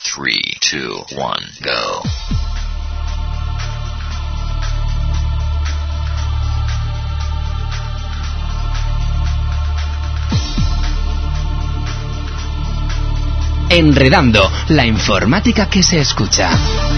3, 2, 1, go. Enredando, la informática que se escucha.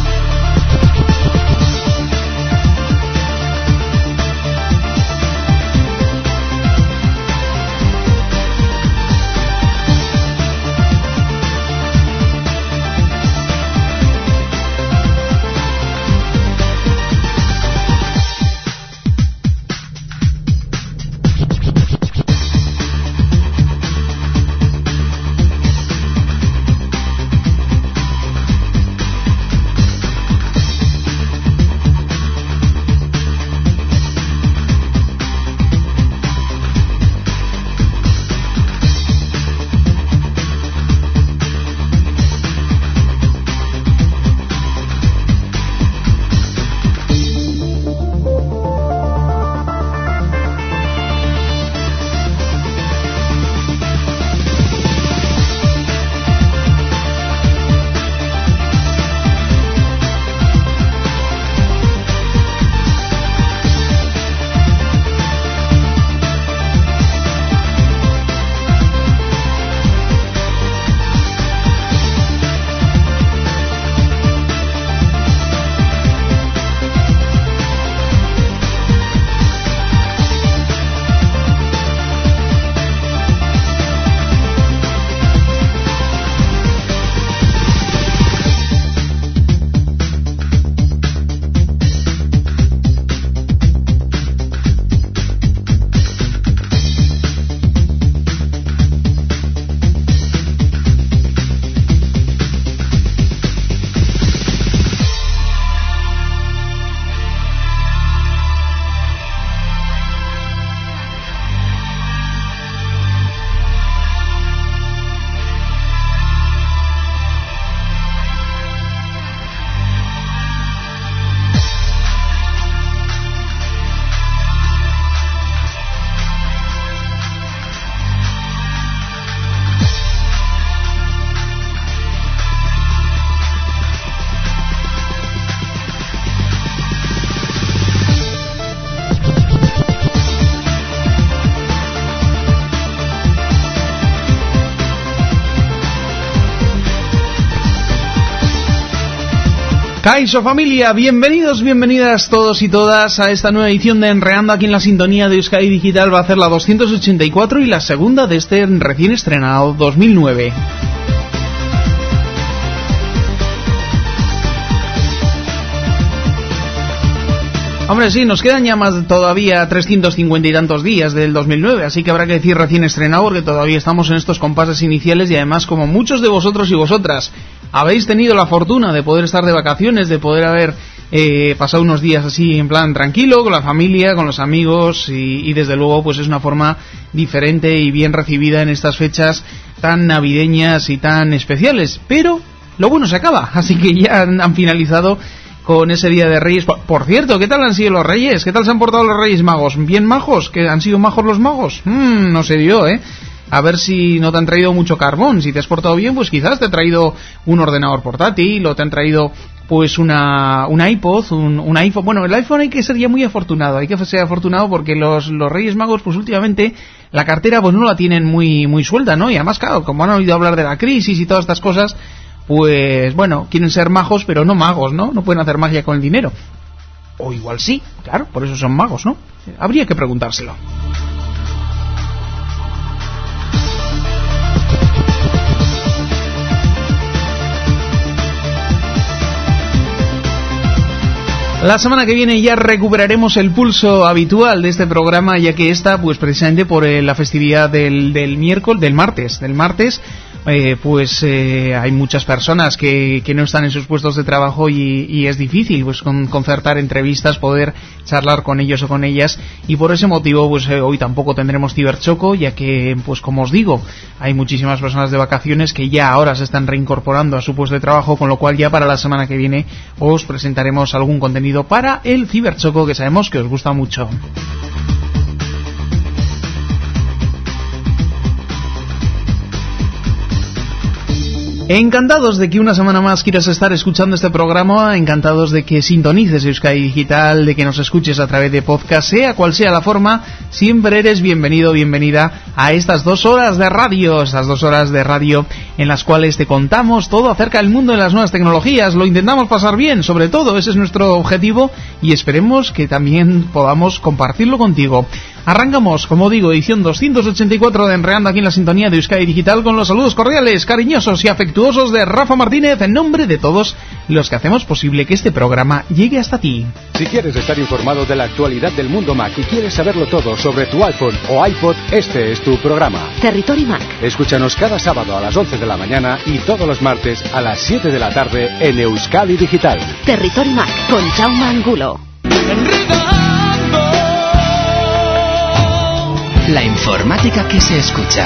Kaixo familia, bienvenidos, bienvenidas todos y todas a esta nueva edición de Enredando aquí en la sintonía de Euskadi Digital. Va a ser la 284 y la segunda de este recién estrenado 2009. Hombre, sí, nos quedan ya más todavía 350 y tantos días del 2009, así que habrá que decir recién estrenado porque todavía estamos en estos compases iniciales y además, como muchos de vosotros y vosotras habéis tenido la fortuna de poder estar de vacaciones, de poder haber pasado unos días así en plan tranquilo, con la familia, con los amigos y desde luego pues es una forma diferente y bien recibida en estas fechas tan navideñas y tan especiales, pero lo bueno se acaba, así que ya han finalizado con ese Día de Reyes. Por cierto, ¿qué tal han sido los Reyes? ¿Qué tal se han portado los Reyes Magos? ¿Bien majos? ¿Que han sido majos los magos? No sé yo, A ver si no te han traído mucho carbón. Si te has portado bien, pues quizás te ha traído un ordenador portátil o te han traído pues un iPod, un iPhone. Bueno, el iPhone hay que ser ya muy afortunado. Hay que ser afortunado porque los Reyes Magos pues últimamente la cartera pues no la tienen muy suelta, ¿no? Y además, claro, como han oído hablar de la crisis y todas estas cosas, pues bueno, quieren ser majos pero no magos, ¿no? No pueden hacer magia con el dinero. O igual sí, claro, por eso son magos, ¿no? Habría que preguntárselo. La semana que viene ya recuperaremos el pulso habitual de este programa, ya que esta, pues precisamente por la festividad del martes, hay muchas personas que no están en sus puestos de trabajo y es difícil pues concertar entrevistas, poder charlar con ellos o con ellas, y por ese motivo pues hoy tampoco tendremos Ciberchoco, ya que pues como os digo, hay muchísimas personas de vacaciones que ya ahora se están reincorporando a su puesto de trabajo, con lo cual ya para la semana que viene os presentaremos algún contenido para el Ciberchoco que sabemos que os gusta mucho. Encantados de que una semana más quieras estar escuchando este programa, encantados de que sintonices Euskadi Digital, de que nos escuches a través de podcast, sea cual sea la forma, siempre eres bienvenido, bienvenida a estas 2 horas de radio, en las cuales te contamos todo acerca del mundo de las nuevas tecnologías, lo intentamos pasar bien, sobre todo, ese es nuestro objetivo y esperemos que también podamos compartirlo contigo. Arrancamos, como digo, edición 284 de Enreando aquí en la sintonía de Euskadi Digital con los saludos cordiales, cariñosos y afectuosos de Rafa Martínez en nombre de todos los que hacemos posible que este programa llegue hasta ti. Si quieres estar informado de la actualidad del mundo Mac y quieres saberlo todo sobre tu iPhone o iPod, este es tu programa. Territory Mac. Escúchanos cada sábado a las 11 de la mañana y todos los martes a las 7 de la tarde en Euskadi Digital. Territory Mac con Jaume Angulo. La informática que se escucha.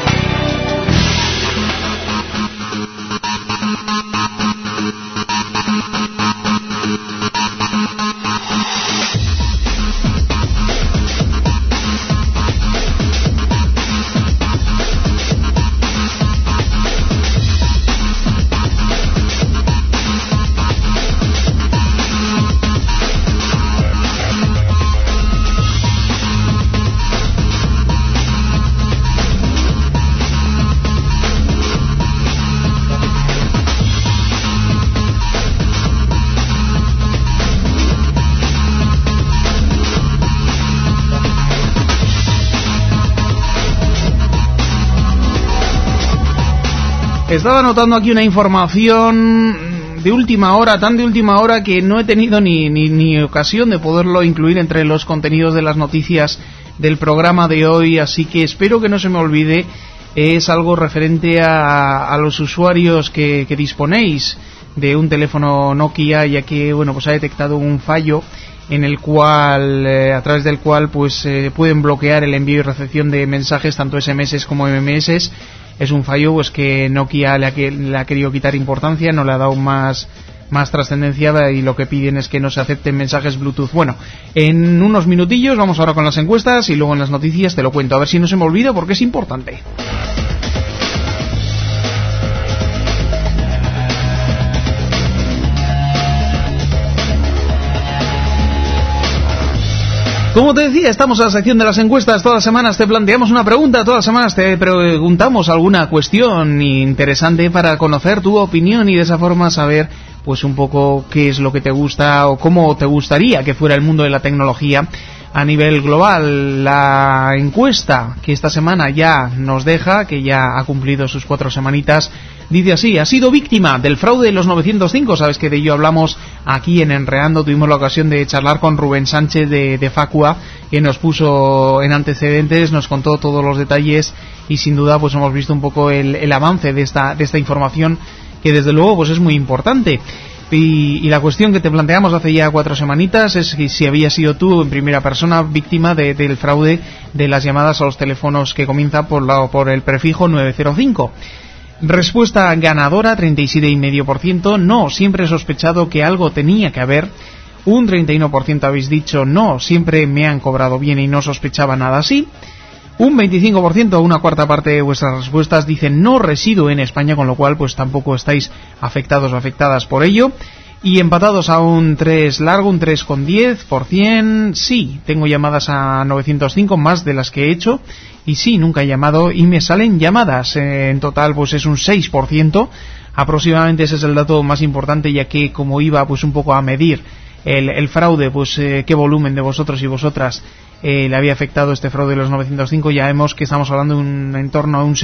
Estaba anotando aquí una información de última hora, tan de última hora que no he tenido ni ocasión de poderlo incluir entre los contenidos de las noticias del programa de hoy, así que espero que no se me olvide. Es algo referente a los usuarios que disponéis de un teléfono Nokia, ya que bueno, pues ha detectado un fallo en el cual a través del cual pues pueden bloquear el envío y recepción de mensajes, tanto SMS como MMS. Es un fallo pues que Nokia le ha querido quitar importancia, no le ha dado más trascendencia y lo que piden es que no se acepten mensajes Bluetooth. Bueno, en unos minutillos vamos ahora con las encuestas y luego en las noticias te lo cuento, a ver si no se me olvida porque es importante. Como te decía, estamos en la sección de las encuestas. Todas las semanas te planteamos una pregunta, todas las semanas te preguntamos alguna cuestión interesante para conocer tu opinión y de esa forma saber pues un poco qué es lo que te gusta o cómo te gustaría que fuera el mundo de la tecnología a nivel global. La encuesta que esta semana ya nos deja, que ya ha cumplido sus 4 semanitas, dice así: ha sido víctima del fraude de los 905. Sabes que de ello hablamos aquí en Enreando. Tuvimos la ocasión de charlar con Rubén Sánchez de Facua, que nos puso en antecedentes, nos contó todos los detalles y sin duda pues hemos visto un poco el avance de esta información, que desde luego pues es muy importante. Y la cuestión que te planteamos hace ya 4 semanitas es que si habías sido tú en primera persona víctima del fraude de las llamadas a los teléfonos que comienza por el prefijo 905. Respuesta ganadora, 37,5%. No, siempre he sospechado que algo tenía que haber. Un 31% habéis dicho no, siempre me han cobrado bien y no sospechaba nada así. Un 25%, una cuarta parte de vuestras respuestas dicen no resido en España, con lo cual pues tampoco estáis afectados o afectadas por ello. Y empatados a un 3 largo, un 3,10%. Sí, tengo llamadas a 905, más de las que he hecho. Y sí, nunca he llamado y me salen llamadas. En total pues es un 6%. Aproximadamente ese es el dato más importante, ya que como iba pues un poco a medir el fraude, pues qué volumen de vosotros y vosotras le había afectado este fraude de los 905, ya vemos que estamos hablando de en torno a un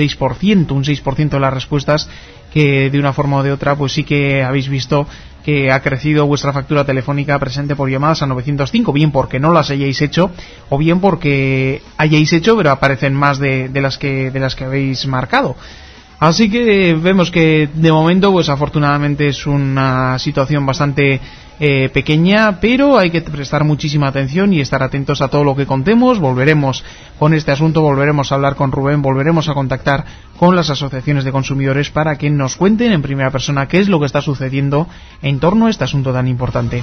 6% de las respuestas, que de una forma o de otra pues sí que habéis visto que ha crecido vuestra factura telefónica presente por llamadas a 905, bien porque no las hayáis hecho o bien porque hayáis hecho pero aparecen más de las que habéis marcado. Así que vemos que de momento pues afortunadamente es una situación bastante pequeña, pero hay que prestar muchísima atención y estar atentos a todo lo que contemos. Volveremos con este asunto, volveremos a hablar con Rubén, volveremos a contactar con las asociaciones de consumidores para que nos cuenten en primera persona qué es lo que está sucediendo en torno a este asunto tan importante.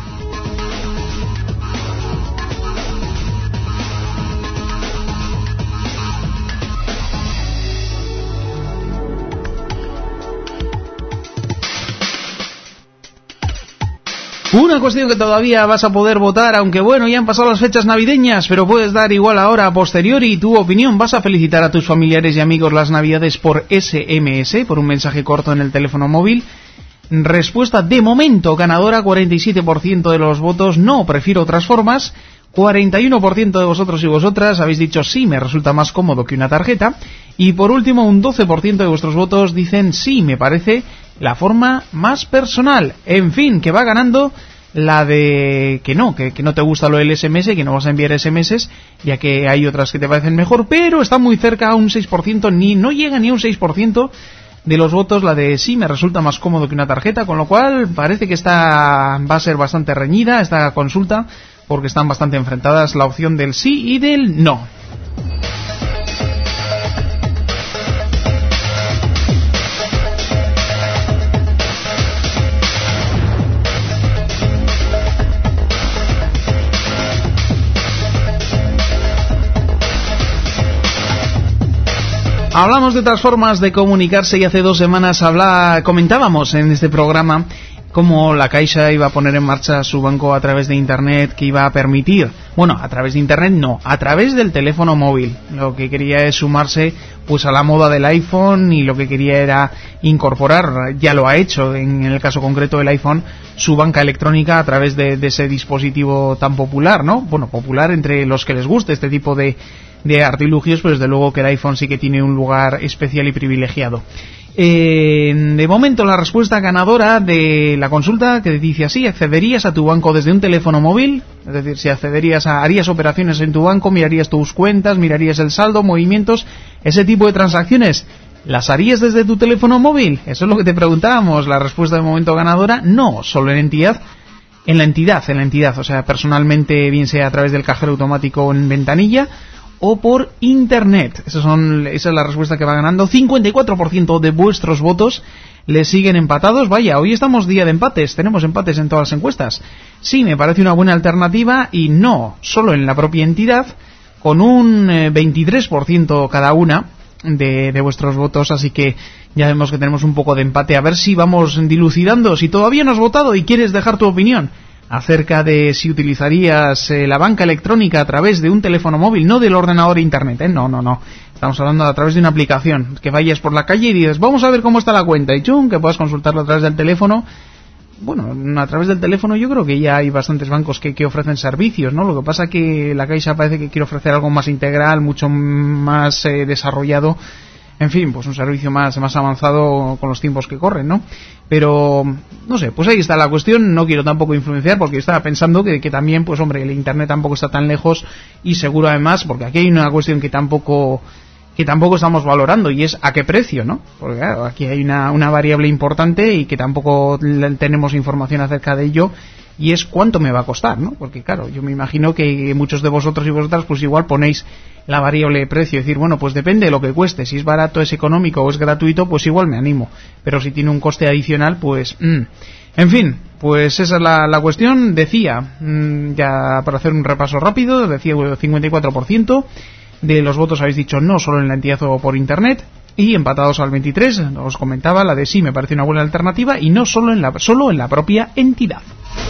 Una cuestión que todavía vas a poder votar, aunque bueno, ya han pasado las fechas navideñas, pero puedes dar igual ahora a posteriori tu opinión. Vas a felicitar a tus familiares y amigos las navidades por SMS, por un mensaje corto en el teléfono móvil. Respuesta de momento ganadora, 47% de los votos, no, prefiero otras formas. 41% de vosotros y vosotras habéis dicho sí, me resulta más cómodo que una tarjeta. Y por último, un 12% de vuestros votos dicen sí, me parece la forma más personal. En fin, que va ganando la de que no te gusta lo del SMS, que no vas a enviar SMS, ya que hay otras que te parecen mejor, pero está muy cerca a un 6%, no llega ni a un 6% de los votos la de sí, me resulta más cómodo que una tarjeta, con lo cual parece que esta va a ser bastante reñida, esta consulta, porque están bastante enfrentadas la opción del sí y del no. Hablamos de otras formas de comunicarse y hace 2 semanas comentábamos en este programa cómo la Caixa iba a poner en marcha su banco a través de Internet, que iba a permitir, bueno, a través de Internet no, a través del teléfono móvil. Lo que quería es sumarse pues a la moda del iPhone y lo que quería era incorporar, ya lo ha hecho en el caso concreto del iPhone, su banca electrónica a través de ese dispositivo tan popular, ¿no? Bueno, popular entre los que les guste este tipo de artilugios, pues desde luego que el iPhone sí que tiene un lugar especial y privilegiado. De momento la respuesta ganadora de la consulta, que dice así: accederías a tu banco desde un teléfono móvil, es decir, si harías operaciones en tu banco, mirarías tus cuentas, mirarías el saldo, movimientos, ese tipo de transacciones, ¿las harías desde tu teléfono móvil? Eso es lo que te preguntábamos. La respuesta de momento ganadora: no, solo en la entidad, o sea, personalmente, bien sea a través del cajero automático o en ventanilla, o por Internet. Esa es la respuesta que va ganando. 54% de vuestros votos le siguen empatados. Vaya, hoy estamos día de empates, tenemos empates en todas las encuestas. Sí, me parece una buena alternativa, y no, solo en la propia entidad, con un 23% cada una de vuestros votos, así que ya vemos que tenemos un poco de empate. A ver si vamos dilucidando. Si todavía no has votado y quieres dejar tu opinión acerca de si utilizarías la banca electrónica a través de un teléfono móvil, no del ordenador e Internet, no. Estamos hablando a través de una aplicación, que vayas por la calle y dices, vamos a ver cómo está la cuenta, y chum, que puedas consultarlo a través del teléfono. Bueno, a través del teléfono yo creo que ya hay bastantes bancos que ofrecen servicios, ¿no? Lo que pasa que la Caixa parece que quiere ofrecer algo más integral, mucho más desarrollado. En fin, pues un servicio más avanzado con los tiempos que corren, ¿no? Pero, no sé, pues ahí está la cuestión. No quiero tampoco influenciar, porque estaba pensando que también, pues hombre, el Internet tampoco está tan lejos, y seguro además, porque aquí hay una cuestión que tampoco estamos valorando, y es a qué precio, ¿no? Porque claro, aquí hay una variable importante y que tampoco tenemos información acerca de ello, y es cuánto me va a costar, ¿no? Porque claro, yo me imagino que muchos de vosotros y vosotras pues igual ponéis la variable de precio, es decir, bueno, pues depende de lo que cueste, si es barato, es económico o es gratuito, pues igual me animo, pero si tiene un coste adicional, pues en fin, pues esa es la cuestión. Decía, ya para hacer un repaso rápido, decía 54% de los votos habéis dicho no, solo en la entidad o por Internet, y empatados al 23%, os comentaba, la de sí me parece una buena alternativa, y no solo en la propia entidad.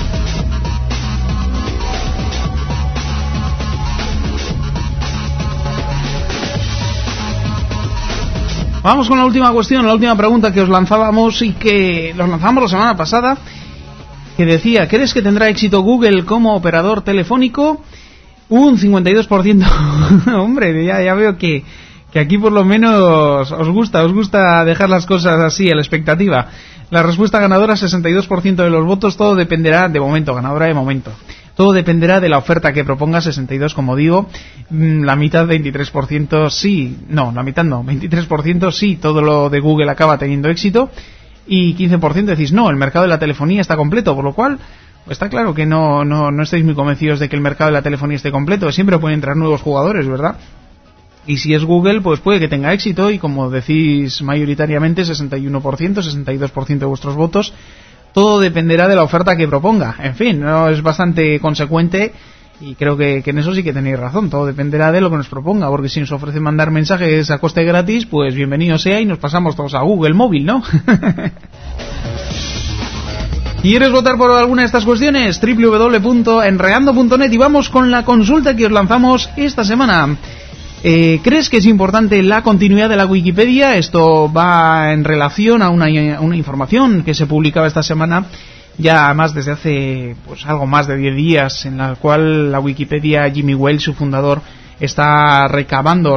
Vamos con la última cuestión, la última pregunta que os lanzábamos y que los lanzamos la semana pasada, que decía, ¿crees que tendrá éxito Google como operador telefónico? Un 52%. Hombre, ya veo que aquí por lo menos os gusta dejar las cosas así a la expectativa. La respuesta ganadora, 62% de los votos. Todo dependerá, de momento, ganadora de momento. Todo dependerá de la oferta que proponga, 62, como digo. La mitad, 23% sí. No, la mitad no, 23% sí, todo lo de Google acaba teniendo éxito. Y 15% decís, no, el mercado de la telefonía está completo, por lo cual está claro que no estáis muy convencidos de que el mercado de la telefonía esté completo. Siempre pueden entrar nuevos jugadores, ¿verdad? Y si es Google, pues puede que tenga éxito, y como decís mayoritariamente, 61%, 62% de vuestros votos. Todo dependerá de la oferta que proponga. En fin, no es bastante consecuente, y creo que en eso sí que tenéis razón. Todo dependerá de lo que nos proponga, porque si nos ofrece mandar mensajes a coste gratis, pues bienvenido sea, y nos pasamos todos a Google Móvil, ¿no? ¿Quieres votar por alguna de estas cuestiones? www.enreando.net. Y vamos con la consulta que os lanzamos esta semana. ¿Crees que es importante la continuidad de la Wikipedia? Esto va en relación a una información que se publicaba esta semana, ya más desde hace pues algo más de 10 días, en la cual la Wikipedia, Jimmy Wales, su fundador, está recaudando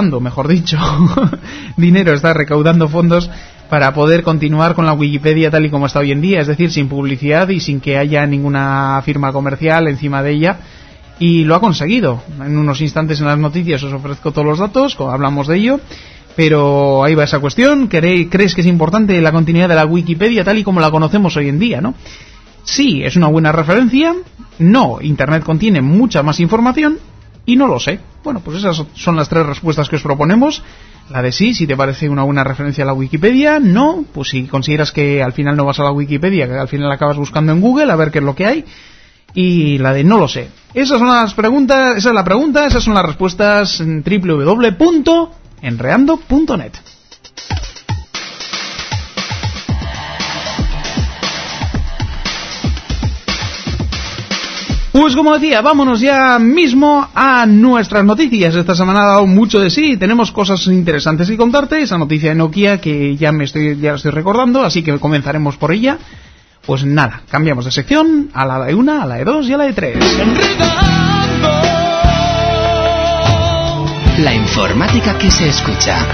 dinero, está recaudando fondos para poder continuar con la Wikipedia tal y como está hoy en día, es decir, sin publicidad y sin que haya ninguna firma comercial encima de ella, y lo ha conseguido. En unos instantes en las noticias os ofrezco todos los datos, hablamos de ello, pero ahí va esa cuestión. ¿Crees que es importante la continuidad de la Wikipedia tal y como la conocemos hoy en día, no? Sí, es una buena referencia. No, Internet contiene mucha más información. Y no lo sé. Bueno, pues esas son las 3 respuestas que os proponemos. La de sí, si te parece una buena referencia a la Wikipedia. No, pues si consideras que al final no vas a la Wikipedia, que al final acabas buscando en Google a ver qué es lo que hay. Y la de no lo sé. Esas son las preguntas, esa es la pregunta, esas son las respuestas en www.enreando.net. Pues como decía, vámonos ya mismo a nuestras noticias. Esta semana ha dado mucho de sí, tenemos cosas interesantes que contarte. Esa noticia de Nokia que ya la estoy recordando, así que comenzaremos por ella. Pues nada, cambiamos de sección a la de 1, a la de 2 y a la de 3. La informática que se escucha.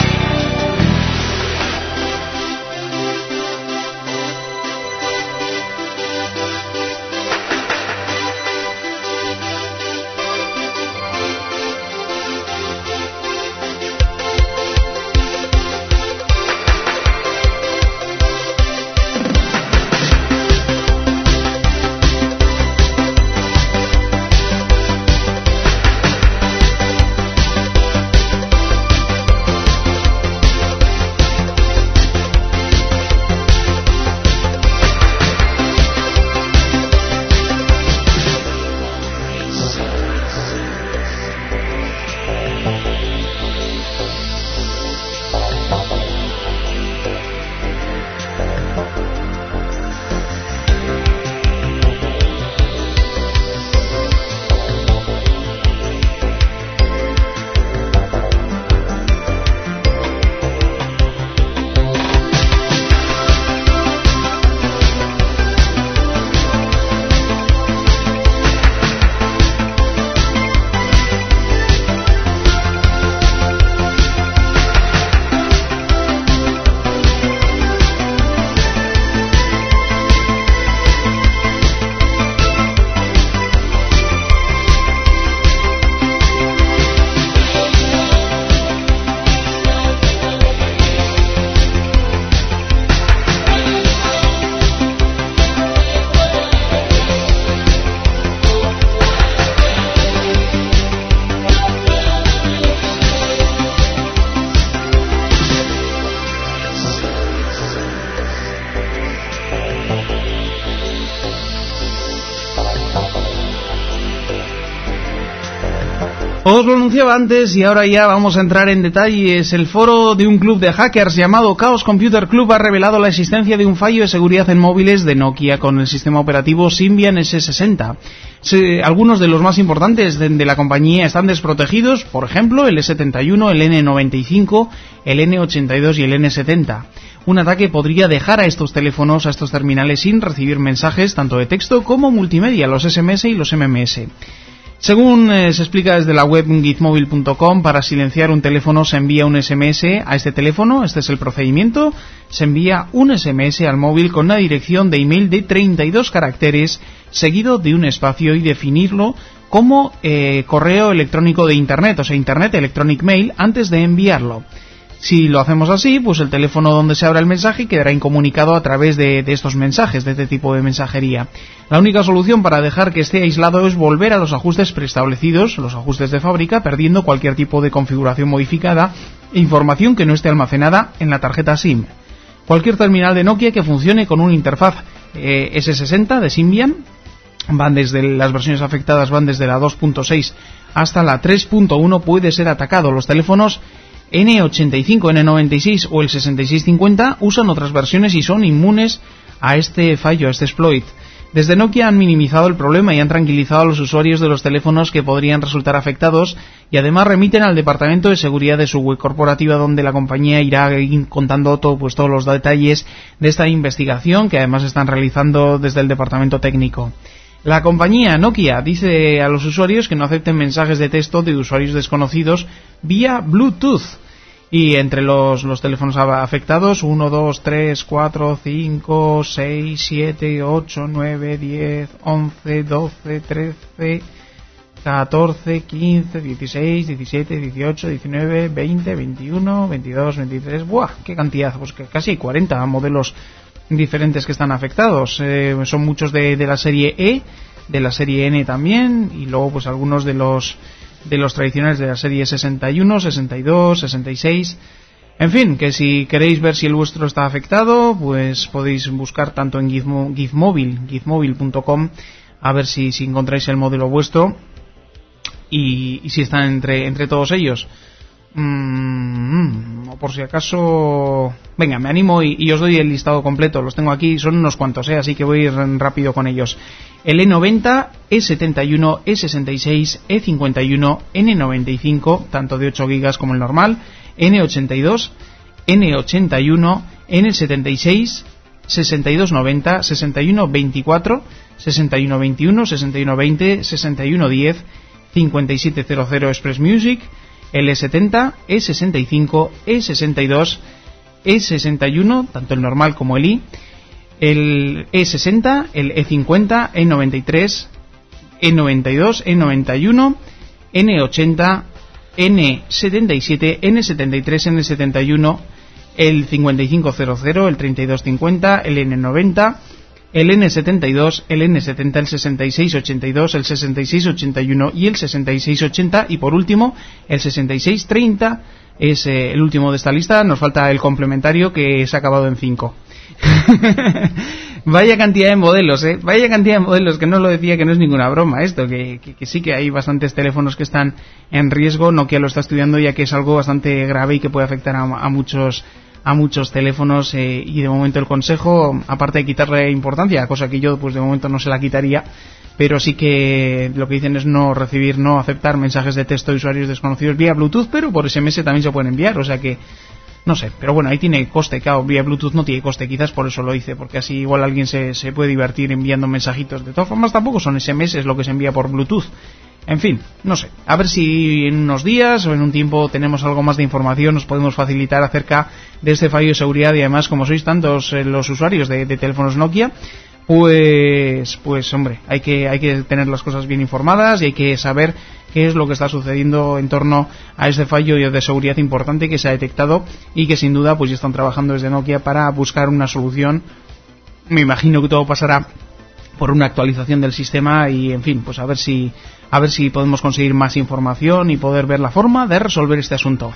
Os lo anunciaba antes y ahora ya vamos a entrar en detalles. El foro de un club de hackers llamado Chaos Computer Club ha revelado la existencia de un fallo de seguridad en móviles de Nokia con el sistema operativo Symbian S60. Algunos de los más importantes de la compañía están desprotegidos, por ejemplo el S71, el N95, el N82 y el N70. Un ataque podría dejar a estos teléfonos, a estos terminales, sin recibir mensajes tanto de texto como multimedia, los SMS y los MMS. Según se explica desde la web gizmobil.com, para silenciar un teléfono se envía un SMS a este teléfono, este es el procedimiento, se envía un SMS al móvil con una dirección de email de 32 caracteres, seguido de un espacio y definirlo como correo electrónico de Internet, o sea, Internet Electronic Mail, antes de enviarlo. Si lo hacemos así, pues el teléfono donde se abra el mensaje quedará incomunicado a través de estos mensajes, de este tipo de mensajería. La única solución para dejar que esté aislado es volver a los ajustes preestablecidos, los ajustes de fábrica, perdiendo cualquier tipo de configuración modificada e información que no esté almacenada en la tarjeta SIM. Cualquier terminal de Nokia que funcione con una interfaz S60 de Symbian, las versiones afectadas van desde la 2.6 hasta la 3.1, puede ser atacado. Los teléfonos N85, N96 o el 6650 usan otras versiones y son inmunes a este fallo, a este exploit. Desde Nokia han minimizado el problema y han tranquilizado a los usuarios de los teléfonos que podrían resultar afectados, y además remiten al Departamento de Seguridad de su web corporativa, donde la compañía irá contando todos los detalles de esta investigación, que además están realizando desde el departamento técnico. La compañía Nokia dice a los usuarios que no acepten mensajes de texto de usuarios desconocidos vía Bluetooth. Y entre los teléfonos afectados, 1, 2, 3, 4, 5, 6, 7, 8, 9, 10, 11, 12, 13, 14, 15, 16, 17, 18, 19, 20, 21, 22, 23... ¡Buah! ¡Qué cantidad! Pues que casi 40 modelos diferentes que están afectados. Son muchos de la serie E, de la serie N también, y luego pues algunos de los tradicionales de la serie 61, 62, 66. En fin, que si queréis ver si el vuestro está afectado, pues podéis buscar tanto en gizmobil.com a ver si encontráis el modelo vuestro y si están entre todos ellos. O por si acaso... Venga, me animo y os doy el listado completo. Los tengo aquí, son unos cuantos, así que voy a ir rápido con ellos. El E90, E71, E66, E51, N95, tanto de 8 GB como el normal, N82, N81, N76, 6290, 6124, 6121, 6120, 6110, 5700 Express Music, el E70, E65, E62, E61, tanto el normal como el I, el E60, el E50, E93, E92, E91, N80, N77, N73, N71, el 5500, el 3250, el N90, el N72, el N70, el 6682, el 6681 y el 6680, y por último el 6630 es el último de esta lista. Nos falta el complementario, que se ha acabado en 5. Vaya cantidad de modelos, vaya cantidad de modelos, que no lo decía, que no es ninguna broma esto, que sí que hay bastantes teléfonos que están en riesgo. Nokia lo está estudiando, ya que es algo bastante grave y que puede afectar a muchos teléfonos, y de momento el consejo, aparte de quitarle importancia, cosa que yo pues de momento no se la quitaría, pero sí que lo que dicen es no aceptar mensajes de texto de usuarios desconocidos vía Bluetooth, pero por SMS también se pueden enviar, o sea que no sé, pero bueno, ahí tiene coste, claro, vía Bluetooth no tiene coste, quizás por eso lo hice, porque así igual alguien se puede divertir enviando mensajitos. De todas formas tampoco son SMS lo que se envía por Bluetooth. En fin, no sé, a ver si en unos días o en un tiempo tenemos algo más de información, nos podemos facilitar acerca de este fallo de seguridad. Y además, como sois tantos los usuarios de teléfonos Nokia, pues hombre, hay que tener las cosas bien informadas y hay que saber qué es lo que está sucediendo en torno a este fallo de seguridad importante que se ha detectado, y que sin duda pues ya están trabajando desde Nokia para buscar una solución. Me imagino que todo pasará por una actualización del sistema y, en fin, pues a ver si podemos conseguir más información y poder ver la forma de resolver este asunto.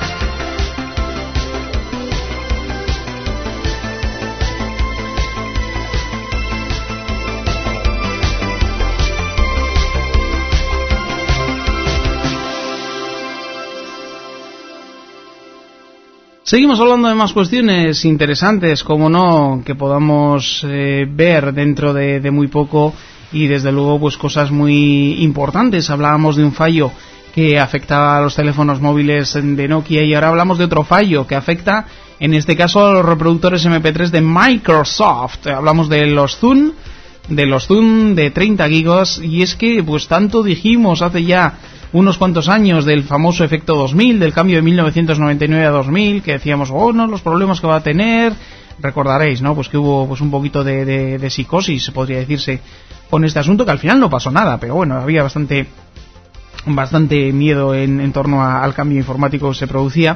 Seguimos hablando de más cuestiones interesantes, como no, que podamos ver dentro de muy poco, y desde luego pues cosas muy importantes. Hablábamos de un fallo que afectaba a los teléfonos móviles de Nokia, y ahora hablamos de otro fallo que afecta, en este caso, a los reproductores MP3 de Microsoft. Hablamos de los Zune de 30 gigas, y es que pues tanto dijimos hace ya unos cuantos años del famoso efecto 2000, del cambio de 1999 a 2000, que decíamos, no, los problemas que va a tener. Recordaréis, ¿no? Pues que hubo pues un poquito de psicosis, podría decirse, con este asunto, que al final no pasó nada, pero bueno, había bastante miedo en torno al cambio informático que se producía.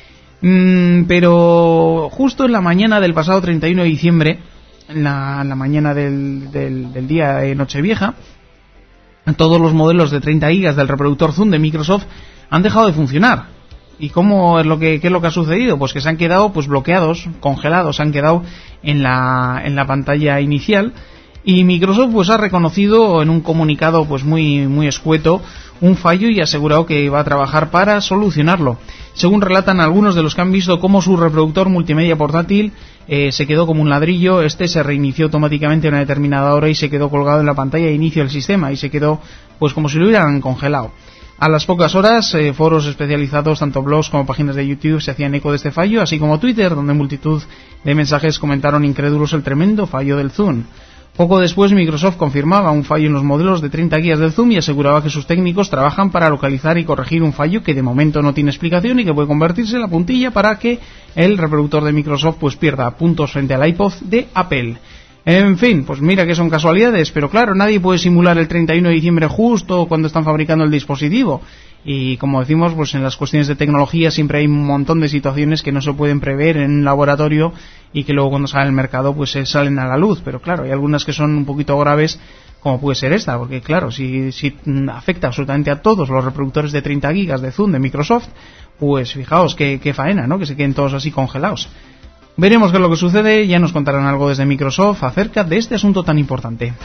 Pero justo en la mañana del pasado 31 de diciembre, en la mañana del día de Nochevieja, todos los modelos de 30 gigas del reproductor Zune de Microsoft han dejado de funcionar. ¿Y qué es lo que ha sucedido? Pues que se han quedado pues bloqueados, congelados, se han quedado en la pantalla inicial, Y Microsoft pues ha reconocido en un comunicado pues muy escueto un fallo y ha asegurado que va a trabajar para solucionarlo. Según relatan algunos de los que han visto cómo su reproductor multimedia portátil se quedó como un ladrillo, se reinició automáticamente a una determinada hora y se quedó colgado en la pantalla de inicio del sistema y se quedó pues como si lo hubieran congelado. A las pocas horas, foros especializados, tanto blogs como páginas de YouTube, se hacían eco de este fallo, así como Twitter, donde multitud de mensajes comentaron incrédulos el tremendo fallo del Zoom. Poco después, Microsoft confirmaba un fallo en los modelos de 30 GB del Zoom y aseguraba que sus técnicos trabajan para localizar y corregir un fallo que de momento no tiene explicación y que puede convertirse en la puntilla para que el reproductor de Microsoft pues pierda puntos frente al iPod de Apple. En fin, pues mira que son casualidades, pero claro, nadie puede simular el 31 de diciembre justo cuando están fabricando el dispositivo. Y como decimos, pues en las cuestiones de tecnología siempre hay un montón de situaciones que no se pueden prever en un laboratorio y que luego cuando salen al mercado pues salen a la luz. Pero claro, hay algunas que son un poquito graves, como puede ser esta, porque claro, si afecta absolutamente a todos los reproductores de 30 gigas de Zoom de Microsoft, pues fijaos qué faena, ¿no? Que se queden todos así congelados. Veremos qué es lo que sucede, ya nos contarán algo desde Microsoft acerca de este asunto tan importante.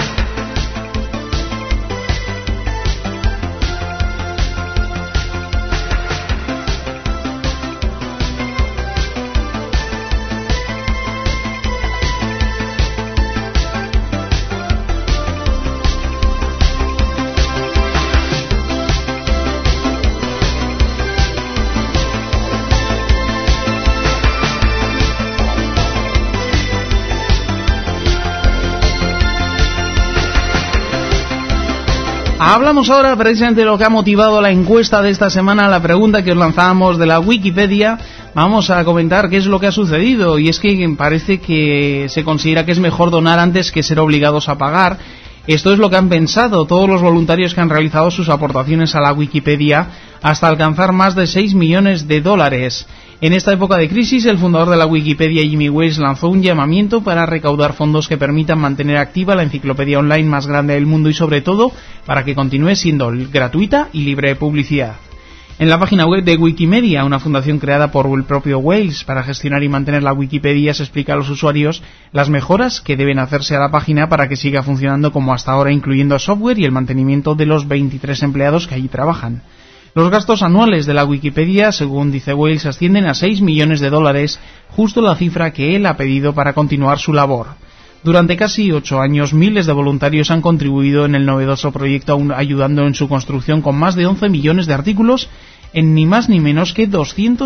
Hablamos ahora precisamente de lo que ha motivado la encuesta de esta semana, la pregunta que os lanzábamos de la Wikipedia. Vamos a comentar qué es lo que ha sucedido, y es que parece que se considera que es mejor donar antes que ser obligados a pagar. Esto es lo que han pensado todos los voluntarios que han realizado sus aportaciones a la Wikipedia hasta alcanzar más de 6 millones de dólares. En esta época de crisis, el fundador de la Wikipedia, Jimmy Wales, lanzó un llamamiento para recaudar fondos que permitan mantener activa la enciclopedia online más grande del mundo y, sobre todo, para que continúe siendo gratuita y libre de publicidad. En la página web de Wikimedia, una fundación creada por el propio Wales para gestionar y mantener la Wikipedia, se explica a los usuarios las mejoras que deben hacerse a la página para que siga funcionando como hasta ahora, incluyendo software y el mantenimiento de los 23 empleados que allí trabajan. Los gastos anuales de la Wikipedia, según dice Wales, ascienden a 6 millones de dólares, justo la cifra que él ha pedido para continuar su labor. Durante casi 8 años, miles de voluntarios han contribuido en el novedoso proyecto, ayudando en su construcción con más de 11 millones de artículos en ni más ni menos que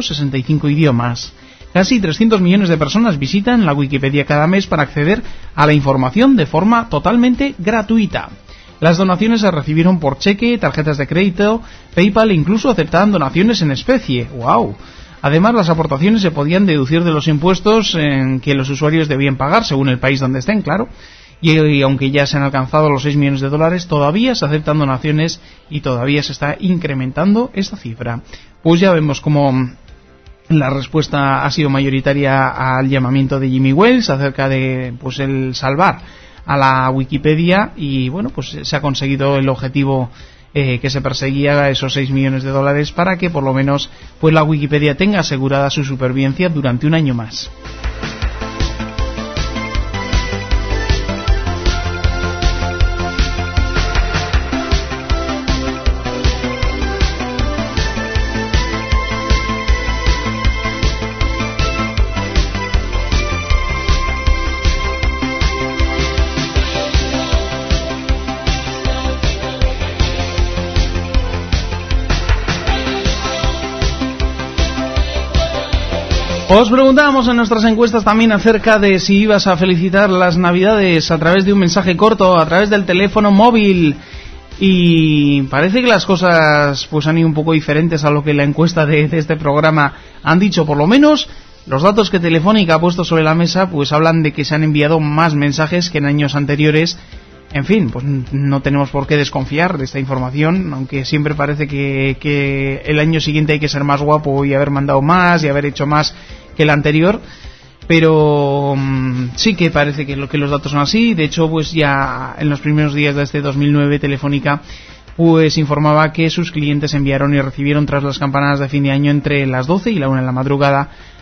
265 idiomas. Casi 300 millones de personas visitan la Wikipedia cada mes para acceder a la información de forma totalmente gratuita. Las donaciones se recibieron por cheque, tarjetas de crédito, PayPal e incluso aceptaban donaciones en especie. ¡Wow! Además, las aportaciones se podían deducir de los impuestos en que los usuarios debían pagar, según el país donde estén, claro. Y aunque ya se han alcanzado los 6 millones de dólares, todavía se aceptan donaciones y todavía se está incrementando esta cifra. Pues ya vemos cómo la respuesta ha sido mayoritaria al llamamiento de Jimmy Wales acerca de pues el salvar a la Wikipedia, y bueno, pues se ha conseguido el objetivo que se perseguía, esos 6 millones de dólares, para que por lo menos pues la Wikipedia tenga asegurada su supervivencia durante un año más. Os preguntábamos en nuestras encuestas también acerca de si ibas a felicitar las Navidades a través de un mensaje corto, a través del teléfono móvil, y parece que las cosas pues han ido un poco diferentes a lo que la encuesta de este programa han dicho. Por lo menos los datos que Telefónica ha puesto sobre la mesa pues hablan de que se han enviado más mensajes que en años anteriores. En fin, pues no tenemos por qué desconfiar de esta información, aunque siempre parece que el año siguiente hay que ser más guapo y haber mandado más y haber hecho más que el anterior, pero sí que parece que los datos son así. De hecho, pues ya en los primeros días de este 2009, Telefónica pues informaba que sus clientes enviaron y recibieron tras las campanadas de fin de año entre las 12 y la 1 de la madrugada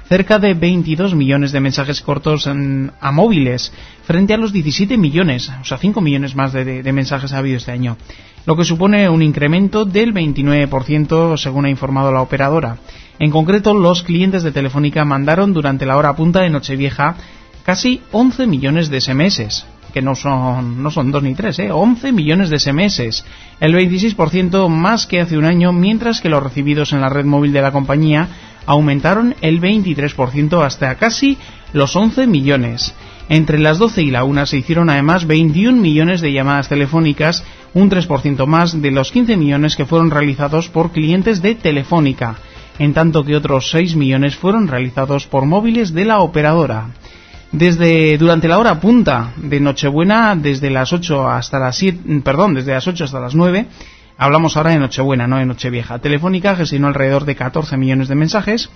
cerca de 22 millones de mensajes cortos a móviles, frente a los 17 millones, o sea, 5 millones más de mensajes ha habido este año, lo que supone un incremento del 29% según ha informado la operadora. En concreto, los clientes de Telefónica mandaron durante la hora punta de Nochevieja casi 11 millones de SMS, que no son 2 ni 3, 11 millones de SMS, el 26% más que hace un año, mientras que los recibidos en la red móvil de la compañía aumentaron el 23% hasta casi los 11 millones. Entre las 12 y la 1 se hicieron además 21 millones de llamadas telefónicas, un 3% más de los 15 millones que fueron realizados por clientes de Telefónica, en tanto que otros 6 millones fueron realizados por móviles de la operadora. Durante la hora punta de Nochebuena, desde las 8 hasta las 9, hablamos ahora de Nochebuena, no de Nochevieja. Telefónica gestionó alrededor de 14 millones de mensajes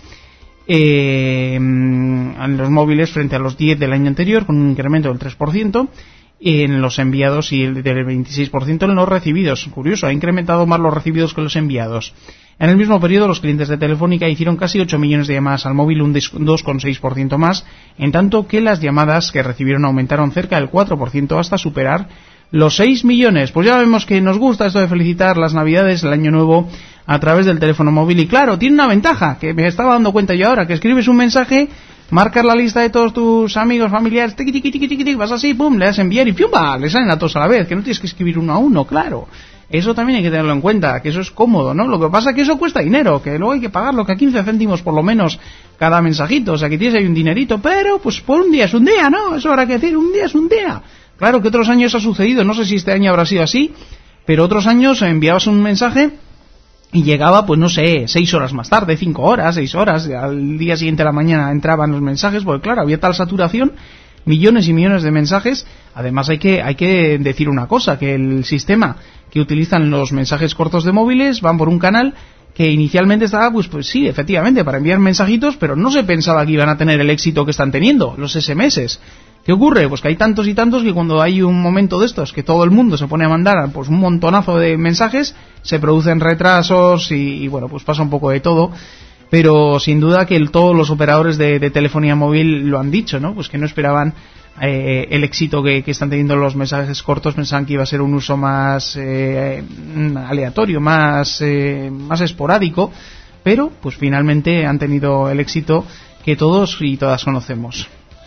en los móviles frente a los 10 del año anterior, con un incremento del 3% en los enviados y del 26% en los recibidos. Curioso, ha incrementado más los recibidos que los enviados. En el mismo periodo, los clientes de Telefónica hicieron casi 8 millones de llamadas al móvil, un 2,6% más, en tanto que las llamadas que recibieron aumentaron cerca del 4% hasta superar los 6 millones. Pues ya vemos que nos gusta esto de felicitar las Navidades, el Año Nuevo, a través del teléfono móvil. Y claro, tiene una ventaja, que me estaba dando cuenta yo ahora, que escribes un mensaje, marcas la lista de todos tus amigos, familiares, vas así, pum, le das a enviar y ¡piumba! Le salen a todos a la vez, que no tienes que escribir uno a uno, claro. Eso también hay que tenerlo en cuenta, que eso es cómodo, ¿no? Lo que pasa es que eso cuesta dinero, que luego hay que pagarlo, que a 15 céntimos por lo menos cada mensajito, o sea que tienes ahí un dinerito, pero pues por un día es un día, ¿no? Eso habrá que decir, un día es un día. Claro que otros años ha sucedido, no sé si este año habrá sido así, pero otros años enviabas un mensaje y llegaba, pues no sé, 6 horas más tarde, 5 horas, 6 horas, al día siguiente a la mañana entraban los mensajes, porque claro, había tal saturación, millones y millones de mensajes. Además hay que decir una cosa, que el sistema que utilizan los mensajes cortos de móviles van por un canal que inicialmente estaba, pues sí, efectivamente, para enviar mensajitos, pero no se pensaba que iban a tener el éxito que están teniendo, los SMS. ¿Qué ocurre? Pues que hay tantos y tantos que cuando hay un momento de estos que todo el mundo se pone a mandar pues un montonazo de mensajes, se producen retrasos y bueno, pues pasa un poco de todo. Pero sin duda que todos los operadores de telefonía móvil lo han dicho, ¿no? Pues que no esperaban el éxito que están teniendo los mensajes cortos, pensaban que iba a ser un uso más aleatorio, más esporádico, pero pues finalmente han tenido el éxito que todos y todas conocemos.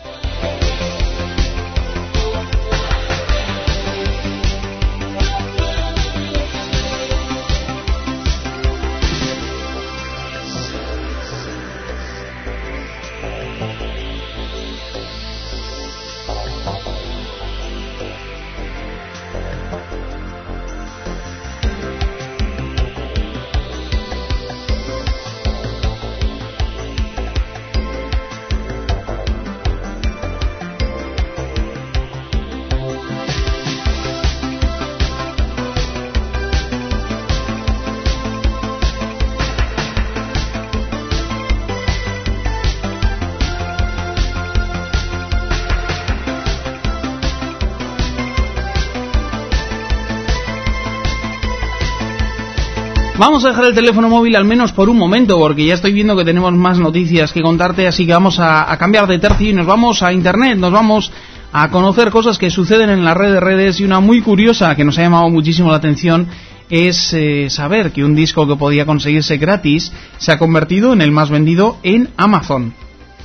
Vamos a dejar el teléfono móvil al menos por un momento, porque ya estoy viendo que tenemos más noticias que contarte, así que vamos a cambiar de tercio y nos vamos a Internet, nos vamos a conocer cosas que suceden en la red de redes, y una muy curiosa que nos ha llamado muchísimo la atención es saber que un disco que podía conseguirse gratis se ha convertido en el más vendido en Amazon.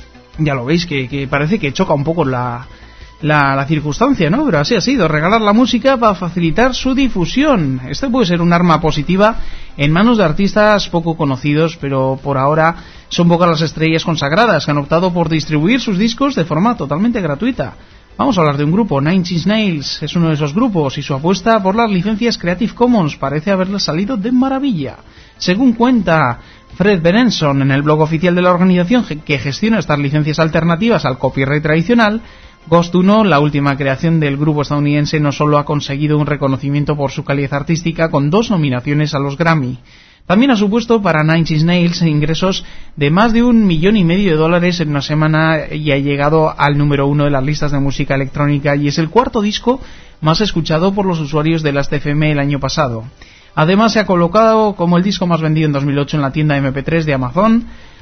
Ya lo veis, que parece que choca un poco la circunstancia, ¿no? Pero así ha sido, regalar la música para facilitar su difusión. Este puede ser un arma positiva en manos de artistas poco conocidos, pero por ahora son pocas las estrellas consagradas que han optado por distribuir sus discos de forma totalmente gratuita. Vamos a hablar de un grupo, Nine Inch Nails es uno de esos grupos, y su apuesta por las licencias Creative Commons parece haberle salido de maravilla. Según cuenta Fred Benenson en el blog oficial de la organización que gestiona estas licencias alternativas al copyright tradicional, Ghost 1, la última creación del grupo estadounidense, no solo ha conseguido un reconocimiento por su calidad artística con 2 nominaciones a los Grammy, también ha supuesto para Nine Inch Nails ingresos de más de $1,5 millones en una semana y ha llegado al número 1 de las listas de música electrónica, y es el cuarto disco más escuchado por los usuarios de las TFM el año pasado. Además se ha colocado como el disco más vendido en 2008 en la tienda MP3 de Amazon,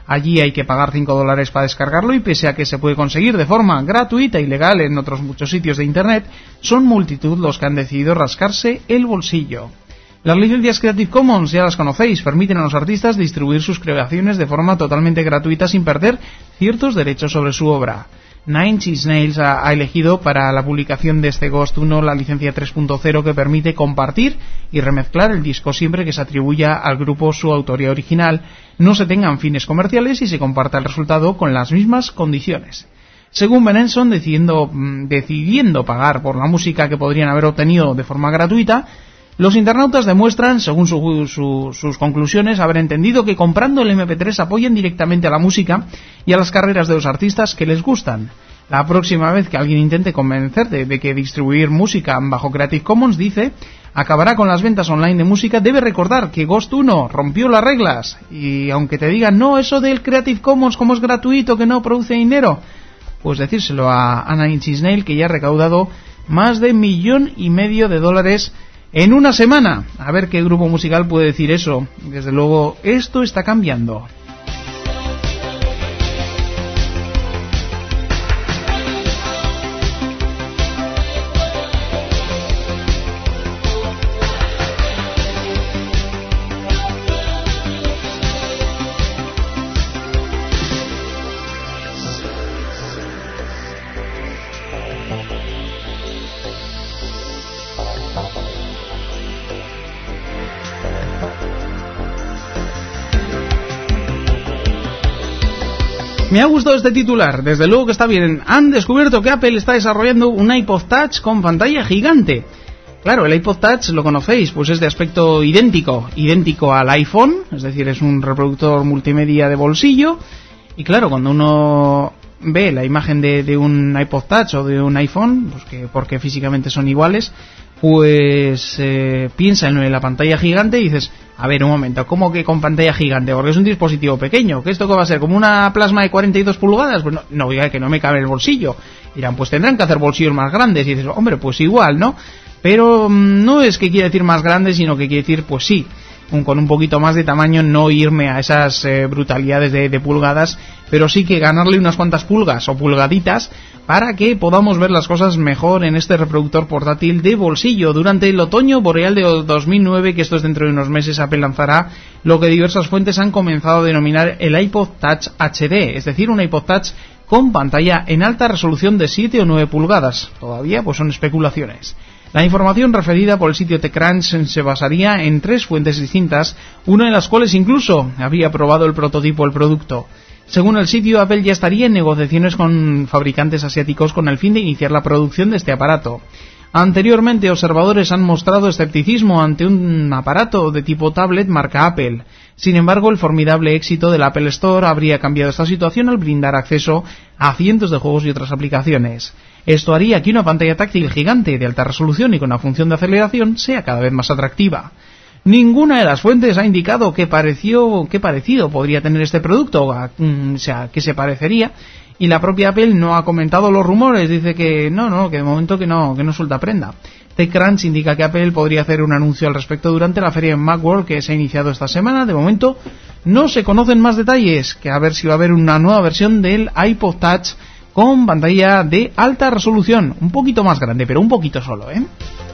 Allí hay que pagar $5 para descargarlo y pese a que se puede conseguir de forma gratuita y legal en otros muchos sitios de internet, son multitud los que han decidido rascarse el bolsillo. Las licencias Creative Commons ya las conocéis, permiten a los artistas distribuir sus creaciones de forma totalmente gratuita sin perder ciertos derechos sobre su obra. Nine Inch Nails ha elegido para la publicación de este Ghost 1 la licencia 3.0 que permite compartir y remezclar el disco siempre que se atribuya al grupo su autoría original, no se tengan fines comerciales y se comparta el resultado con las mismas condiciones. Según Benenson, decidiendo pagar por la música que podrían haber obtenido de forma gratuita, los internautas demuestran, según sus conclusiones, haber entendido que comprando el MP3 apoyan directamente a la música y a las carreras de los artistas que les gustan. La próxima vez que alguien intente convencerte de que distribuir música bajo Creative Commons, dice, acabará con las ventas online de música, debe recordar que Ghost 1 rompió las reglas. Y aunque te digan, no, eso del Creative Commons como es gratuito, que no produce dinero, pues decírselo a Nine Inch Nails, que ya ha recaudado más de $1,5 millones en una semana. A ver qué grupo musical puede decir eso. Desde luego, esto está cambiando. Me ha gustado este titular, desde luego que está bien. Han descubierto que Apple está desarrollando un iPod Touch con pantalla gigante. Claro, el iPod Touch lo conocéis, pues es de aspecto idéntico al iPhone, es decir, es un reproductor multimedia de bolsillo. Y claro, cuando uno ve la imagen de un iPod Touch o de un iPhone, pues que porque físicamente son iguales, pues piensa en la pantalla gigante y dices, a ver, un momento, ¿cómo que con pantalla gigante? Porque es un dispositivo pequeño, ¿que esto qué va a ser? ¿Como una plasma de 42 pulgadas? Pues no, oiga, que no me cabe en el bolsillo. Dirán, pues tendrán que hacer bolsillos más grandes. Y dices, hombre, pues igual, ¿no? Pero no es que quiera decir más grandes, sino que quiere decir, pues sí, con un poquito más de tamaño, no irme a esas brutalidades de pulgadas, pero sí que ganarle unas cuantas pulgas o pulgaditas para que podamos ver las cosas mejor en este reproductor portátil de bolsillo. Durante el otoño boreal de 2009, que esto es dentro de unos meses, Apple lanzará lo que diversas fuentes han comenzado a denominar el iPod Touch HD, es decir, un iPod Touch con pantalla en alta resolución de 7 o 9 pulgadas. Todavía pues son especulaciones. La información referida por el sitio TechCrunch se basaría en 3 fuentes distintas, una de las cuales incluso habría probado el prototipo del producto. Según el sitio, Apple ya estaría en negociaciones con fabricantes asiáticos con el fin de iniciar la producción de este aparato. Anteriormente, observadores han mostrado escepticismo ante un aparato de tipo tablet marca Apple. Sin embargo, el formidable éxito del Apple Store habría cambiado esta situación al brindar acceso a cientos de juegos y otras aplicaciones. Esto haría que una pantalla táctil gigante de alta resolución y con una función de aceleración sea cada vez más atractiva. Ninguna de las fuentes ha indicado qué parecido podría tener este producto, o sea, qué se parecería, y la propia Apple no ha comentado los rumores, dice que no, que de momento que no suelta prenda. TechCrunch indica que Apple podría hacer un anuncio al respecto durante la feria en Macworld que se ha iniciado esta semana. De momento no se conocen más detalles, que a ver si va a haber una nueva versión del iPod Touch con pantalla de alta resolución, un poquito más grande, pero un poquito solo, ¿eh?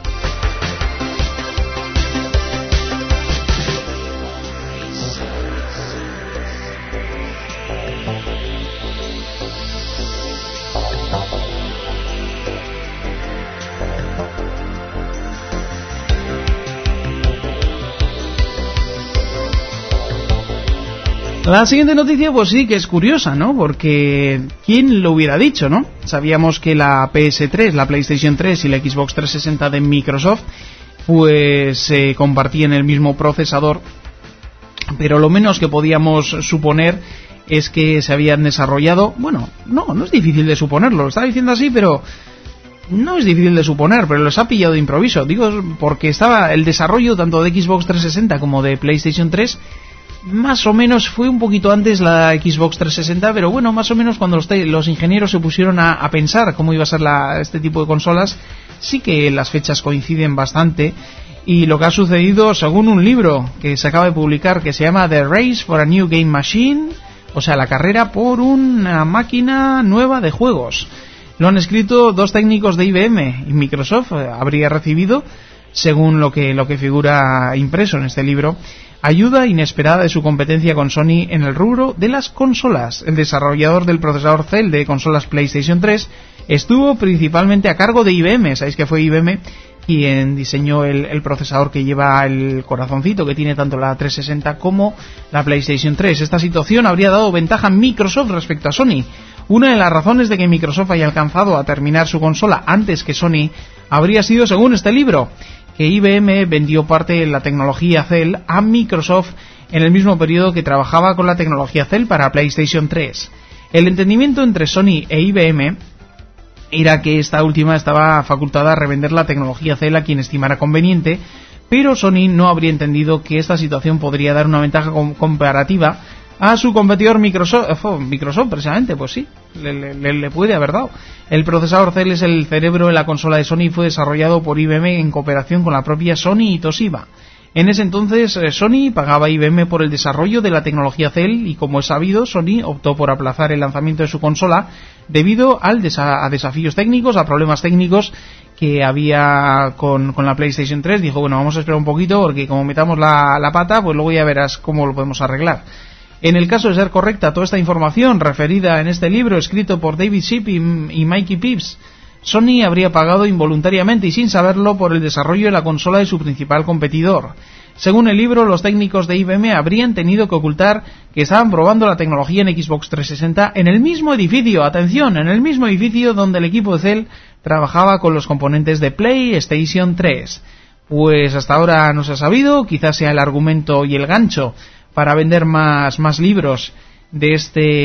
La siguiente noticia pues sí que es curiosa, ¿no? Porque ¿quién lo hubiera dicho, no? Sabíamos que la PS3, la PlayStation 3 y la Xbox 360 de Microsoft pues compartían el mismo procesador, pero lo menos que podíamos suponer es que se habían desarrollado, bueno, no es difícil de suponerlo, lo estaba diciendo así, pero no es difícil de suponer, pero los ha pillado de improviso, digo, porque estaba el desarrollo tanto de Xbox 360 como de PlayStation 3. Más o menos fue un poquito antes la Xbox 360, pero bueno, más o menos cuando los ingenieros se pusieron a pensar cómo iba a ser este tipo de consolas, sí que las fechas coinciden bastante. Y lo que ha sucedido, según un libro que se acaba de publicar que se llama The Race for a New Game Machine, O sea, la carrera por una máquina nueva de juegos. Lo han escrito dos técnicos de IBM y Microsoft. Habría recibido, según lo que figura impreso en este libro, ayuda inesperada de su competencia con Sony en el rubro de las consolas. El desarrollador del procesador Cell de consolas PlayStation 3 estuvo principalmente a cargo de IBM. Sabéis que fue IBM quien diseñó el procesador que lleva el corazoncito que tiene tanto la 360 como la PlayStation 3. Esta situación habría dado ventaja a Microsoft respecto a Sony. Una de las razones de que Microsoft haya alcanzado a terminar su consola antes que Sony habría sido, según este libro, que IBM vendió parte de la tecnología Cell a Microsoft en el mismo periodo que trabajaba con la tecnología Cell para PlayStation 3. El entendimiento entre Sony e IBM era que esta última estaba facultada a revender la tecnología Cell a quien estimara conveniente, pero Sony no habría entendido que esta situación podría dar una ventaja comparativa a su competidor Microsoft precisamente. Pues sí, le puede haber dado. El procesador Cell es el cerebro de la consola de Sony y fue desarrollado por IBM en cooperación con la propia Sony y Toshiba. En ese entonces Sony pagaba a IBM por el desarrollo de la tecnología Cell y, como es sabido, Sony optó por aplazar el lanzamiento de su consola debido a desafíos técnicos, a problemas técnicos que había con la PlayStation 3. Dijo, bueno, vamos a esperar un poquito porque como metamos la pata, pues luego ya verás cómo lo podemos arreglar. En el caso de ser correcta toda esta información referida en este libro escrito por David Shipp y Mikey Pips, Sony habría pagado involuntariamente y sin saberlo por el desarrollo de la consola de su principal competidor. Según el libro, los técnicos de IBM habrían tenido que ocultar que estaban probando la tecnología en Xbox 360 en el mismo edificio, atención, en el mismo edificio donde el equipo de Cell trabajaba con los componentes de PlayStation 3. Pues hasta ahora no se ha sabido, quizás sea el argumento y el gancho para vender más libros de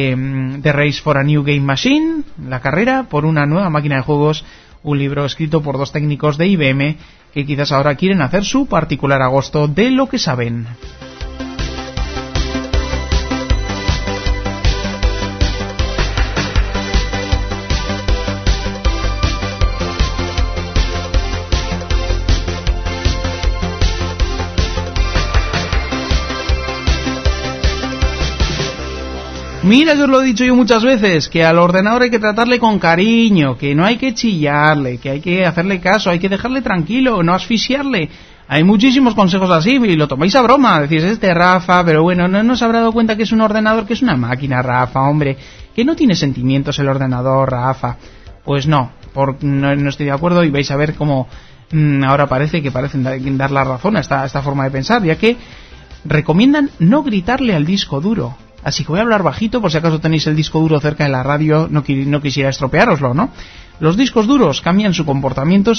The Race for a New Game Machine, la carrera por una nueva máquina de juegos, un libro escrito por dos técnicos de IBM que quizás ahora quieren hacer su particular agosto de lo que saben. Mira, yo os lo he dicho yo muchas veces, que al ordenador hay que tratarle con cariño, que no hay que chillarle, que hay que hacerle caso, hay que dejarle tranquilo, no asfixiarle. Hay muchísimos consejos así y lo tomáis a broma. Decís, Rafa, pero bueno, no se habrá dado cuenta que es un ordenador, que es una máquina, Rafa, hombre, que no tiene sentimientos el ordenador, Rafa. Pues no estoy de acuerdo y vais a ver cómo ahora parecen dar la razón a esta forma de pensar, ya que recomiendan no gritarle al disco duro. Así que voy a hablar bajito por si acaso tenéis el disco duro cerca de la radio, no quisiera estropeároslo, ¿no? Los discos duros cambian su comportamiento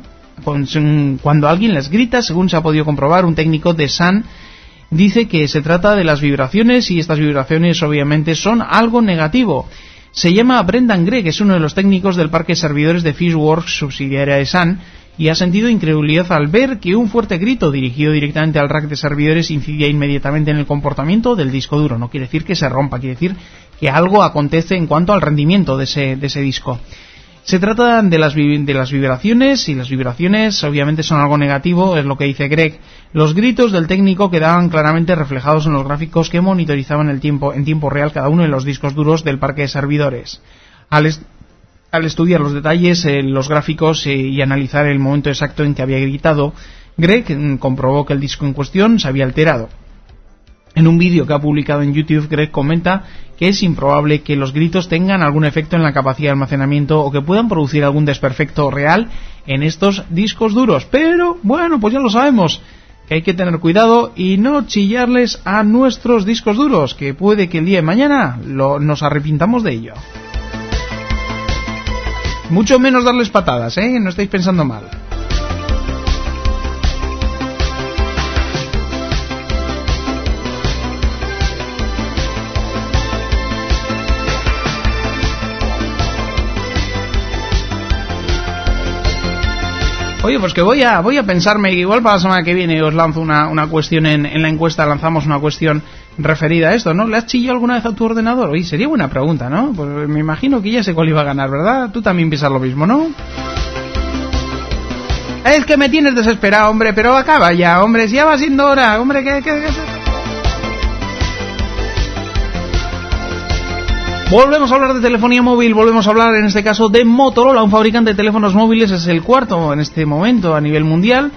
cuando alguien les grita, según se ha podido comprobar. Un técnico de Sun dice que se trata de las vibraciones y estas vibraciones obviamente son algo negativo. Se llama Brendan Gregg, es uno de los técnicos del parque de servidores de Fishworks, subsidiaria de Sun, y ha sentido incredulidad al ver que un fuerte grito dirigido directamente al rack de servidores incidía inmediatamente en el comportamiento del disco duro. No quiere decir que se rompa, quiere decir que algo acontece en cuanto al rendimiento de ese disco. Se trata de las vibraciones, y las vibraciones obviamente son algo negativo, es lo que dice Greg. Los gritos del técnico quedaban claramente reflejados en los gráficos que monitorizaban en tiempo real cada uno de los discos duros del parque de servidores. Al estudiar los detalles, los gráficos y analizar el momento exacto en que había gritado, Greg comprobó que el disco en cuestión se había alterado. En un vídeo que ha publicado en YouTube, Greg comenta que es improbable que los gritos tengan algún efecto en la capacidad de almacenamiento o que puedan producir algún desperfecto real en estos discos duros. Pero, bueno, pues ya lo sabemos, que hay que tener cuidado y no chillarles a nuestros discos duros, que puede que el día de mañana nos arrepintamos de ello. Mucho menos darles patadas, no estáis pensando mal. Oye, pues que voy a pensarme, igual para la semana que viene os lanzo una cuestión en la encuesta, lanzamos una cuestión referida a esto, ¿no? ¿Le has chillado alguna vez a tu ordenador? Oye, sería buena pregunta, ¿no? Pues me imagino que ya sé cuál iba a ganar, ¿verdad? Tú también piensas lo mismo, ¿no? Es que me tienes desesperado, hombre, pero acaba ya, hombre, si ya va siendo hora, hombre, ¿qué? Volvemos a hablar de telefonía móvil, volvemos a hablar en este caso de Motorola, un fabricante de teléfonos móviles, es el cuarto en este momento a nivel mundial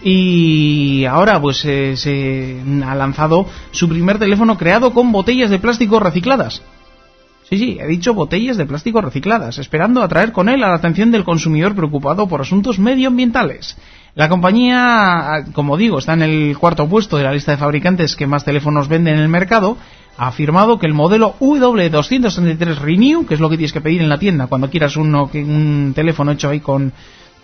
y ahora pues se ha lanzado su primer teléfono creado con botellas de plástico recicladas. Sí, he dicho botellas de plástico recicladas, esperando atraer con él a la atención del consumidor preocupado por asuntos medioambientales. La compañía, como digo, está en el cuarto puesto de la lista de fabricantes que más teléfonos venden en el mercado. Ha afirmado que el modelo W233 Renew, que es lo que tienes que pedir en la tienda cuando quieras un teléfono hecho ahí con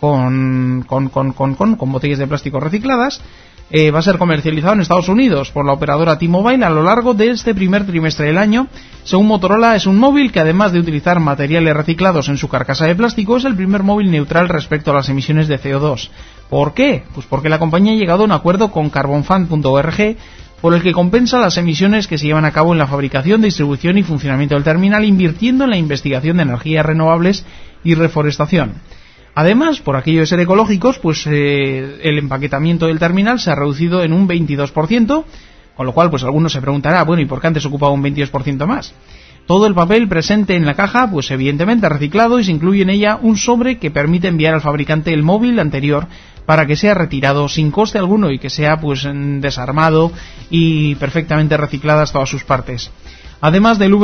botellas de plástico recicladas, va a ser comercializado en Estados Unidos por la operadora T-Mobile a lo largo de este primer trimestre del año. Según Motorola, es un móvil que además de utilizar materiales reciclados en su carcasa de plástico, es el primer móvil neutral respecto a las emisiones de CO2. ¿Por qué? Pues porque la compañía ha llegado a un acuerdo con carbonfund.org por el que compensa las emisiones que se llevan a cabo en la fabricación, distribución y funcionamiento del terminal, invirtiendo en la investigación de energías renovables y reforestación. Además, por aquello de ser ecológicos, pues el empaquetamiento del terminal se ha reducido en un 22%, con lo cual pues algunos se preguntará, bueno, ¿y por qué antes ocupaba un 22% más? Todo el papel presente en la caja, pues evidentemente reciclado, y se incluye en ella un sobre que permite enviar al fabricante el móvil anterior para que sea retirado sin coste alguno y que sea pues desarmado y perfectamente recicladas todas sus partes. Además del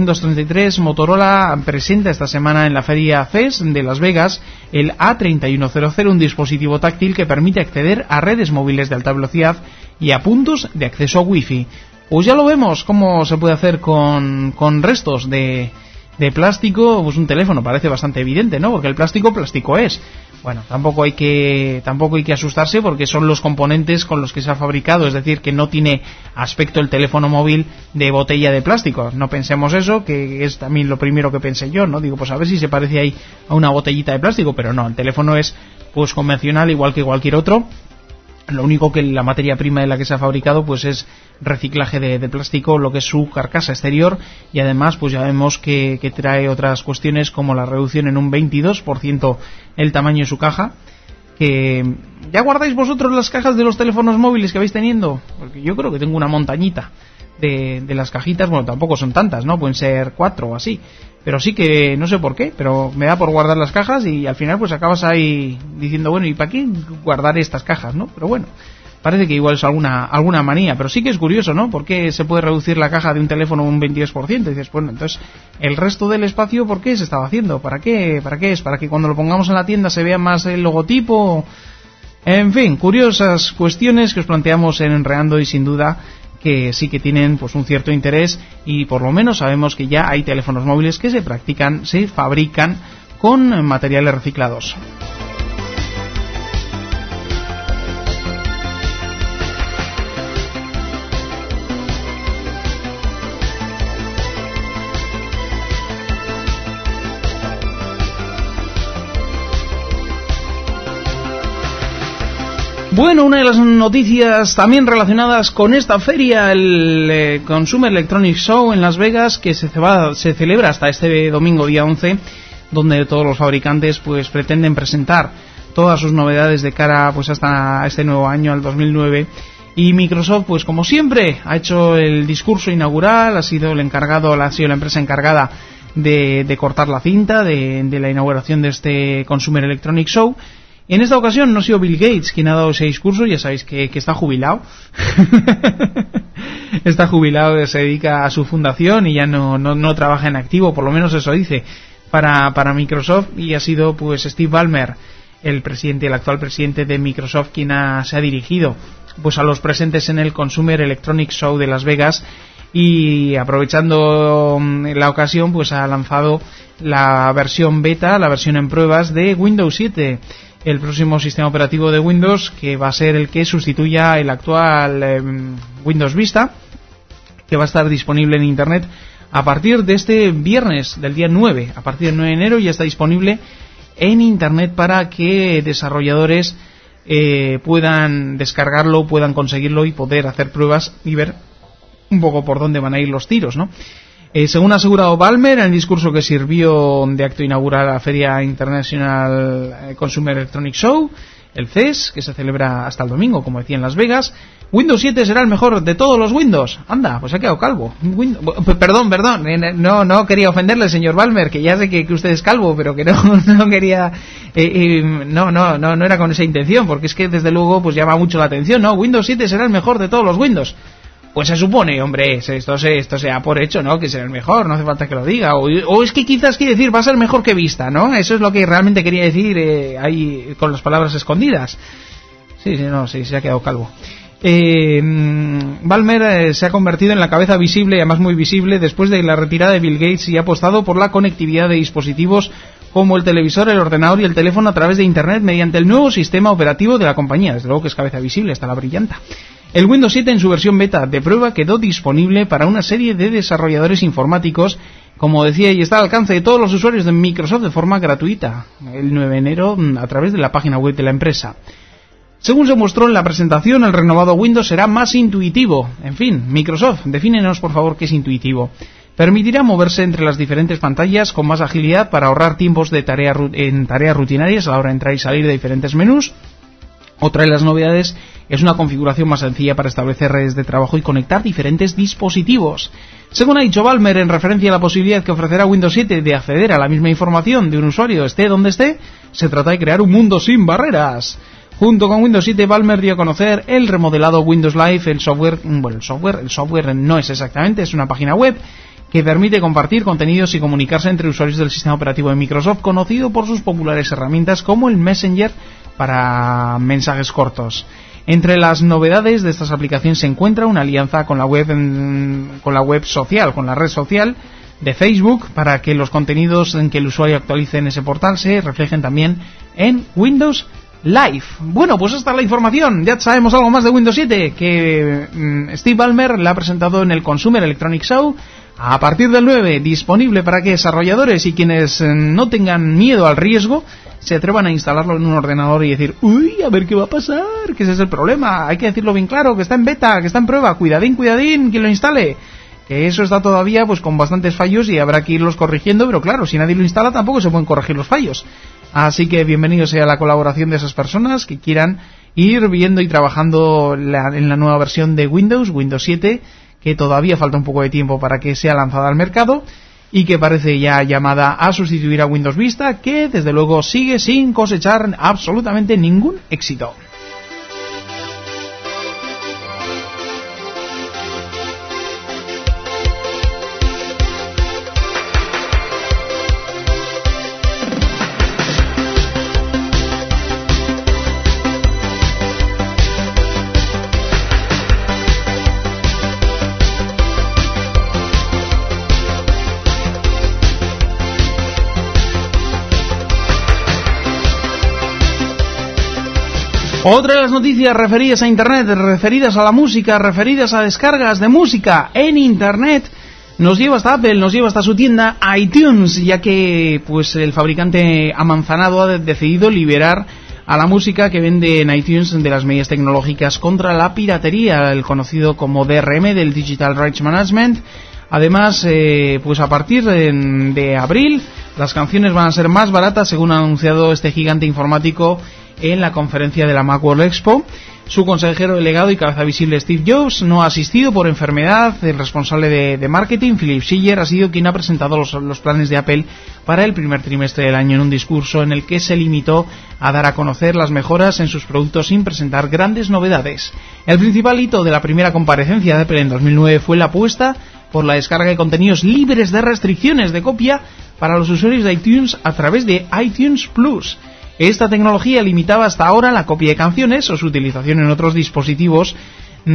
W233, Motorola presenta esta semana en la feria CES de Las Vegas el A3100, un dispositivo táctil que permite acceder a redes móviles de alta velocidad y a puntos de acceso a Wi-Fi. Pues ya lo vemos cómo se puede hacer con restos de plástico, pues un teléfono parece bastante evidente, ¿no? Porque el plástico es. Bueno, tampoco hay que asustarse porque son los componentes con los que se ha fabricado, es decir, que no tiene aspecto el teléfono móvil de botella de plástico. No pensemos eso, que es también lo primero que pensé yo, ¿no? Digo, pues a ver si se parece ahí a una botellita de plástico, pero no, el teléfono es pues convencional igual que cualquier otro. Lo único que la materia prima de la que se ha fabricado pues es reciclaje de plástico, lo que es su carcasa exterior, y además pues ya vemos que trae otras cuestiones como la reducción en un 22% el tamaño de su caja. Que ¿ya guardáis vosotros las cajas de los teléfonos móviles que vais teniendo? Porque yo creo que tengo una montañita de las cajitas. Bueno, tampoco son tantas, ¿no? Pueden ser 4 o así, pero sí que no sé por qué, pero me da por guardar las cajas y al final pues acabas ahí diciendo, bueno, ¿y para qué guardar estas cajas, no? Pero bueno, parece que igual es alguna manía, pero sí que es curioso, ¿no? ¿Por qué se puede reducir la caja de un teléfono un 22%? Y dices, bueno, entonces, el resto del espacio, ¿por qué se estaba haciendo? ¿Para qué es? ¿Para que cuando lo pongamos en la tienda se vea más el logotipo? En fin, curiosas cuestiones que os planteamos en Enredando y sin duda que sí que tienen pues un cierto interés, y por lo menos sabemos que ya hay teléfonos móviles que se fabrican con materiales reciclados. Bueno, una de las noticias también relacionadas con esta feria, el Consumer Electronics Show en Las Vegas, que se celebra hasta este domingo día 11, donde todos los fabricantes pues pretenden presentar todas sus novedades de cara pues hasta este nuevo año, al 2009. Y Microsoft, pues como siempre, ha hecho el discurso inaugural, ha sido la empresa encargada de cortar la cinta de la inauguración de este Consumer Electronics Show. En esta ocasión no ha sido Bill Gates quien ha dado ese discurso, ya sabéis que está jubilado. Está jubilado, se dedica a su fundación y ya no trabaja en activo, por lo menos eso dice, para Microsoft, y ha sido pues Steve Ballmer, el actual presidente de Microsoft, quien se ha dirigido pues a los presentes en el Consumer Electronics Show de Las Vegas, y aprovechando la ocasión pues ha lanzado la versión beta, la versión en pruebas de Windows 7, el próximo sistema operativo de Windows, que va a ser el que sustituya el actual Windows Vista, que va a estar disponible en Internet a partir de este viernes, del día 9. A partir del 9 de enero ya está disponible en Internet para que desarrolladores puedan descargarlo, puedan conseguirlo y poder hacer pruebas y ver un poco por dónde van a ir los tiros, ¿no? Según ha asegurado Ballmer en el discurso que sirvió de acto inaugural a la Feria International Consumer Electronics Show, el CES, que se celebra hasta el domingo, como decía, en Las Vegas, Windows 7 será el mejor de todos los Windows. Anda, pues ha quedado calvo. Perdón. No quería ofenderle, señor Balmer, que ya sé que usted es calvo, pero que no quería... No era con esa intención, porque es que desde luego pues llama mucho la atención, ¿no? Windows 7 será el mejor de todos los Windows. Pues se supone, hombre, esto se da por hecho, ¿no? Que será el mejor, no hace falta que lo diga. O es que quizás quiere decir, va a ser mejor que Vista, ¿no? Eso es lo que realmente quería decir ahí con las palabras escondidas. Sí, se ha quedado calvo. Balmer se ha convertido en la cabeza visible, y además muy visible, después de la retirada de Bill Gates, y ha apostado por la conectividad de dispositivos como el televisor, el ordenador y el teléfono a través de Internet mediante el nuevo sistema operativo de la compañía. Desde luego que es cabeza visible, está la brillanta. El Windows 7 en su versión beta de prueba quedó disponible para una serie de desarrolladores informáticos, como decía, y está al alcance de todos los usuarios de Microsoft de forma gratuita el 9 de enero a través de la página web de la empresa. Según se mostró en la presentación, el renovado Windows será más intuitivo. En fin, Microsoft, defínenos por favor qué es intuitivo. Permitirá moverse entre las diferentes pantallas con más agilidad para ahorrar tiempos de tareas rutinarias a la hora de entrar y salir de diferentes menús. Otra de las novedades es una configuración más sencilla para establecer redes de trabajo y conectar diferentes dispositivos. Según ha dicho Balmer, en referencia a la posibilidad que ofrecerá Windows 7 de acceder a la misma información de un usuario esté donde esté, se trata de crear un mundo sin barreras. Junto con Windows 7, Balmer dio a conocer el remodelado Windows Live, el software no es exactamente, es una página web que permite compartir contenidos y comunicarse entre usuarios del sistema operativo de Microsoft, conocido por sus populares herramientas como el Messenger para mensajes cortos. Entre las novedades de estas aplicaciones se encuentra una alianza con la red social de Facebook, para que los contenidos en que el usuario actualice en ese portal se reflejen también en Windows Live. Bueno, pues esta es la información. Ya sabemos algo más de Windows 7, que Steve Ballmer la ha presentado en el Consumer Electronics Show. A partir del 9, disponible para que desarrolladores y quienes no tengan miedo al riesgo se atrevan a instalarlo en un ordenador y decir, uy, a ver qué va a pasar, que ese es el problema. Hay que decirlo bien claro, que está en beta, que está en prueba, cuidadín, quien lo instale. Que eso está todavía pues con bastantes fallos y habrá que irlos corrigiendo, pero claro, si nadie lo instala tampoco se pueden corregir los fallos. Así que bienvenido sea la colaboración de esas personas que quieran ir viendo y trabajando en la nueva versión de Windows 7, que todavía falta un poco de tiempo para que sea lanzada al mercado y que parece ya llamada a sustituir a Windows Vista, que desde luego sigue sin cosechar absolutamente ningún éxito. Otra de las noticias referidas a Internet, referidas a la música, referidas a descargas de música en Internet, nos lleva hasta Apple, nos lleva hasta su tienda iTunes, ya que pues el fabricante amanzanado ha decidido liberar a la música que vende en iTunes de las medidas tecnológicas contra la piratería, el conocido como DRM, del Digital Rights Management. Además, pues a partir de abril, las canciones van a ser más baratas, según ha anunciado este gigante informático en la conferencia de la Macworld Expo. Su consejero delegado y cabeza visible, Steve Jobs, no ha asistido por enfermedad. El responsable de marketing, Philip Schiller, ha sido quien ha presentado los planes de Apple para el primer trimestre del año en un discurso en el que se limitó a dar a conocer las mejoras en sus productos sin presentar grandes novedades. El principal hito de la primera comparecencia de Apple en 2009 fue la apuesta por la descarga de contenidos libres de restricciones de copia para los usuarios de iTunes a través de iTunes Plus. Esta tecnología limitaba hasta ahora la copia de canciones o su utilización en otros dispositivos que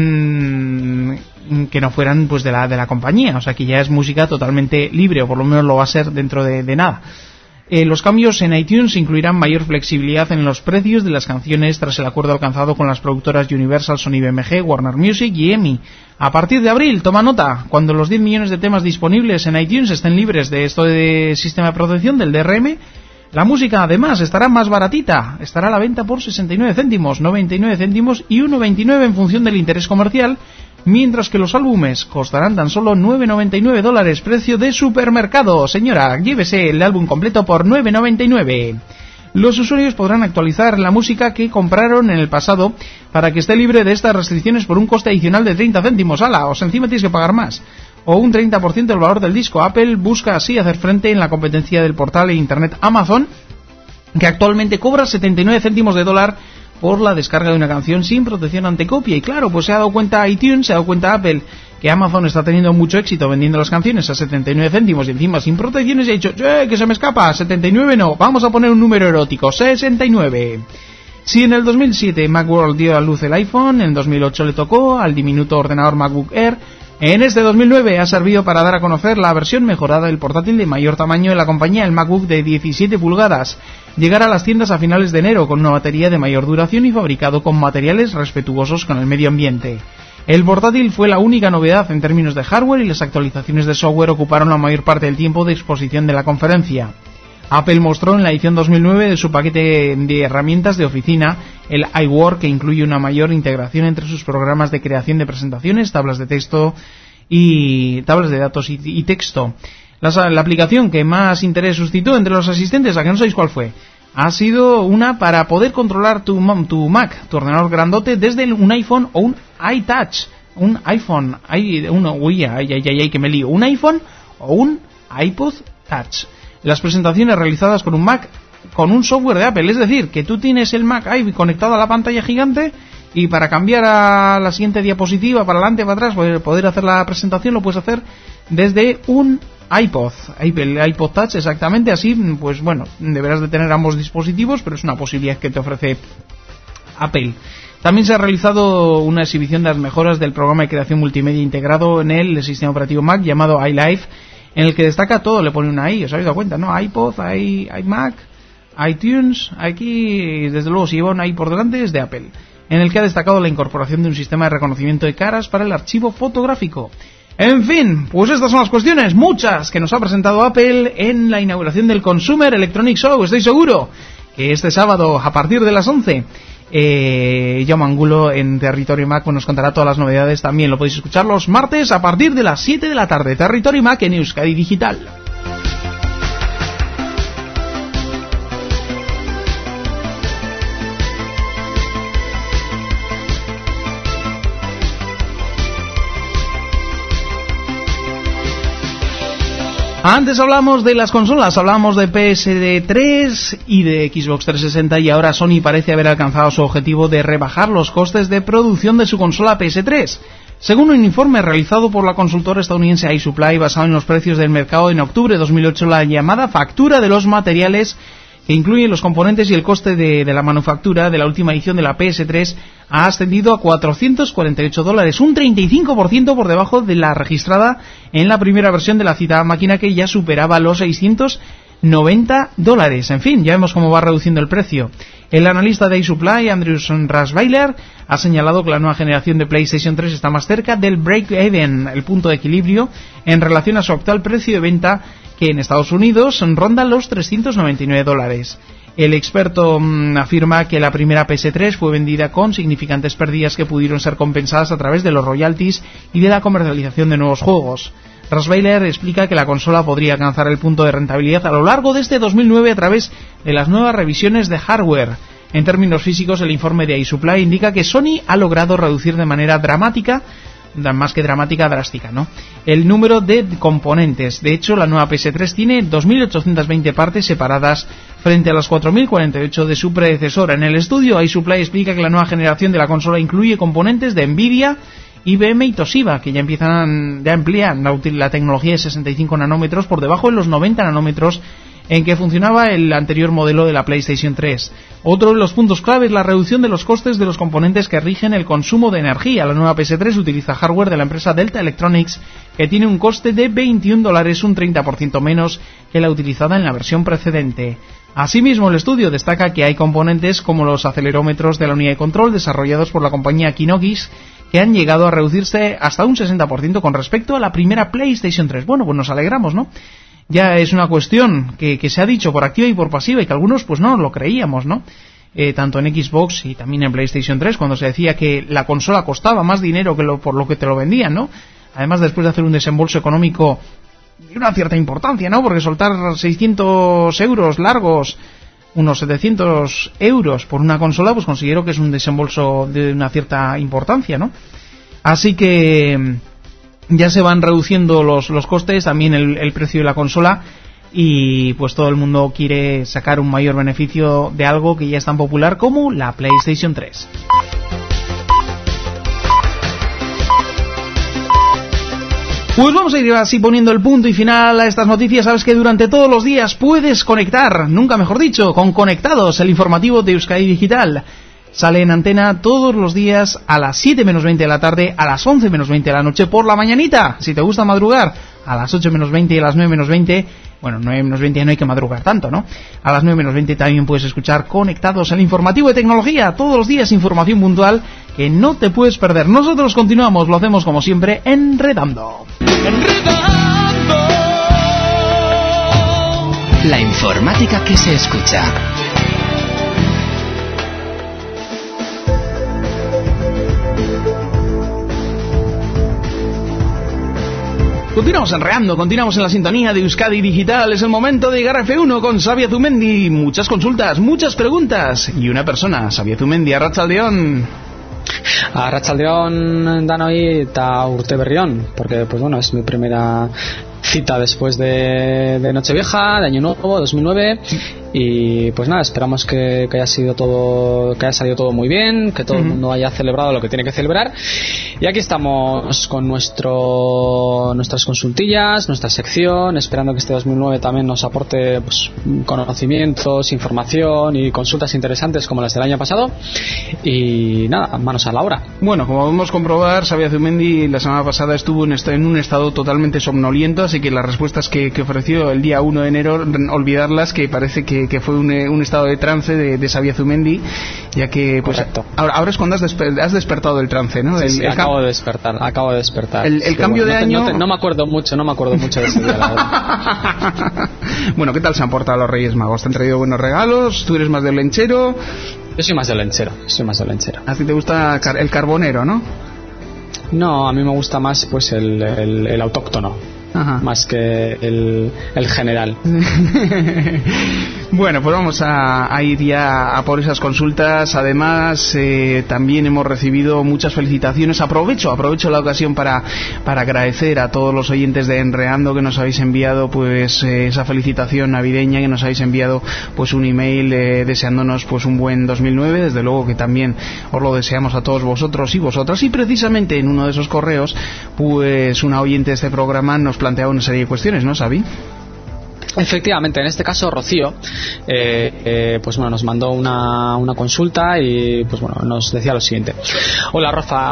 no fueran pues de la compañía, o sea que ya es música totalmente libre, o por lo menos lo va a ser dentro de nada. Los cambios en iTunes incluirán mayor flexibilidad en los precios de las canciones tras el acuerdo alcanzado con las productoras Universal, Sony BMG, Warner Music y EMI. A partir de abril, toma nota, cuando los 10 millones de temas disponibles en iTunes estén libres de esto de sistema de protección del DRM, la música además estará más baratita, estará a la venta por 69 céntimos, 99 céntimos y 1,29 en función del interés comercial, mientras que los álbumes costarán tan solo $9,99, precio de supermercado. Señora, llévese el álbum completo por $9,99. los usuarios podrán actualizar la música que compraron en el pasado para que esté libre de estas restricciones por un coste adicional de 30 céntimos. ¡Hala! O sea, encima tienes que pagar más. O un 30% del valor del disco. Apple busca así hacer frente en la competencia del portal de internet Amazon, que actualmente cobra 79 céntimos de dólar por la descarga de una canción sin protección ante copia. Y claro, pues se ha dado cuenta iTunes, se ha dado cuenta Apple, que Amazon está teniendo mucho éxito vendiendo las canciones a 79 céntimos y encima sin protecciones, y ha dicho, que se me escapa, 79 no, vamos a poner un número erótico, 69. Si en el 2007 Macworld dio a luz el iPhone, en 2008 le tocó al diminuto ordenador MacBook Air, en este 2009 ha servido para dar a conocer la versión mejorada del portátil de mayor tamaño de la compañía, el MacBook de 17 pulgadas. Llegará a las tiendas a finales de enero con una batería de mayor duración y fabricado con materiales respetuosos con el medio ambiente. El portátil fue la única novedad en términos de hardware y las actualizaciones de software ocuparon la mayor parte del tiempo de exposición de la conferencia. Apple mostró en la edición 2009 de su paquete de herramientas de oficina el iWork, que incluye una mayor integración entre sus programas de creación de presentaciones, tablas de texto y tablas de datos y texto. La aplicación que más interés suscitó entre los asistentes, ¿a que no sabéis cuál fue? Ha sido una para poder controlar tu Mac, tu ordenador grandote, desde un iPhone o un iTouch. Un iPhone, que me lío. Un iPhone o un iPod Touch. Las presentaciones realizadas con un Mac con un software de Apple, es decir, que tú tienes el Mac ahí conectado a la pantalla gigante y para cambiar a la siguiente diapositiva, para adelante, para atrás, poder hacer la presentación, lo puedes hacer desde un iPod Touch, exactamente. Así, pues bueno, deberás de tener ambos dispositivos, pero es una posibilidad que te ofrece Apple. También se ha realizado una exhibición de las mejoras del programa de creación multimedia integrado en el sistema operativo Mac llamado iLife, en el que destaca todo, le pone una I, os habéis dado cuenta, ¿no? iPod, iMac, iTunes, aquí desde luego si lleva una I por delante es de Apple, en el que ha destacado la incorporación de un sistema de reconocimiento de caras para el archivo fotográfico. En fin, pues estas son las cuestiones, muchas, que nos ha presentado Apple en la inauguración del Consumer Electronics Show. Estoy seguro que este sábado, a partir de las 11, Jaume Angulo en Territorio Mac nos contará todas las novedades. También lo podéis escuchar los martes a partir de las 7 de la tarde. Territorio Mac en Euskadi Digital. Antes hablamos de las consolas, hablamos de PS3 y de Xbox 360 y ahora Sony parece haber alcanzado su objetivo de rebajar los costes de producción de su consola PS3. Según un informe realizado por la consultora estadounidense iSupply basado en los precios del mercado en octubre de 2008, la llamada factura de los materiales, que incluye los componentes y el coste de la manufactura de la última edición de la PS3, ha ascendido a $448, un 35% por debajo de la registrada en la primera versión de la citada máquina, que ya superaba los $690. En fin, ya vemos cómo va reduciendo el precio. El analista de iSupply, Andrew Rasweiler, ha señalado que la nueva generación de PlayStation 3 está más cerca del break-even, el punto de equilibrio, en relación a su actual precio de venta, que en Estados Unidos ronda los $399. El experto afirma que la primera PS3 fue vendida con significantes pérdidas que pudieron ser compensadas a través de los royalties y de la comercialización de nuevos juegos. Rasweiler explica que la consola podría alcanzar el punto de rentabilidad a lo largo de este 2009 a través de las nuevas revisiones de hardware. En términos físicos, el informe de iSupply indica que Sony ha logrado reducir de manera dramática, más que dramática, drástica, ¿no?, el número de componentes. De hecho, la nueva PS3 tiene 2.820 partes separadas frente a las 4.048 de su predecesora. En el estudio, iSupply explica que la nueva generación de la consola incluye componentes de Nvidia, IBM y Toshiba, que ya emplean la tecnología de 65 nanómetros por debajo de los 90 nanómetros en que funcionaba el anterior modelo de la PlayStation 3. Otro de los puntos clave es la reducción de los costes de los componentes que rigen el consumo de energía. La nueva PS3 utiliza hardware de la empresa Delta Electronics, que tiene un coste de $21, un 30% menos que la utilizada en la versión precedente. Asimismo, el estudio destaca que hay componentes como los acelerómetros de la unidad de control desarrollados por la compañía Kinogis, que han llegado a reducirse hasta un 60% con respecto a la primera PlayStation 3. Bueno, pues nos alegramos, ¿no? Ya es una cuestión que se ha dicho por activa y por pasiva y que algunos pues no lo creíamos, ¿no? Tanto en Xbox y también en PlayStation 3, cuando se decía que la consola costaba más dinero que por lo que te lo vendían, ¿no? Además, después de hacer un desembolso económico de una cierta importancia, ¿no? Porque soltar 600 euros largos unos 700 euros por una consola, pues considero que es un desembolso de una cierta importancia, ¿no? Así que ya se van reduciendo los costes, también el precio de la consola, y pues todo el mundo quiere sacar un mayor beneficio de algo que ya es tan popular como la PlayStation 3. Pues vamos a ir así poniendo el punto y final a estas noticias. Sabes que durante todos los días puedes conectar, nunca mejor dicho, con Conectados, el informativo de Euskadi Digital. Sale en antena todos los días a las 7 menos 20 de la tarde, a las 11 menos 20 de la noche por la mañanita. Si te gusta madrugar, a las 8 menos 20 y a las 9 menos 20. Bueno, 9 menos 20 no hay que madrugar tanto, ¿no? A las 9 menos 20 también puedes escuchar Conectados, el informativo de tecnología. Todos los días información puntual que no te puedes perder. Nosotros continuamos, lo hacemos como siempre, enredando. La informática que se escucha. Continuamos enreando, continuamos en la sintonía de Euskadi Digital. Es el momento de llegar a F1 con Xabi Zumendi. Muchas consultas, muchas preguntas y una persona, Xabi Zumendi. Arratsaldeon. Arratsaldeon danoi eta urte berrion, porque pues bueno, es mi primera cita después de Nochevieja, de Año Nuevo, 2009. Y pues nada, esperamos que haya salido todo muy bien, que todo el mundo haya celebrado lo que tiene que celebrar. Y aquí estamos con nuestras consultillas, nuestra sección, esperando que este 2009 también nos aporte pues, conocimientos, información y consultas interesantes como las del año pasado. Y nada, manos a la obra. Bueno, como podemos comprobar, Xabi Zumendi la semana pasada estuvo en un estado totalmente somnoliento, así que las respuestas que ofreció el día 1 de enero, olvidarlas, que parece que fue un estado de trance de Xabi Zumendi, ya que pues ahora es cuando has despertado del trance, ¿no? Sí, acabo de despertar. El cambio de año... No me acuerdo mucho de ese día, la verdad. Bueno, ¿qué tal se han portado los Reyes Magos? ¿Te han traído buenos regalos? ¿Tú eres más del lenchero? Yo soy más del lenchero. ¿A ti te gusta el carbonero, no? No, a mí me gusta más pues el autóctono. Ajá. Más que el general. Bueno, pues vamos a ir ya a por esas consultas. Además, también hemos recibido muchas felicitaciones. Aprovecho la ocasión para agradecer a todos los oyentes de Enreando que nos habéis enviado pues esa felicitación navideña, que nos habéis enviado pues un email deseándonos pues un buen 2009. Desde luego que también os lo deseamos a todos vosotros y vosotras. Y precisamente en uno de esos correos, pues una oyente de este programa nos planteaba una serie de cuestiones, ¿no, Xavi? Efectivamente, en este caso Rocío pues bueno, nos mandó una consulta y pues bueno, nos decía lo siguiente: hola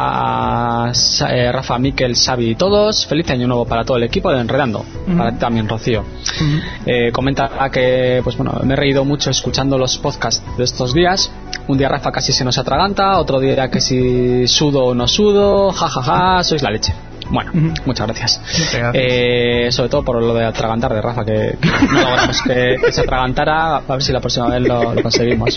Rafa, Miquel, Xavi y todos, feliz año nuevo para todo el equipo de Enredando. Para ti también, Rocío. Comenta que pues bueno, me he reído mucho escuchando los podcasts de estos días. Un día Rafa casi se nos atraganta, otro día que si sudo o no sudo, jajaja, sois la leche. Bueno, muchas gracias. Sobre todo por lo de atragantar de Rafa, que no logramos que se atragantara. A ver si la próxima vez lo conseguimos.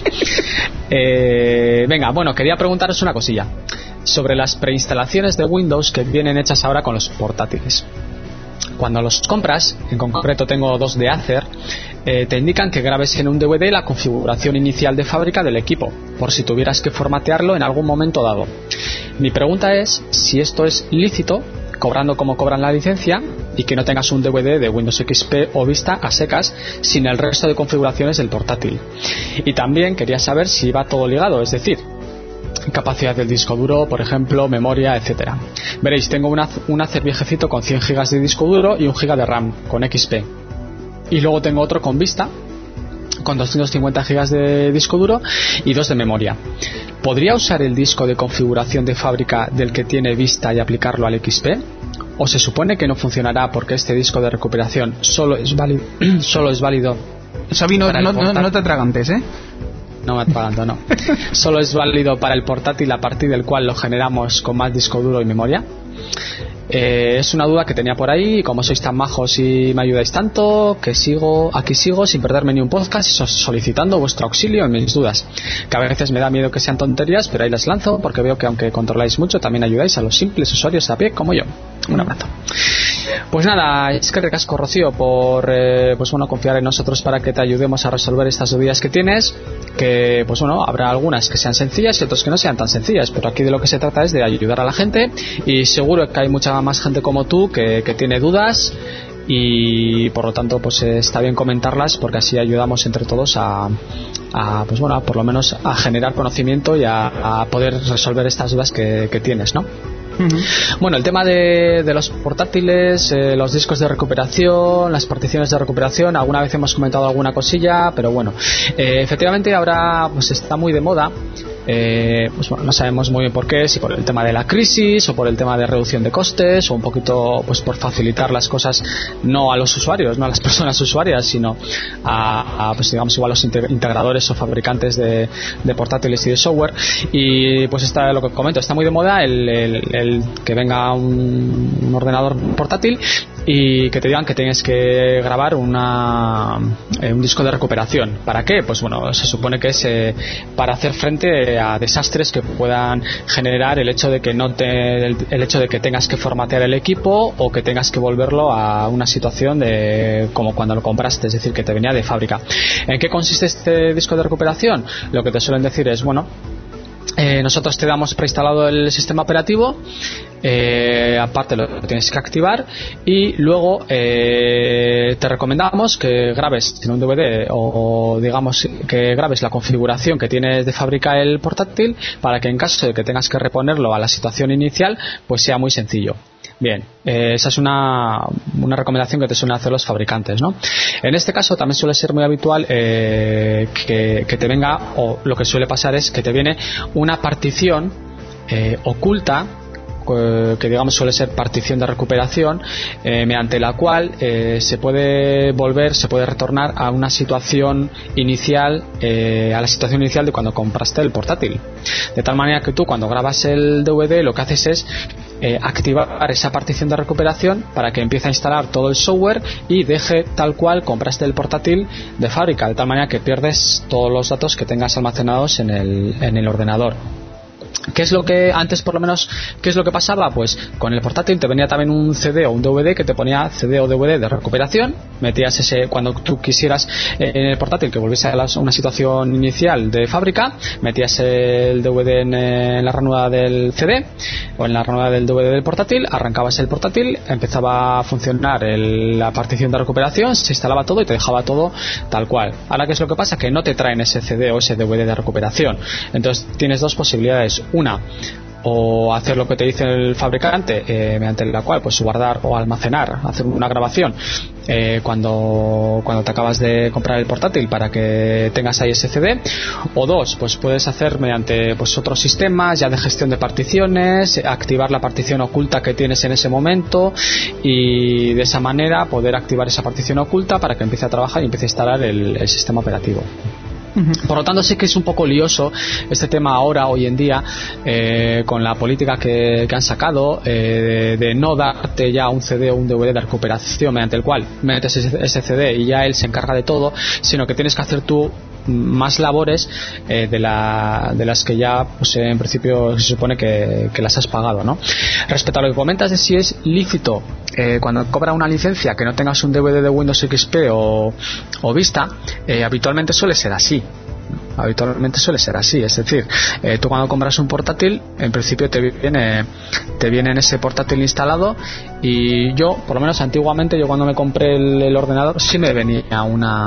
Venga, bueno, quería preguntaros una cosilla sobre las preinstalaciones de Windows que vienen hechas ahora con los portátiles. Cuando los compras, en concreto tengo 2 de Acer, te indican que grabes en un DVD la configuración inicial de fábrica del equipo, por si tuvieras que formatearlo en algún momento dado. Mi pregunta es si esto es lícito, cobrando como cobran la licencia, y que no tengas un DVD de Windows XP o Vista a secas sin el resto de configuraciones del portátil. Y también quería saber si va todo ligado, es decir, capacidad del disco duro, por ejemplo, memoria, etcétera. Veréis, tengo un Acer viejecito con 100 GB de disco duro y 1 GB de RAM con XP. Y luego tengo otro con Vista con 250 GB de disco duro y 2 de memoria. ¿Podría usar el disco de configuración de fábrica del que tiene Vista y aplicarlo al XP? ¿O se supone que no funcionará porque este disco de recuperación solo es válido Xavi, no te atragantes, ¿eh? No me atraganto, no. Solo es válido para el portátil a partir del cual lo generamos con más disco duro y memoria. Es una duda que tenía por ahí, y como sois tan majos y me ayudáis tanto, que aquí sigo sin perderme ni un podcast, solicitando vuestro auxilio en mis dudas, que a veces me da miedo que sean tonterías, pero ahí las lanzo porque veo que aunque controláis mucho también ayudáis a los simples usuarios a pie como yo. Un abrazo. Pues nada, es que recasco, Rocío, por pues bueno, confiar en nosotros para que te ayudemos a resolver estas dudas que tienes, que pues bueno, habrá algunas que sean sencillas y otras que no sean tan sencillas, pero aquí de lo que se trata es de ayudar a la gente, y seguro que hay mucha más gente como tú que tiene dudas, y por lo tanto pues está bien comentarlas, porque así ayudamos entre todos a pues bueno, por lo menos a generar conocimiento y a poder resolver estas dudas que tienes, ¿no? Bueno, el tema de los portátiles, los discos de recuperación, las particiones de recuperación, alguna vez hemos comentado alguna cosilla, pero bueno, efectivamente ahora pues está muy de moda. Pues bueno, no sabemos muy bien por qué, si por el tema de la crisis o por el tema de reducción de costes, o un poquito pues por facilitar las cosas, no a los usuarios, no a las personas usuarias, sino a pues digamos igual a los integradores o fabricantes de portátiles y de software. Y pues está lo que comento, está muy de moda el que venga un ordenador portátil y que te digan que tienes que grabar un disco de recuperación. ¿Para qué? Pues bueno, se supone que es para hacer frente a desastres que puedan generar el hecho de que el hecho de que tengas que formatear el equipo, o que tengas que volverlo a una situación de como cuando lo compraste, es decir, que te venía de fábrica. ¿En qué consiste este disco de recuperación? Lo que te suelen decir es, bueno, nosotros te damos preinstalado el sistema operativo, aparte lo tienes que activar, y luego te recomendamos que grabes en un DVD o digamos que grabes la configuración que tienes de fábrica el portátil, para que en caso de que tengas que reponerlo a la situación inicial pues sea muy sencillo. Bien, esa es una recomendación que te suelen hacer los fabricantes, ¿no? En este caso también suele ser muy habitual que te venga, o lo que suele pasar es que te viene una partición oculta, que digamos suele ser partición de recuperación, mediante la cual se puede retornar a una situación inicial, a la situación inicial de cuando compraste el portátil, de tal manera que tú cuando grabas el DVD lo que haces es activar esa partición de recuperación para que empiece a instalar todo el software y deje tal cual compraste el portátil de fábrica, de tal manera que pierdes todos los datos que tengas almacenados en el ordenador. ¿Qué es lo que antes, por lo menos, qué es lo que pasaba? Pues con el portátil te venía también un CD o un DVD que te ponía CD o DVD de recuperación, metías ese, cuando tú quisieras en el portátil que volviese a una situación inicial de fábrica, metías el DVD en la ranura del CD o en la ranura del DVD del portátil, arrancabas el portátil, empezaba a funcionar la partición de recuperación, se instalaba todo y te dejaba todo tal cual. Ahora, ¿qué es lo que pasa? Que no te traen ese CD o ese DVD de recuperación. Entonces tienes dos posibilidades. Una, o hacer lo que te dice el fabricante, mediante la cual pues guardar o almacenar, hacer una grabación cuando te acabas de comprar el portátil para que tengas ahí ese CD, o dos, pues puedes hacer mediante pues otros sistemas ya de gestión de particiones, activar la partición oculta que tienes en ese momento, y de esa manera poder activar esa partición oculta para que empiece a trabajar y empiece a instalar el sistema operativo. Por lo tanto, sí que es un poco lioso este tema ahora, hoy en día, con la política que han sacado, de no darte ya un CD o un DVD de recuperación mediante el cual metes ese CD y ya él se encarga de todo, sino que tienes que hacer tú más labores de las que ya pues en principio se supone que las has pagado, ¿no? Respecto a lo que comentas de si es lícito cuando cobra una licencia que no tengas un DVD de Windows XP o Vista, habitualmente suele ser así. Es decir, tú cuando compras un portátil, en principio te viene en ese portátil instalado, y yo, por lo menos antiguamente, yo cuando me compré el ordenador sí me venía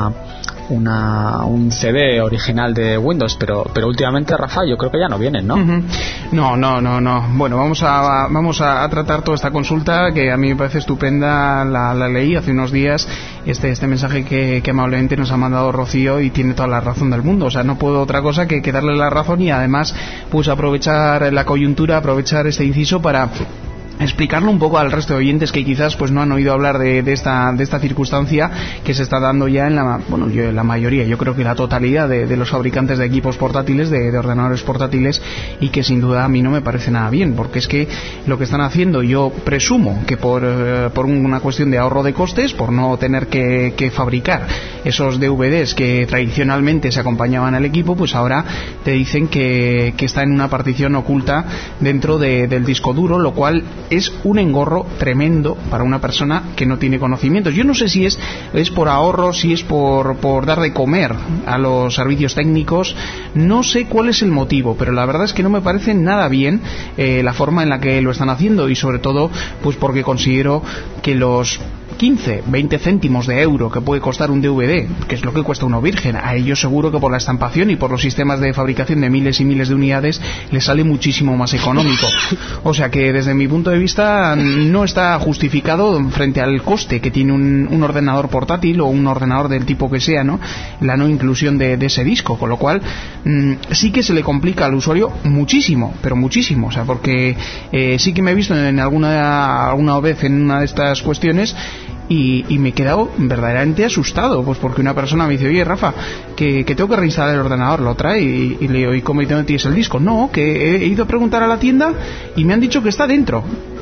un CD original de Windows, pero últimamente, Rafa, yo creo que ya no vienen, ¿no? No. Bueno, vamos a tratar toda esta consulta, que a mí me parece estupenda. La leí hace unos días, este mensaje que amablemente nos ha mandado Rocío, y tiene toda la razón del mundo. O sea, no puedo otra cosa que darle la razón, y además pues aprovechar la coyuntura, aprovechar este inciso para explicarlo un poco al resto de oyentes que quizás pues no han oído hablar de esta circunstancia que se está dando ya en la mayoría, yo creo que la totalidad de los fabricantes de equipos portátiles, de ordenadores portátiles, y que sin duda a mí no me parece nada bien, porque es que lo que están haciendo, yo presumo que por una cuestión de ahorro de costes, por no tener que fabricar esos DVDs que tradicionalmente se acompañaban al equipo, pues ahora te dicen que está en una partición oculta dentro del disco duro, lo cual es un engorro tremendo para una persona que no tiene conocimientos. Yo no sé si es por ahorro, si es por dar de comer a los servicios técnicos, no sé cuál es el motivo, pero la verdad es que no me parece nada bien la forma en la que lo están haciendo, y sobre todo pues porque considero que los 15, 20 céntimos de euro que puede costar un DVD, que es lo que cuesta uno virgen, a ellos seguro que por la estampación y por los sistemas de fabricación de miles y miles de unidades les sale muchísimo más económico. O sea que desde mi punto de vista no está justificado frente al coste que tiene un ordenador portátil o un ordenador del tipo que sea, ¿no? La no inclusión de ese disco, con lo cual sí que se le complica al usuario muchísimo, pero muchísimo. O sea, porque sí que me he visto en alguna vez en una de estas cuestiones y me he quedado verdaderamente asustado, pues porque una persona me dice: oye, Rafa, que tengo que reinstalar el ordenador. Lo trae y le digo: ¿y cómo tienes el disco? No, que he ido a preguntar a la tienda y me han dicho que está dentro.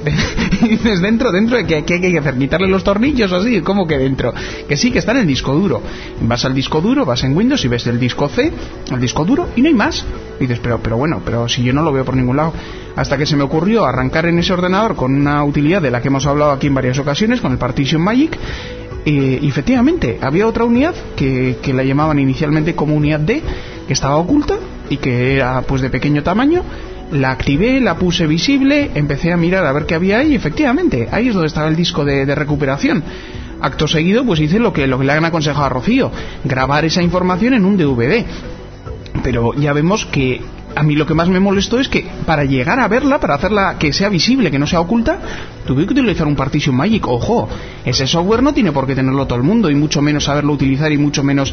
Y dices: dentro de que hay que hacer, quitarle los tornillos o así. ¿Cómo que dentro? Que sí, que está en el disco duro. Vas al disco duro, vas en Windows y ves el disco C, el disco duro, y no hay más. Y dices: pero bueno, pero si yo no lo veo por ningún lado. Hasta que se me ocurrió arrancar en ese ordenador con una utilidad de la que hemos hablado aquí en varias ocasiones, con el Partition Magic. Y efectivamente había otra unidad que la llamaban inicialmente como unidad D, que estaba oculta y que era pues de pequeño tamaño. La activé, la puse visible, empecé a mirar a ver qué había ahí, y efectivamente ahí es donde estaba el disco de recuperación. Acto seguido pues hice lo que le han aconsejado a Rocío: grabar esa información en un DVD. Pero ya vemos que a mí lo que más me molestó es que para llegar a verla, para hacerla que sea visible, que no sea oculta, tuve que utilizar un Partition Magic. Ojo, ese software no tiene por qué tenerlo todo el mundo, y mucho menos saberlo utilizar, y mucho menos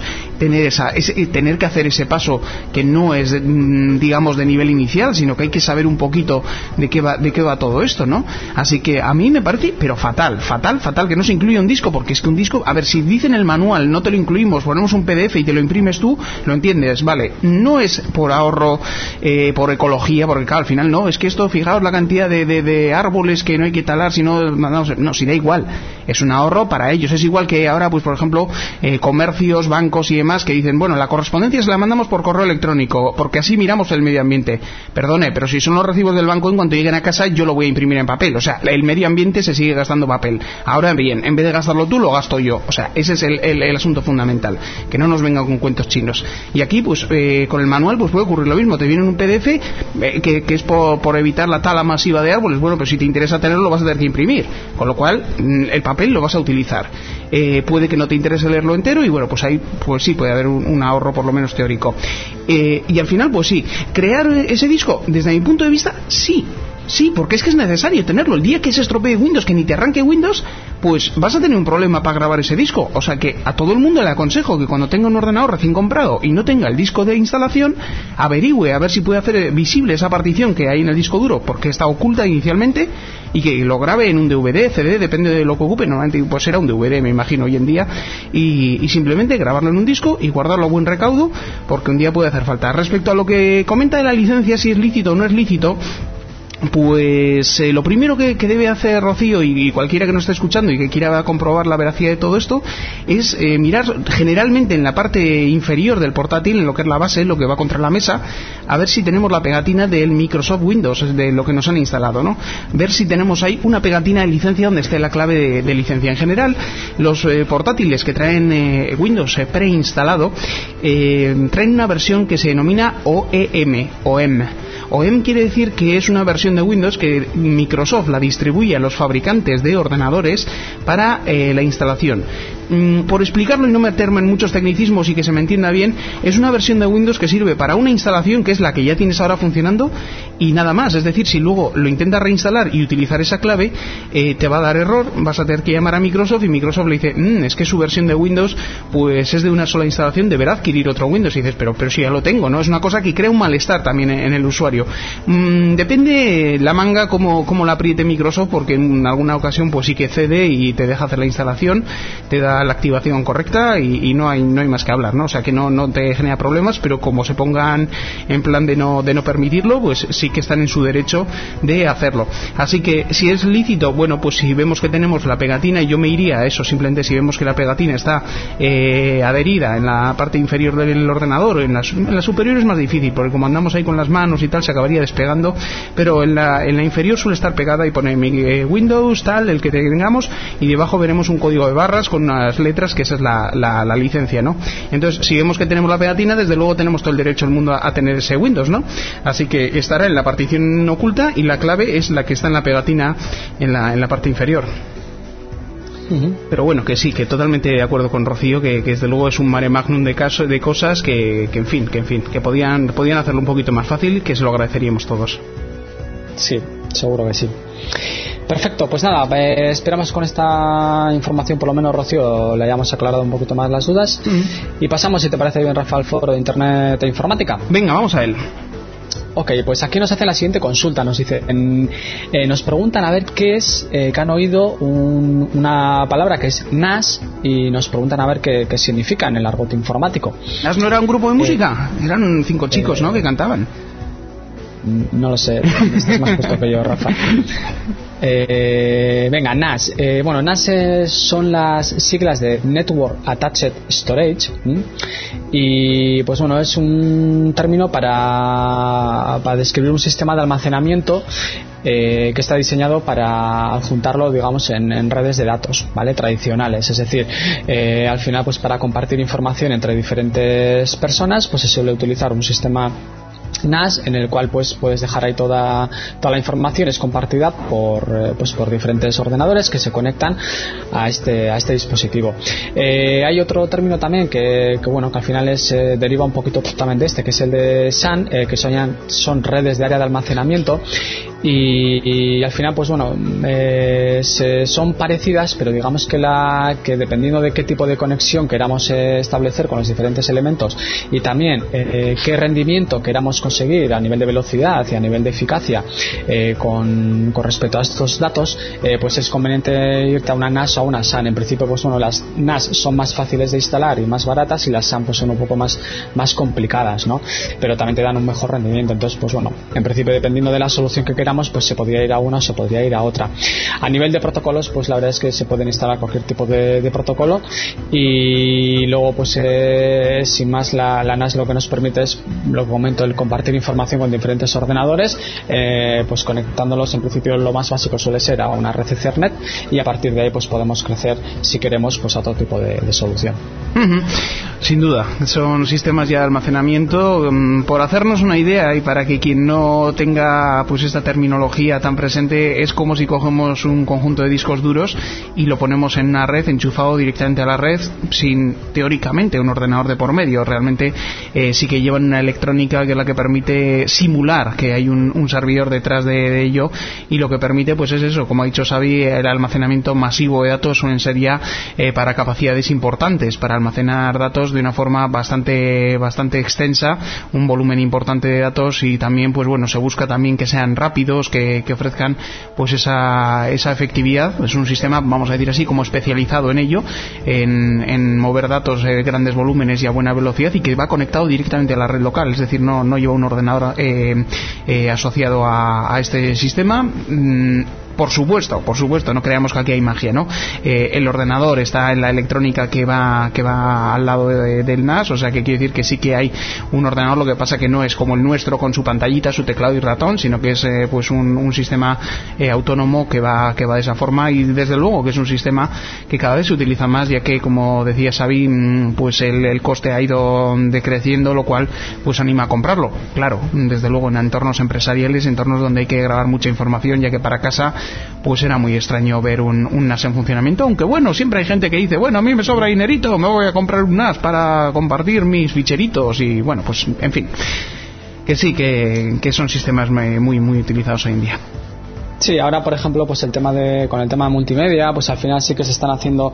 tener que hacer ese paso que no es, digamos, de nivel inicial, sino que hay que saber un poquito de qué va todo esto, ¿no? Así que a mí me parece, pero fatal que no se incluya un disco, porque es que un disco, a ver, si dice en el manual no te lo incluimos, ponemos un PDF y te lo imprimes tú, lo entiendes, vale. No es por ahorro, por ecología, porque claro, al final no, es que esto, fijaos la cantidad de árboles que no hay que talar, si da igual, es un ahorro para ellos. Es igual que ahora, pues por ejemplo, comercios, bancos y demás que dicen: bueno, la correspondencia se la mandamos por correo electrónico porque así miramos el medio ambiente. Perdone, pero si son los recibos del banco, en cuanto lleguen a casa yo lo voy a imprimir en papel. O sea, el medio ambiente se sigue gastando papel. Ahora bien, en vez de gastarlo tú, lo gasto yo. O sea, ese es el asunto fundamental, que no nos vengan con cuentos chinos. Y aquí pues con el manual pues puede ocurrir lo mismo. Te viene un PDF que es por evitar la tala masiva de árboles. Bueno, pero si te interesa tenerlo, lo vas a tener que imprimir, con lo cual el papel lo vas a utilizar. Puede que no te interese leerlo entero, y bueno, pues ahí pues sí puede haber un ahorro por lo menos teórico. Y al final pues sí, crear ese disco, desde mi punto de vista, sí, porque es que es necesario tenerlo. El día que se estropee Windows, que ni te arranque Windows, pues vas a tener un problema para grabar ese disco. O sea que a todo el mundo le aconsejo que cuando tenga un ordenador recién comprado y no tenga el disco de instalación, averigüe a ver si puede hacer visible esa partición que hay en el disco duro, porque está oculta inicialmente, y que lo grabe en un DVD, CD, depende de lo que ocupe. Normalmente pues será un DVD, me imagino, hoy en día, y simplemente grabarlo en un disco y guardarlo a buen recaudo, porque un día puede hacer falta. Respecto a lo que comenta de la licencia, si es lícito o no es lícito, pues lo primero que debe hacer Rocío y cualquiera que nos esté escuchando y que quiera comprobar la veracidad de todo esto es mirar generalmente en la parte inferior del portátil, en lo que es la base, lo que va contra la mesa, a ver si tenemos la pegatina del Microsoft Windows, de lo que nos han instalado, ¿no? Ver si tenemos ahí una pegatina de licencia donde esté la clave de licencia. En general, los portátiles que traen Windows preinstalado traen una versión que se denomina OEM. OEM quiere decir que es una versión de Windows que Microsoft la distribuye a los fabricantes de ordenadores para la instalación. Por explicarlo y no meterme en muchos tecnicismos y que se me entienda bien, es una versión de Windows que sirve para una instalación que es la que ya tienes ahora funcionando y nada más. Es decir, si luego lo intentas reinstalar y utilizar esa clave, te va a dar error, vas a tener que llamar a Microsoft y Microsoft le dice: es que su versión de Windows pues es de una sola instalación, deberá adquirir otro Windows. Y dices: pero si ya lo tengo, ¿no? Es una cosa que crea un malestar también en el usuario. Depende la manga como la apriete Microsoft, porque en alguna ocasión pues sí que cede y te deja hacer la instalación, te da la activación correcta y no hay más que hablar, ¿no? O sea que no te genera problemas, pero como se pongan en plan de no permitirlo, pues sí que están en su derecho de hacerlo. Así que si es lícito, bueno, pues si vemos que tenemos la pegatina, y yo me iría a eso, simplemente si vemos que la pegatina está adherida en la parte inferior del ordenador, en la superior es más difícil, porque como andamos ahí con las manos y tal, se acabaría despegando, pero en la inferior suele estar pegada y pone Windows, tal, el que tengamos, y debajo veremos un código de barras con unas letras, que esa es la licencia, ¿no? Entonces, si vemos que tenemos la pegatina, desde luego tenemos todo el derecho del mundo a tener ese Windows, ¿no? Así que estará en la partición oculta y la clave es la que está en la pegatina en la parte inferior. Pero bueno, que sí, que totalmente de acuerdo con Rocío, que desde luego es un mare magnum de cosas que podían hacerlo un poquito más fácil, que se lo agradeceríamos todos. Sí, seguro que sí. Perfecto, pues nada, esperamos con esta información, por lo menos, Rocío, le hayamos aclarado un poquito más las dudas. Y pasamos, si te parece bien, Rafa, al foro de Internet e Informática. Venga, vamos a él. Ok, pues aquí nos hace la siguiente consulta. Nos dice, nos preguntan a ver qué es, que han oído una palabra que es NAS, y nos preguntan a ver qué significa en el argot informático. ¿NAS no era un grupo de música? Eran 5 chicos, ¿no?, que cantaban. No lo sé, estás más puesto que yo, Rafa. Venga, NAS. Bueno, NAS son las siglas de Network Attached Storage, y pues bueno, es un término para describir un sistema de almacenamiento que está diseñado para adjuntarlo, digamos, en redes de datos, ¿vale?, tradicionales. Es decir, al final, pues para compartir información entre diferentes personas, pues se suele utilizar un sistema NAS en el cual pues puedes dejar ahí toda la información, es compartida por diferentes ordenadores que se conectan a este dispositivo. Hay otro término también que al final deriva un poquito también de este, que es el de SAN, que son redes de área de almacenamiento, y al final pues bueno, son parecidas, pero digamos que dependiendo de qué tipo de conexión queramos establecer con los diferentes elementos, y también qué rendimiento queramos conseguir a nivel de velocidad y a nivel de eficacia con respecto a estos datos, pues es conveniente irte a una NAS o a una SAN. En principio, pues bueno, las NAS son más fáciles de instalar y más baratas, y las SAN pues son un poco más complicadas, ¿no? Pero también te dan un mejor rendimiento. Entonces, pues bueno, en principio, dependiendo de la solución que queramos, pues se podría ir a una o se podría ir a otra. A nivel de protocolos, pues la verdad es que se pueden instalar cualquier tipo de protocolo, y luego pues sin más la NAS lo que nos permite es, lo que comento, el compartir información con diferentes ordenadores, pues conectándolos. En principio lo más básico suele ser a una red Ethernet, y a partir de ahí pues podemos crecer, si queremos, pues a otro tipo de solución. Sin duda, son sistemas ya de almacenamiento. Por hacernos una idea, y para que quien no tenga pues esta terminología tan presente, es como si cogemos un conjunto de discos duros y lo ponemos en una red, enchufado directamente a la red, sin teóricamente un ordenador de por medio. Realmente sí que llevan una electrónica que es la que permite simular que hay un servidor detrás de ello, y lo que permite pues es eso, como ha dicho Xavi, el almacenamiento masivo de datos. Suelen ser ya para capacidades importantes, para almacenar datos de una forma bastante extensa, un volumen importante de datos, y también pues bueno, se busca también que sean rápidos, que ofrezcan pues esa efectividad. Es un sistema, vamos a decir así, como especializado en ello, en mover datos de grandes volúmenes y a buena velocidad, y que va conectado directamente a la red local, es decir, no lleva un ordenador asociado a este sistema. Por supuesto, no creamos que aquí hay magia, ¿no? El ordenador está en la electrónica que va al lado del NAS, o sea que quiere decir que sí que hay un ordenador. Lo que pasa que no es como el nuestro con su pantallita, su teclado y ratón, sino que es pues un sistema autónomo que va de esa forma, y desde luego que es un sistema que cada vez se utiliza más, ya que, como decía Xavi, pues el coste ha ido decreciendo, lo cual pues anima a comprarlo. Claro, desde luego en entornos empresariales, entornos donde hay que grabar mucha información, ya que para casa pues era muy extraño ver un NAS en funcionamiento. Aunque bueno, siempre hay gente que dice, bueno, a mí me sobra dinerito, me voy a comprar un NAS para compartir mis ficheritos, y bueno, pues en fin, que sí, que son sistemas muy utilizados hoy en día. Sí, ahora por ejemplo pues con el tema de multimedia, pues al final sí que se están haciendo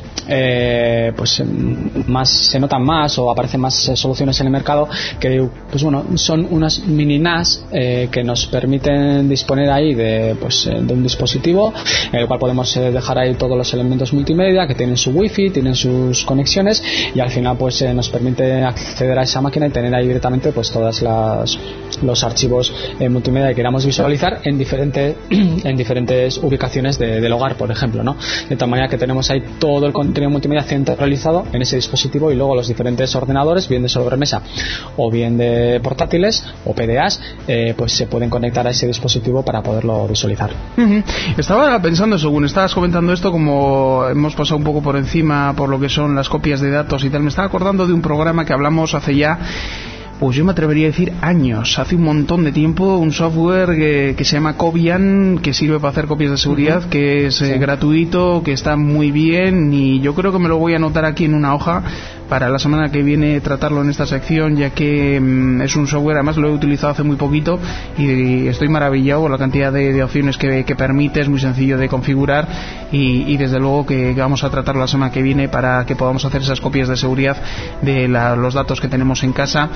pues más, se notan más o aparecen más soluciones en el mercado que pues bueno, son unas mini NAS que nos permiten disponer ahí de un dispositivo en el cual podemos dejar ahí todos los elementos multimedia que tienen su wifi, tienen sus conexiones, y al final pues nos permite acceder a esa máquina y tener ahí directamente pues todas los archivos multimedia que queramos visualizar en diferentes ubicaciones del hogar, por ejemplo, ¿no? De tal manera que tenemos ahí todo el contenido multimedia centralizado en ese dispositivo, y luego los diferentes ordenadores, bien de sobremesa o bien de portátiles o PDAs, pues se pueden conectar a ese dispositivo para poderlo visualizar. Estaba pensando, según estabas comentando esto, como hemos pasado un poco por encima por lo que son las copias de datos y tal, me estaba acordando de un programa que hablamos hace ya, pues yo me atrevería a decir años, hace un montón de tiempo, un software que se llama Cobian, que sirve para hacer copias de seguridad, que es gratuito, que está muy bien, y yo creo que me lo voy a anotar aquí en una hoja para la semana que viene tratarlo en esta sección, ya que es un software, además lo he utilizado hace muy poquito y estoy maravillado por la cantidad de opciones que permite, es muy sencillo de configurar, y desde luego que vamos a tratarlo la semana que viene para que podamos hacer esas copias de seguridad de los datos que tenemos en casa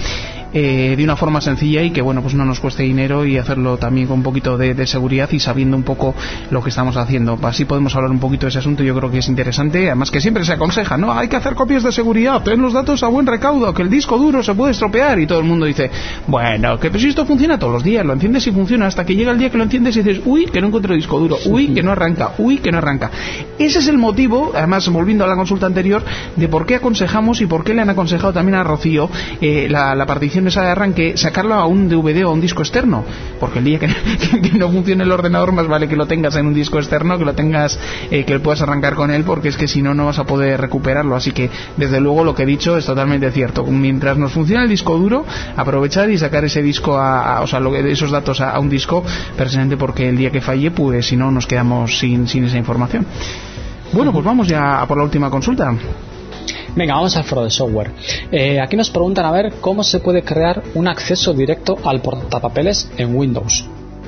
de una forma sencilla y que bueno, pues no nos cueste dinero, y hacerlo también con un poquito de seguridad y sabiendo un poco lo que estamos haciendo. Así podemos hablar un poquito de ese asunto. Yo creo que es interesante, además que siempre se aconseja, no, hay que hacer copias de seguridad, ten los datos a buen recaudo, que el disco duro se puede estropear, y todo el mundo dice, bueno, que pues si esto funciona todos los días, lo enciendes y funciona, hasta que llega el día que lo enciendes y dices, uy, que no encuentro disco duro, uy, que no arranca, uy, que no arranca. Ese es el motivo, además volviendo a la consulta anterior, de por qué aconsejamos y por qué le han aconsejado también a Rocío la partición esa de arranque, sacarlo a un DVD o a un disco externo, porque el día que no funcione el ordenador, más vale que lo tengas en un disco externo, que lo tengas, que puedas arrancar con él, porque es que si no, no vas a poder recuperarlo. Así que desde luego lo que he dicho es totalmente cierto. Mientras nos funcione el disco duro, aprovechar y sacar ese disco esos datos a un disco, precisamente porque el día que falle, pues si no, nos quedamos sin esa información. Bueno, pues vamos ya a por la última consulta. Venga, vamos al foro de software. Aquí nos preguntan a ver cómo se puede crear un acceso directo al portapapeles en Windows.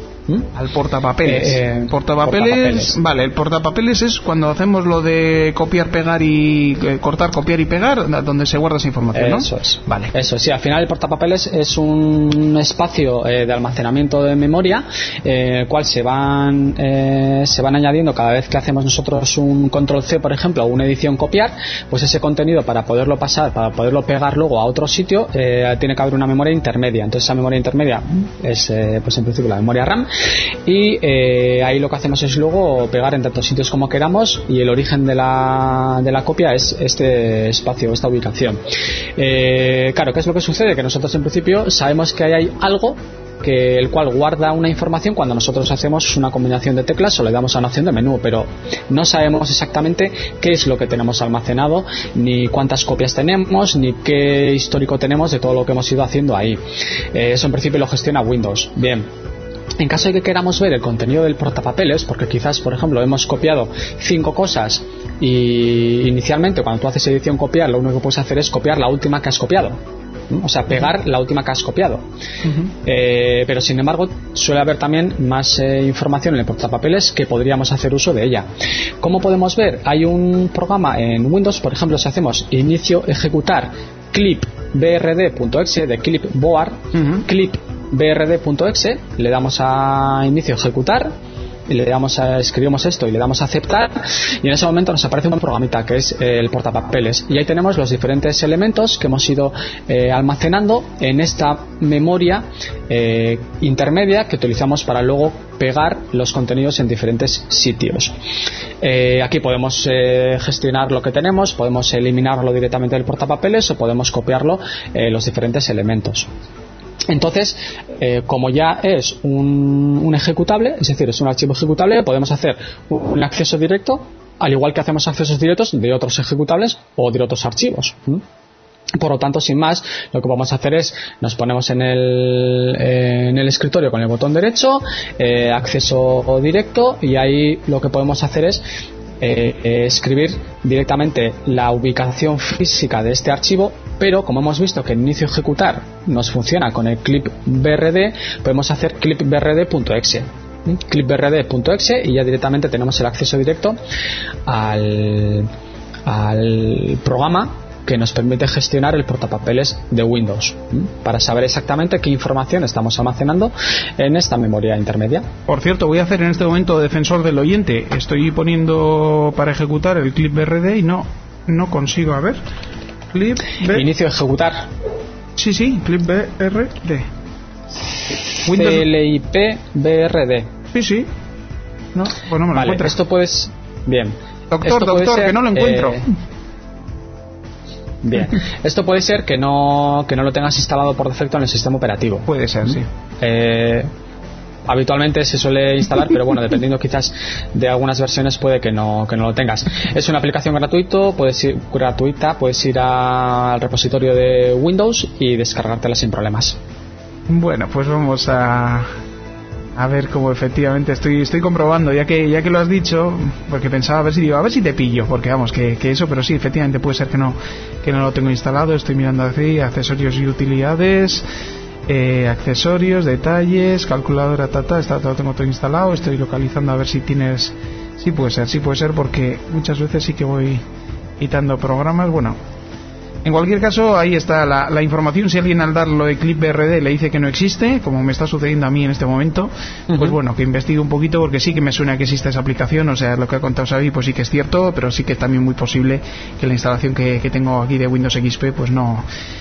Al portapapeles. Portapapeles. Vale, el portapapeles es cuando hacemos lo de copiar, pegar y cortar, copiar y pegar, donde se guarda esa información, ¿no? Eso es. Vale. Eso, sí, al final el portapapeles es un espacio de almacenamiento de memoria, el cual se van añadiendo cada vez que hacemos nosotros un control C, por ejemplo, o una edición copiar, pues ese contenido, para poderlo pasar, para poderlo pegar luego a otro sitio, tiene que haber una memoria intermedia. Entonces esa memoria intermedia es pues en principio la memoria RAM, y ahí lo que hacemos es luego pegar en tantos sitios como queramos, y el origen de la copia es este espacio, esta ubicación. Claro, ¿qué es lo que sucede? Que nosotros en principio sabemos que hay algo el cual guarda una información cuando nosotros hacemos una combinación de teclas o le damos a una opción de menú, pero no sabemos exactamente qué es lo que tenemos almacenado, ni cuántas copias tenemos, ni qué histórico tenemos de todo lo que hemos ido haciendo ahí. Eso en principio lo gestiona Windows. Bien, en caso de que queramos ver el contenido del portapapeles, porque quizás, por ejemplo, hemos copiado 5 cosas y inicialmente cuando tú haces edición copiar, lo único que puedes hacer es copiar la última que has copiado, o sea, pegar la última que has copiado. Pero sin embargo suele haber también más información en el portapapeles que podríamos hacer uso de ella. ¿Cómo podemos ver? Hay un programa en Windows, por ejemplo, si hacemos inicio ejecutar clipbrd.exe de clipboard, clipbrd.exe, le damos a inicio ejecutar y le damos escribimos esto y le damos a aceptar, y en ese momento nos aparece un programita que es el portapapeles, y ahí tenemos los diferentes elementos que hemos ido almacenando en esta memoria intermedia que utilizamos para luego pegar los contenidos en diferentes sitios. Aquí podemos gestionar lo que tenemos, podemos eliminarlo directamente del portapapeles o podemos copiarlo los diferentes elementos. Entonces, como ya es un ejecutable, es decir, es un archivo ejecutable, podemos hacer un acceso directo, al igual que hacemos accesos directos de otros ejecutables o de otros archivos. Por lo tanto, sin más, lo que vamos a hacer es nos ponemos en el escritorio con el botón derecho, acceso directo, y ahí lo que podemos hacer es escribir directamente la ubicación física de este archivo, pero como hemos visto que en inicio ejecutar nos funciona con el clipbrd, podemos hacer clipbrd.exe. clipbrd.exe, y ya directamente tenemos el acceso directo al programa que nos permite gestionar el portapapeles de Windows para saber exactamente qué información estamos almacenando en esta memoria intermedia. Por cierto, voy a hacer en este momento defensor del oyente. Estoy poniendo para ejecutar el clipbrd y no consigo. A ver, inicio de ejecutar. Sí, clipbrd. CLIPBRD. Sí. No, pues no me lo encuentro. Esto puedes... Bien. Doctor, que no lo encuentro. Bien. Esto puede ser que no lo tengas instalado por defecto en el sistema operativo. Puede ser, sí. Habitualmente se suele instalar, pero bueno, dependiendo quizás de algunas versiones puede que no lo tengas. Es una aplicación gratuita, puedes ir al repositorio de Windows y descargártela sin problemas. Bueno, pues vamos a ver cómo efectivamente estoy comprobando, ya que lo has dicho, porque pensaba a ver si te pillo, porque vamos, que eso, pero sí, efectivamente puede ser que no lo tengo instalado. Estoy mirando aquí, accesorios y utilidades, accesorios, detalles, calculadora, lo tengo todo instalado. Estoy localizando a ver si tienes... Sí puede ser, porque muchas veces sí que voy quitando programas. Bueno, en cualquier caso, ahí está la información. Si alguien al darlo de clipbrd le dice que no existe, como me está sucediendo a mí en este momento, pues bueno, que investigue un poquito, porque sí que me suena que existe esa aplicación. O sea, lo que ha contado Xavi, pues sí que es cierto, pero sí que es también muy posible que la instalación que tengo aquí de Windows XP pues no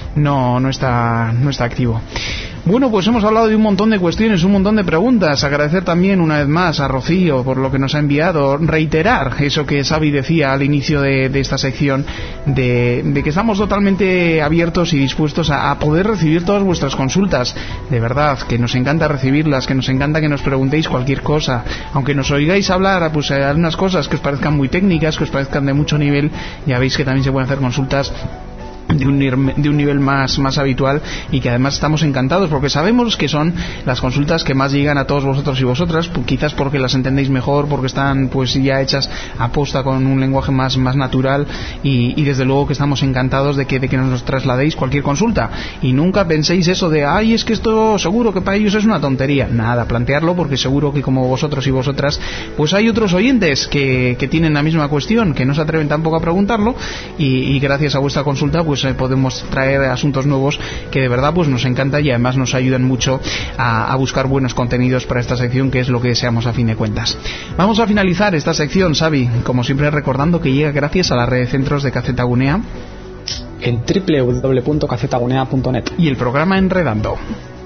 está activo. Bueno, pues hemos hablado de un montón de cuestiones, un montón de preguntas. Agradecer también una vez más a Rocío por lo que nos ha enviado. Reiterar eso que Xavi decía al inicio de esta sección, de que estamos totalmente abiertos y dispuestos a poder recibir todas vuestras consultas. De verdad, que nos encanta recibirlas, que nos encanta que nos preguntéis cualquier cosa. Aunque nos oigáis hablar, pues algunas cosas que os parezcan muy técnicas, que os parezcan de mucho nivel, ya veis que también se pueden hacer consultas de un nivel más habitual, y que además estamos encantados porque sabemos que son las consultas que más llegan a todos vosotros y vosotras, quizás porque las entendéis mejor, porque están pues ya hechas a posta con un lenguaje más natural, y desde luego que estamos encantados de que nos trasladéis cualquier consulta, y nunca penséis eso de es que esto seguro que para ellos es una tontería. Nada, plantearlo, porque seguro que como vosotros y vosotras pues hay otros oyentes que tienen la misma cuestión, que no se atreven tampoco a preguntarlo, y gracias a vuestra consulta pues podemos traer asuntos nuevos que de verdad pues nos encanta, y además nos ayudan mucho a buscar buenos contenidos para esta sección, que es lo que deseamos a fin de cuentas. Vamos a finalizar esta sección, Xavi, como siempre recordando que llega gracias a la red de centros de Cacetagunea en www.cacetagunea.net y el programa Enredando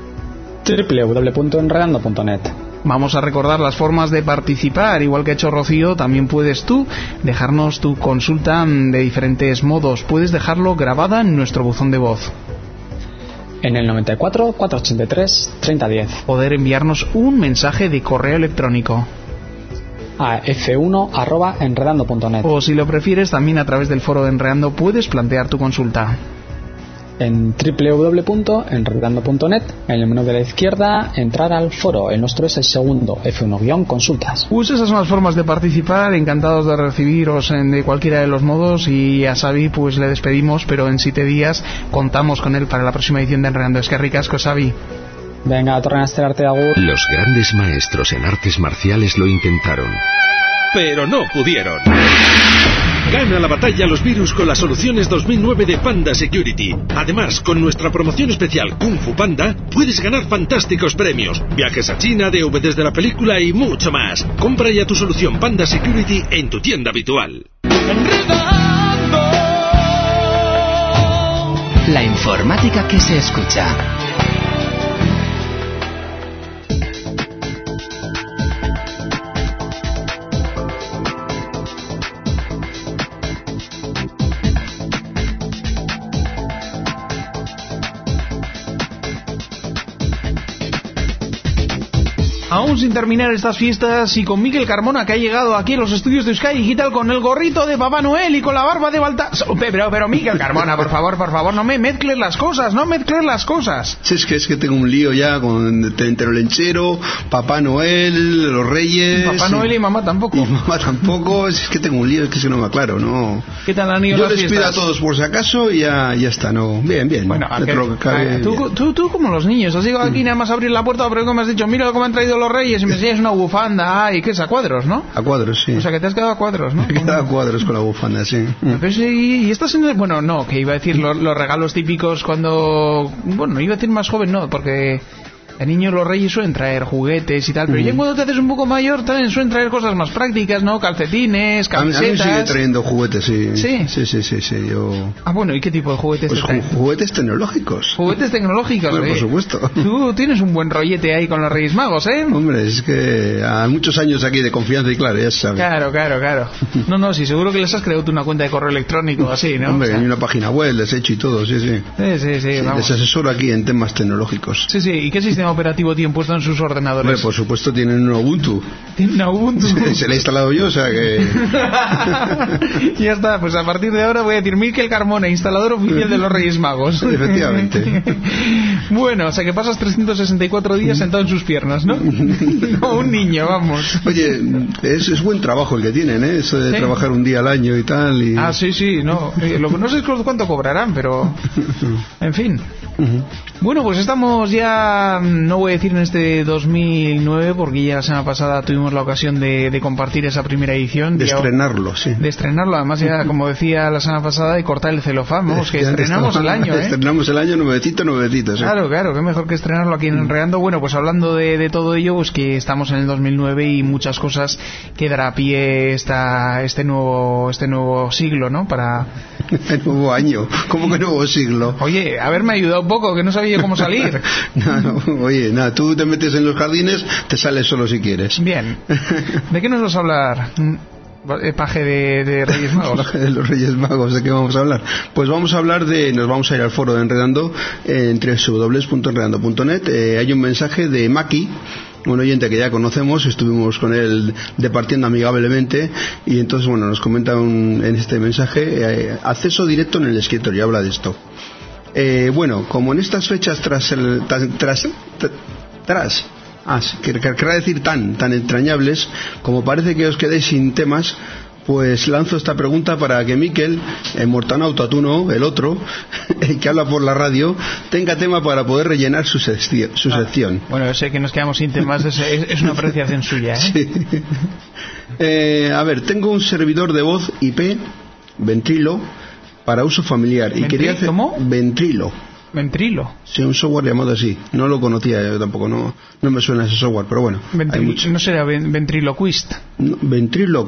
www.enredando.net. Vamos a recordar las formas de participar. Igual que ha hecho Rocío, también puedes tú dejarnos tu consulta de diferentes modos. Puedes dejarlo grabada en nuestro buzón de voz en el 94 483 3010. Poder enviarnos un mensaje de correo electrónico a f1@enredando.net. O si lo prefieres, también a través del foro de Enredando puedes plantear tu consulta en www.enredando.net. En el menú de la izquierda, entrar al foro. El nuestro es el segundo, F1-consultas. Pues esas son las formas de participar. Encantados de recibiros de cualquiera de los modos, y a Xavi pues le despedimos, pero en 7 días contamos con él para la próxima edición de Enredando. Es que ricasco, Xavi. Venga, torren a estelarte, agur. Los grandes maestros en artes marciales lo intentaron, pero no pudieron. Gana la batalla a los virus con las soluciones 2009 de Panda Security. Además, con nuestra promoción especial Kung Fu Panda, puedes ganar fantásticos premios, viajes a China, DVDs de la película y mucho más. Compra ya tu solución Panda Security en tu tienda habitual. La informática que se escucha. Aún sin terminar estas fiestas, y con Miquel Carmona, que ha llegado aquí a los estudios de Sky Digital con el gorrito de Papá Noel y con la barba de Baltasar. Pero Miquel Carmona, por favor, no me mezcles las cosas, Sí, es que tengo un lío ya con entre el lenchero, Papá Noel, los Reyes... Papá Noel y mamá tampoco. Es que tengo un lío, es que no me aclaro, ¿no? ¿Qué tal han ido las fiestas? Yo les pido a todos por si acaso y ya está, ¿no? Bien. Bueno, tú como los niños, has llegado aquí nada más a abrir la puerta, pero como me has dicho, mira cómo han traído los Reyes y me enseñas una bufanda. Ay, ¿qué es? A cuadros, ¿no? A cuadros, sí. O sea, que te has quedado a cuadros, ¿no? Me he quedado a cuadros con la bufanda, sí. Pues, y estás en el... Bueno, no, que iba a decir los regalos típicos cuando... Bueno, iba a decir más joven, no, porque... De niño los Reyes suelen traer juguetes y tal, pero ya cuando te haces un poco mayor también suelen traer cosas más prácticas, ¿no? Calcetines, camisetas... A mí sigue trayendo juguetes, sí. ¿Sí? Sí, yo... Ah, bueno, ¿y qué tipo de juguetes pues te traen? Juguetes tecnológicos. Juguetes tecnológicos, bueno, por supuesto. Tú tienes un buen rollete ahí con los Reyes Magos, ¿eh? Hombre, es que a muchos años aquí de confianza y claro, ya se sabe. Claro. No, sí, seguro que les has creado tú una cuenta de correo electrónico así, ¿no? Hombre, hay una página web, les he hecho y todo, sí, vamos. Les asesoro aquí en temas tecnológicos. Sí, ¿y qué sistema operativo tienen puesto en sus ordenadores? Hombre, por supuesto tienen un Ubuntu. ¿Tienen un Ubuntu? Se le he instalado yo, o sea que... Ya está, pues a partir de ahora voy a decir Miquel Carmona, instalador oficial de los Reyes Magos. Efectivamente. Bueno, o sea que pasas 364 días sentado en sus piernas, ¿no? Como un niño, vamos. Oye, es buen trabajo el que tienen, ¿eh? Eso de trabajar un día al año y tal. Y... Ah, sí, no. Lo que no sé es cuánto cobrarán, pero... En fin. Bueno, pues estamos ya, no voy a decir en este 2009, porque ya la semana pasada tuvimos la ocasión de compartir esa primera edición. De estrenarlo, sí. De estrenarlo, además ya, como decía la semana pasada, de cortar el celofán, vamos, que estrenamos el año, ¿eh? Estrenamos el año nuevecito, sí. Claro, qué mejor que estrenarlo aquí en Enredando. Bueno, pues hablando de todo ello, pues que estamos en el 2009 y muchas cosas que dará pie este nuevo siglo, ¿no? Para... El nuevo año, ¿cómo que nuevo siglo? Oye, haberme ayudado un poco, que no sabía cómo salir. Oye, tú te metes en los jardines, te sales solo si quieres. Bien. ¿De qué nos vas a hablar? Paje de Reyes Magos. Paje de los Reyes Magos, ¿de qué vamos a hablar? Pues vamos a hablar nos vamos a ir al foro de Enredando en www.enredando.net. Hay un mensaje de Maki, un oyente que ya conocemos, estuvimos con él departiendo amigablemente y entonces nos comenta en este mensaje acceso directo en el escritorio, habla de esto. Como en estas fechas querrá decir tan entrañables, como parece que os quedéis sin temas, pues lanzo esta pregunta para que Miquel, el mortanauta, tú no, el otro, el que habla por la radio, tenga tema para poder rellenar su sección. Bueno, yo sé que nos quedamos sin temas, es una apreciación suya, ¿eh? Sí. A ver, tengo un servidor de voz IP, Ventrilo, para uso familiar. Y quería hacer... ¿Cómo? Ventrilo. Sí, un software llamado así. No lo conocía yo tampoco, no me suena ese software, pero bueno. ¿No será Ventriloquist? No, Ventrilo,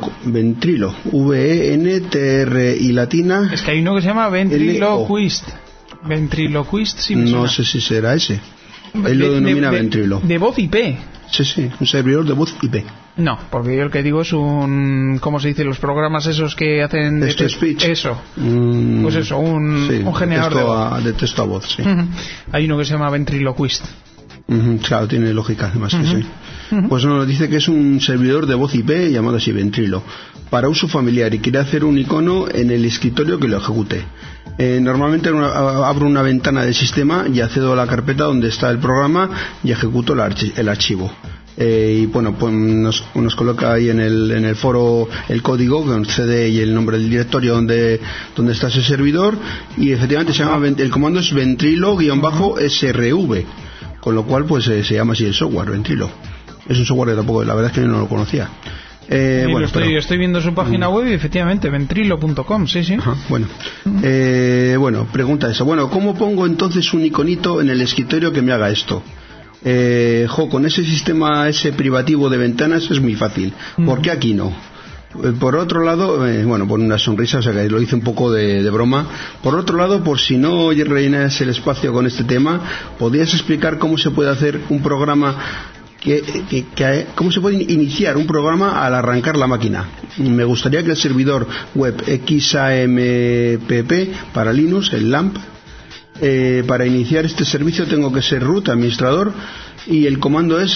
V-E-N-T-R y latina. Es que hay uno que se llama Ventriloquist. Ventriloquist, sí me suena. No sé si será ese. Él lo denomina Ventrilo. De voz IP. Sí, un servidor de voz IP. No, porque yo el que digo es un... ¿Cómo se dice? Los programas esos que hacen... de speech. Eso. Pues eso, un generador de texto a voz, sí. Hay uno que se llama Ventriloquist. Claro, tiene lógica además que sí. Pues no, dice que es un servidor de voz IP llamado así Ventrilo, para uso familiar, y quiere hacer un icono en el escritorio que lo ejecute. Normalmente abro una ventana del sistema y accedo a la carpeta donde está el programa y ejecuto el archivo. Y bueno, pues nos coloca ahí en el foro el código con CD y el nombre del directorio donde está ese servidor, y efectivamente el comando es ventrilo-srv, con lo cual pues se llama así el software, Ventrilo. Es un software que tampoco, la verdad es que yo no lo conocía. Estoy viendo su página web y efectivamente ventrilo.com, sí. Ajá, pregunta eso. ¿Cómo pongo entonces un iconito en el escritorio que me haga esto? Con ese sistema privativo de ventanas es muy fácil. ¿Por qué aquí no? Por otro lado, por una sonrisa, o sea que lo hice un poco de broma. Por otro lado, por si no rellenas el espacio con este tema, ¿podrías explicar cómo se puede hacer un programa cómo se puede iniciar un programa al arrancar la máquina? Me gustaría que el servidor web XAMPP para Linux, el LAMP, para iniciar este servicio tengo que ser root, administrador, y el comando es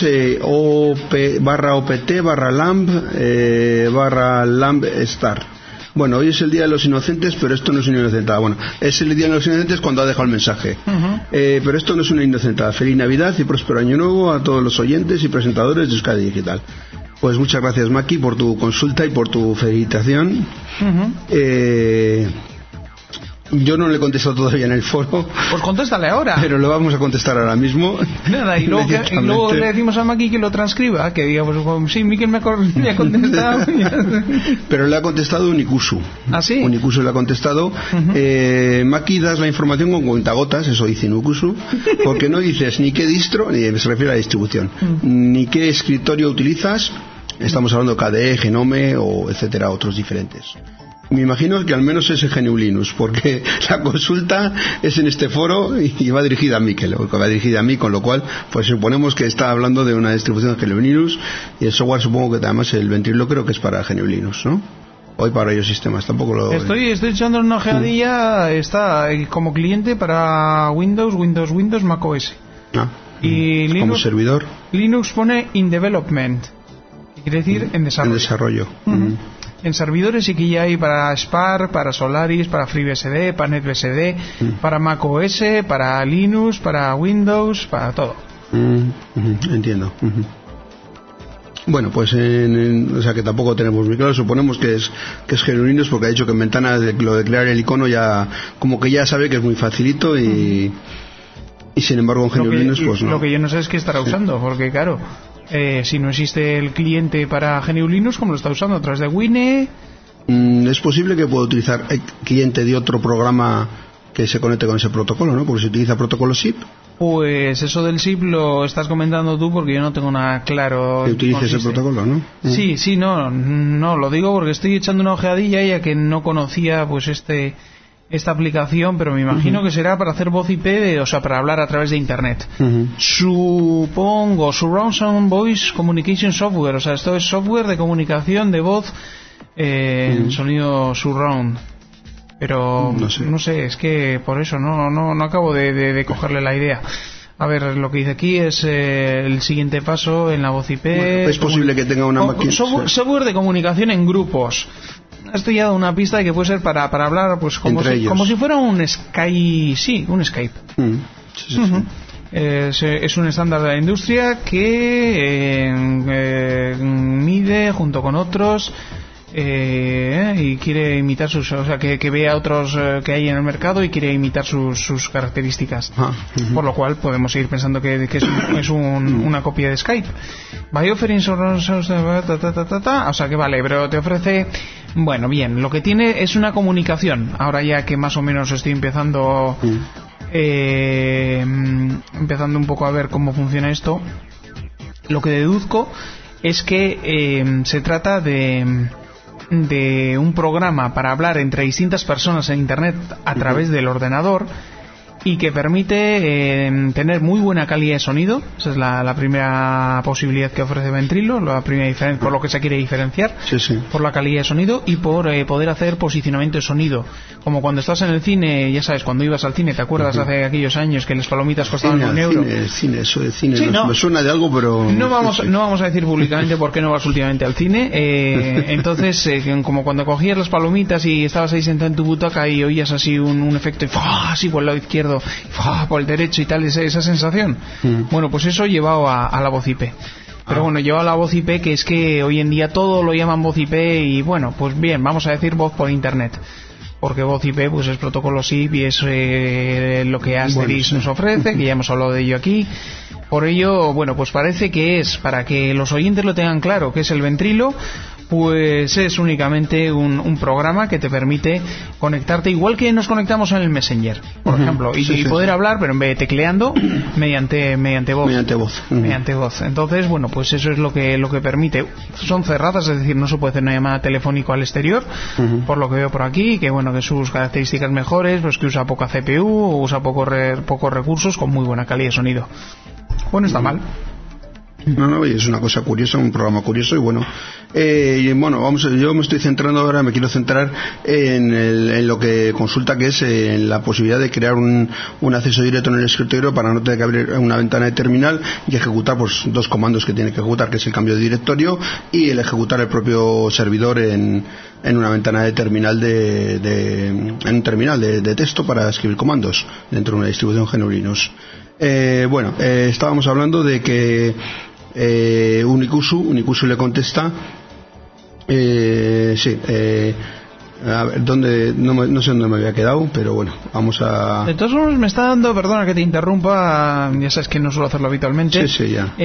opt/lamp start. Hoy es el día de los inocentes, pero esto no es una inocentada. Es el día de los inocentes cuando ha dejado el mensaje. Pero esto no es una inocentada. Feliz Navidad y próspero año nuevo a todos los oyentes y presentadores de Euskadi Digital. Pues muchas gracias, Maki, por tu consulta y por tu felicitación. Yo no le he contestado todavía en el foro. Pues contéstale ahora. Pero lo vamos a contestar ahora mismo. Nada, y luego le decimos a Maki que lo transcriba, que diga, pues sí, Miquel me ha contestado. Pero le ha contestado Unikusu. ¿Ah, sí? Unikusu le ha contestado. Maki, das la información con cuentagotas, eso dice Unikusu, porque no dices ni qué distro, ni se refiere a la distribución, ni qué escritorio utilizas. Estamos hablando KDE, Genome o etcétera, otros diferentes. Me imagino que al menos es GNU Linux, porque la consulta es en este foro y va dirigida a Miquel, o va dirigida a mí, con lo cual pues suponemos que está hablando de una distribución de GNU Linux, y el software supongo que además el Ventrilo creo que es para GNU Linux, ¿no? Hoy para ellos sistemas, tampoco lo... Estoy echando una ojeadilla, está como cliente para Windows, macOS. Y Linux, como servidor. Linux pone in development, que quiere decir en desarrollo. En servidores sí que ya hay para Spark, para Solaris, para FreeBSD, para NetBSD, para macOS, para Linux, para Windows, para todo. Entiendo. Bueno, pues o sea que tampoco tenemos muy claro. Suponemos que es GNU Linux, porque ha dicho que en ventana lo de crear el icono ya como que ya sabe que es muy facilito y sin embargo en GNU Linux pues no. Lo que yo no sé es qué estará usando, porque claro, si no existe el cliente para GNU Linux, ¿cómo lo está usando? ¿A través de Wine? Es posible que pueda utilizar el cliente de otro programa que se conecte con ese protocolo, ¿no? Porque se utiliza protocolo SIP. Pues eso del SIP lo estás comentando tú, porque yo no tengo nada claro. Que utilices el protocolo, ¿no? Sí, no, lo digo porque estoy echando una ojeadilla ya que no conocía pues esta aplicación, pero me imagino que será para hacer voz IP, o sea, para hablar a través de Internet. Supongo, Surround Sound Voice Communication Software, o sea, esto es software de comunicación de voz en sonido surround. Pero no sé, es que por eso no acabo de cogerle la idea. A ver, lo que dice aquí es el siguiente paso en la voz IP. Bueno, es posible que tenga una máquina. Software de comunicación en grupos. Esto ya da una pista de que puede ser para hablar pues como si fuera un Skype. Sí, un Skype. Es un estándar de la industria que mide junto con otros y quiere imitar o sea, que ve a otros que hay en el mercado y quiere imitar sus características. Por lo cual podemos ir pensando que es una copia de Skype. Va a ofrecer o sea que vale, pero te ofrece, bueno, bien, lo que tiene es una comunicación. Ahora ya que más o menos estoy empezando un poco a ver cómo funciona esto, lo que deduzco es que se trata de un programa para hablar entre distintas personas en Internet a través del ordenador, y que permite tener muy buena calidad de sonido. Esa es la primera posibilidad que ofrece Ventrilo, la primera diferencia, por lo que se quiere diferenciar, por la calidad de sonido y por poder hacer posicionamiento de sonido, como cuando estás en el cine, ya sabes, cuando ibas al cine, ¿te acuerdas hace aquellos años que las palomitas costaban €1? Eso de cine sí, me suena de algo, pero no vamos a decir públicamente por qué no vas últimamente al cine. Entonces como cuando cogías las palomitas y estabas ahí sentado en tu butaca y oías así un efecto así por el lado izquierdo, por el derecho y tal, esa sensación. Bueno, pues eso llevado a la voz IP. Pero bueno, llevado a la voz IP, que es que hoy en día todo lo llaman voz IP, y bueno, pues bien, vamos a decir voz por Internet, porque voz IP pues es protocolo SIP y es lo que Asterix nos ofrece, que ya hemos hablado de ello aquí. Por ello, bueno, pues parece que es, para que los oyentes lo tengan claro, que es el Ventrilo, pues es únicamente un programa que te permite conectarte igual que nos conectamos en el Messenger, por ejemplo, y poder hablar, pero en vez de tecleando, mediante voz. Mediante voz. Entonces, bueno, pues eso es lo que permite. Son cerradas, es decir, no se puede hacer una llamada telefónica al exterior, por lo que veo por aquí, que bueno, que sus características mejores, pues que usa poca CPU, usa pocos recursos, con muy buena calidad de sonido. Bueno, está mal. No, es una cosa curiosa, un programa curioso, y bueno, yo me estoy centrando ahora, me quiero centrar en lo que consulta, que es en la posibilidad de crear un acceso directo en el escritorio para no tener que abrir una ventana de terminal y ejecutar pues dos comandos que tiene que ejecutar, que es el cambio de directorio y el ejecutar el propio servidor en una ventana de terminal en un terminal de texto para escribir comandos dentro de una distribución GNU Linux. Estábamos hablando de que Unikusu le contesta A ver, no sé dónde me había quedado, pero bueno, vamos a... De todos modos me está dando, perdona que te interrumpa, ya sabes que no suelo hacerlo habitualmente. Sí, ya.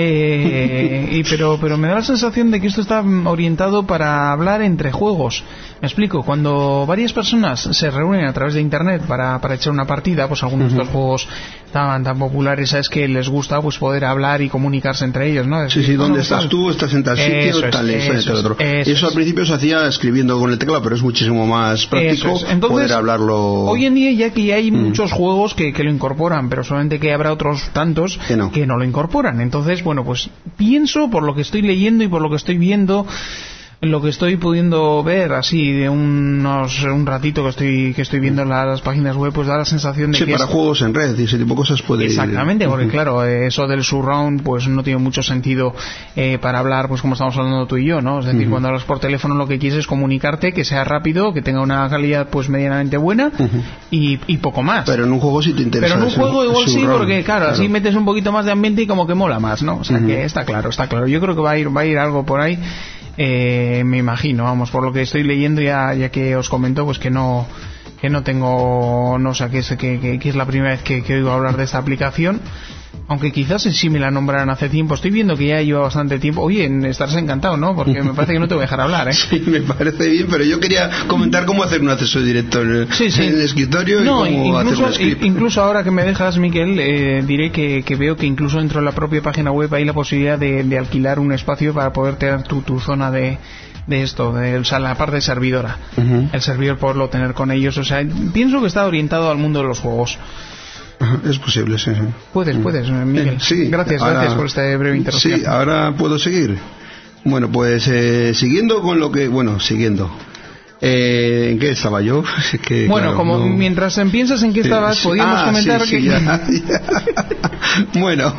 Pero me da la sensación de que esto está orientado para hablar entre juegos. Me explico, cuando varias personas se reúnen a través de internet para echar una partida, pues algunos de los juegos tan populares, sabes que les gusta pues poder hablar y comunicarse entre ellos, ¿no? Sí, ¿dónde estás tú? ¿Estás en tal sitio? Eso al principio se hacía escribiendo con el teclado, pero es muchísimo más práctico. Entonces, poder hablarlo. Hoy en día ya que hay muchos juegos que lo incorporan, pero solamente que habrá otros tantos que no lo incorporan. Entonces, bueno, pues pienso, por lo que estoy leyendo y por lo que estoy viendo, lo que estoy pudiendo ver así de un ratito que estoy viendo en las páginas web, pues da la sensación de que para juegos en red y ese tipo de cosas puede exactamente ir. Porque claro, eso del surround pues no tiene mucho sentido para hablar pues como estamos hablando tú y yo, ¿no? Es decir, cuando hablas por teléfono lo que quieres es comunicarte, que sea rápido, que tenga una calidad pues medianamente buena y poco más. Pero en un juego sí te interesa. Pero en un juego igual sí, porque claro, así metes un poquito más de ambiente y como que mola más, ¿no? O sea que está claro. Yo creo que va a ir algo por ahí. Me imagino, vamos, por lo que estoy leyendo ya que os comento, pues que no tengo, no sé, que es la primera vez que oigo hablar de esta aplicación, aunque quizás sí me la nombraran hace tiempo. Estoy viendo que ya lleva bastante tiempo. Oye, estarás encantado, ¿no? Porque me parece que no te voy a dejar hablar, ¿eh? Sí, me parece bien, pero yo quería comentar cómo hacer un acceso directo en el escritorio y cómo hacer un script. Incluso ahora que me dejas, Miquel, diré que veo que incluso dentro de la propia página web hay la posibilidad de alquilar un espacio para poder tener tu zona de esto, o sea, la parte servidora. El servidor poderlo tener con ellos. O sea, pienso que está orientado al mundo de los juegos. Es posible, sí. Puedes, Miguel. Sí, gracias por esta breve interrupción. Sí, ahora puedo seguir. Bueno, pues siguiendo con lo que... Bueno, siguiendo. ¿En qué estaba yo? Bueno, claro, mientras piensas en qué estabas, podíamos comentar que... Ya. Bueno,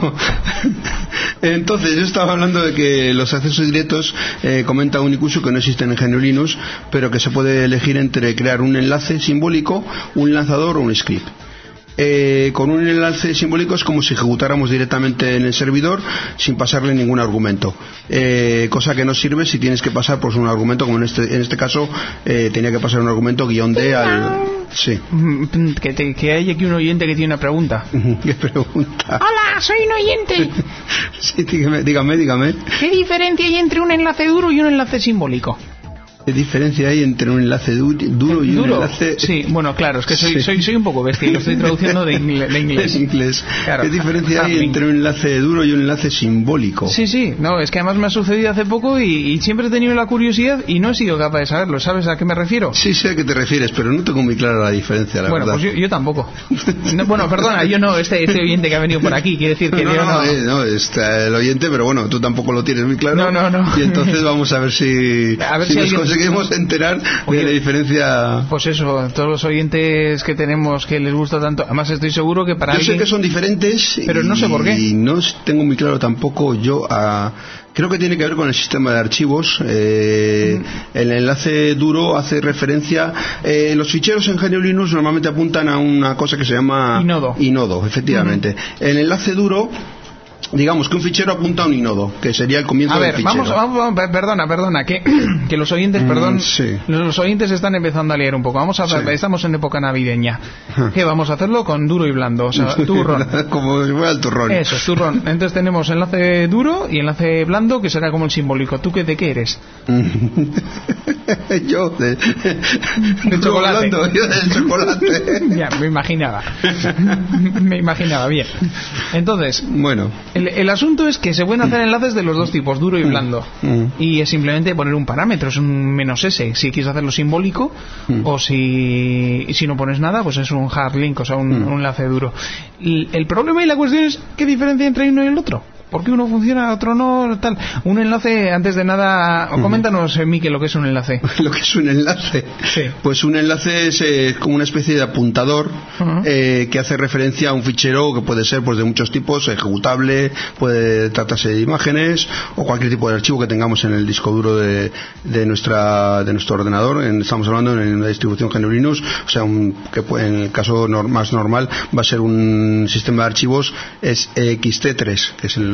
entonces yo estaba hablando de que los accesos directos comenta Unicuso que no existen en GNU Linux, pero que se puede elegir entre crear un enlace simbólico, un lanzador o un script. Con un enlace simbólico es como si ejecutáramos directamente en el servidor sin pasarle ningún argumento, cosa que no sirve si tienes que pasar por un argumento, como en este caso tenía que pasar un argumento _d al... Sí. Que hay aquí un oyente que tiene una pregunta. ¿Qué pregunta? Hola, soy un oyente. Sí, dígame. ¿Qué diferencia hay entre un enlace duro y un enlace simbólico? ¿Qué diferencia hay entre un enlace duro y un enlace...? Sí, bueno, claro, es que soy un poco bestia, lo estoy traduciendo de inglés. Claro. ¿Qué diferencia hay entre un enlace duro y un enlace simbólico? Sí, no, es que además me ha sucedido hace poco y siempre he tenido la curiosidad y no he sido capaz de saberlo. ¿Sabes a qué me refiero? Sí, sé a qué te refieres, pero no tengo muy clara la diferencia, la verdad. Bueno, pues yo tampoco. No, bueno, perdona, yo no, este oyente que ha venido por aquí, quiere decir que no, está el oyente, pero bueno, tú tampoco lo tienes muy claro. No. Y entonces vamos a ver si nos conseguimos enterar de la diferencia. Pues eso, todos los oyentes que tenemos que les gusta tanto, además estoy seguro que para yo sé que son diferentes, pero no sé por qué. Y no tengo muy claro tampoco creo que tiene que ver con el sistema de archivos. El enlace duro hace referencia... los ficheros en GNU Linux normalmente apuntan a una cosa que se llama... Inodo, efectivamente. El enlace duro... Digamos que un fichero apunta a un inodo, que sería el comienzo del fichero. Vamos, perdona, que los oyentes, los oyentes están empezando a leer un poco. Estamos en época navideña. ¿Qué vamos a hacerlo? Con duro y blando, o sea, turrón. Como si fuera el turrón. Eso, es turrón. Entonces tenemos enlace duro y enlace blando, que será como el simbólico. ¿Tú de qué eres? Yo de chocolate. Blando, yo del chocolate. Ya, me imaginaba, bien. Entonces, bueno, el asunto es que se pueden hacer enlaces de los dos tipos, duro y blando. Y es simplemente poner un parámetro, es un -s, si quieres hacerlo simbólico, o si no pones nada, pues es un hard link, o sea, un enlace duro. El problema y la cuestión es ¿qué diferencia entre uno y el otro? ¿Por qué uno funciona, otro no? Tal. Un enlace, antes de nada, coméntanos, Miquel, lo que es un enlace. Lo que es un enlace. Sí. Pues un enlace es como una especie de apuntador que hace referencia a un fichero que puede ser pues de muchos tipos, ejecutable, puede tratarse de imágenes o cualquier tipo de archivo que tengamos en el disco duro de nuestro ordenador. Estamos hablando en una distribución GNU Linux, o sea, que en el caso más normal va a ser un sistema de archivos es ext3, que es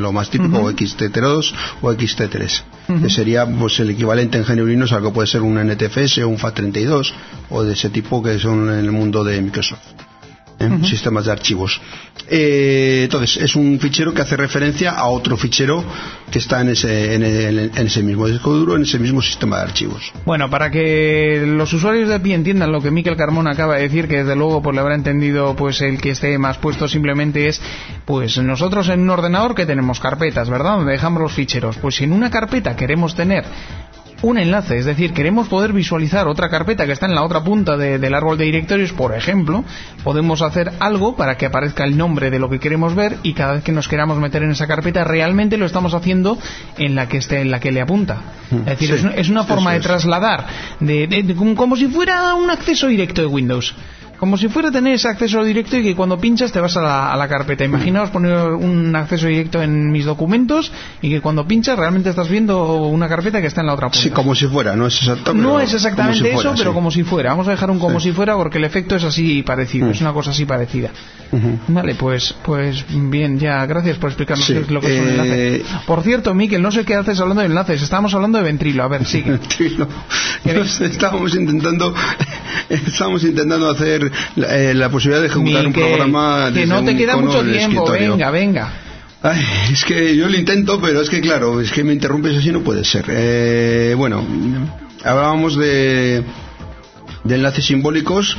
lo más típico, o XT2 o XT3, que sería pues el equivalente en GNU Linux a lo que puede ser un NTFS o un FAT32 o de ese tipo que son en el mundo de Microsoft. Sistemas de archivos. Entonces es un fichero que hace referencia a otro fichero que está en ese mismo disco duro, en ese mismo sistema de archivos. Bueno, para que los usuarios de a pie entiendan lo que Miquel Carmona acaba de decir, que desde luego pues le habrá entendido pues el que esté más puesto, simplemente es pues nosotros en un ordenador que tenemos carpetas, ¿verdad?, donde dejamos los ficheros. Pues si en una carpeta queremos tener un enlace, es decir, queremos poder visualizar otra carpeta que está en la otra punta del árbol de directorios, por ejemplo, podemos hacer algo para que aparezca el nombre de lo que queremos ver, y cada vez que nos queramos meter en esa carpeta realmente lo estamos haciendo en la que le apunta. Es decir, sí, es una forma de trasladar como si fuera un acceso directo de Windows. Como si fuera tener ese acceso directo y que cuando pinchas te vas a la carpeta. Imaginaos poner un acceso directo en mis documentos y que cuando pinchas realmente estás viendo una carpeta que está en la otra punta. Sí, como si fuera, no es exactamente, no es exactamente eso, pero sí, como si fuera. Vamos a dejar un como si fuera porque el efecto es así parecido, es una cosa así parecida. Vale, pues bien, ya, gracias por explicarnos qué es lo que es un enlace. Por cierto, Miquel, no sé qué haces hablando de enlaces, estábamos hablando de Ventrilo, a ver, sigue. Ventrilo. Estábamos intentando hacer la posibilidad de ejecutar un programa que no te queda mucho tiempo, venga. Ay, es que yo lo intento, pero es que claro, es que me interrumpes así, no puede ser. Bueno, hablábamos de enlaces simbólicos,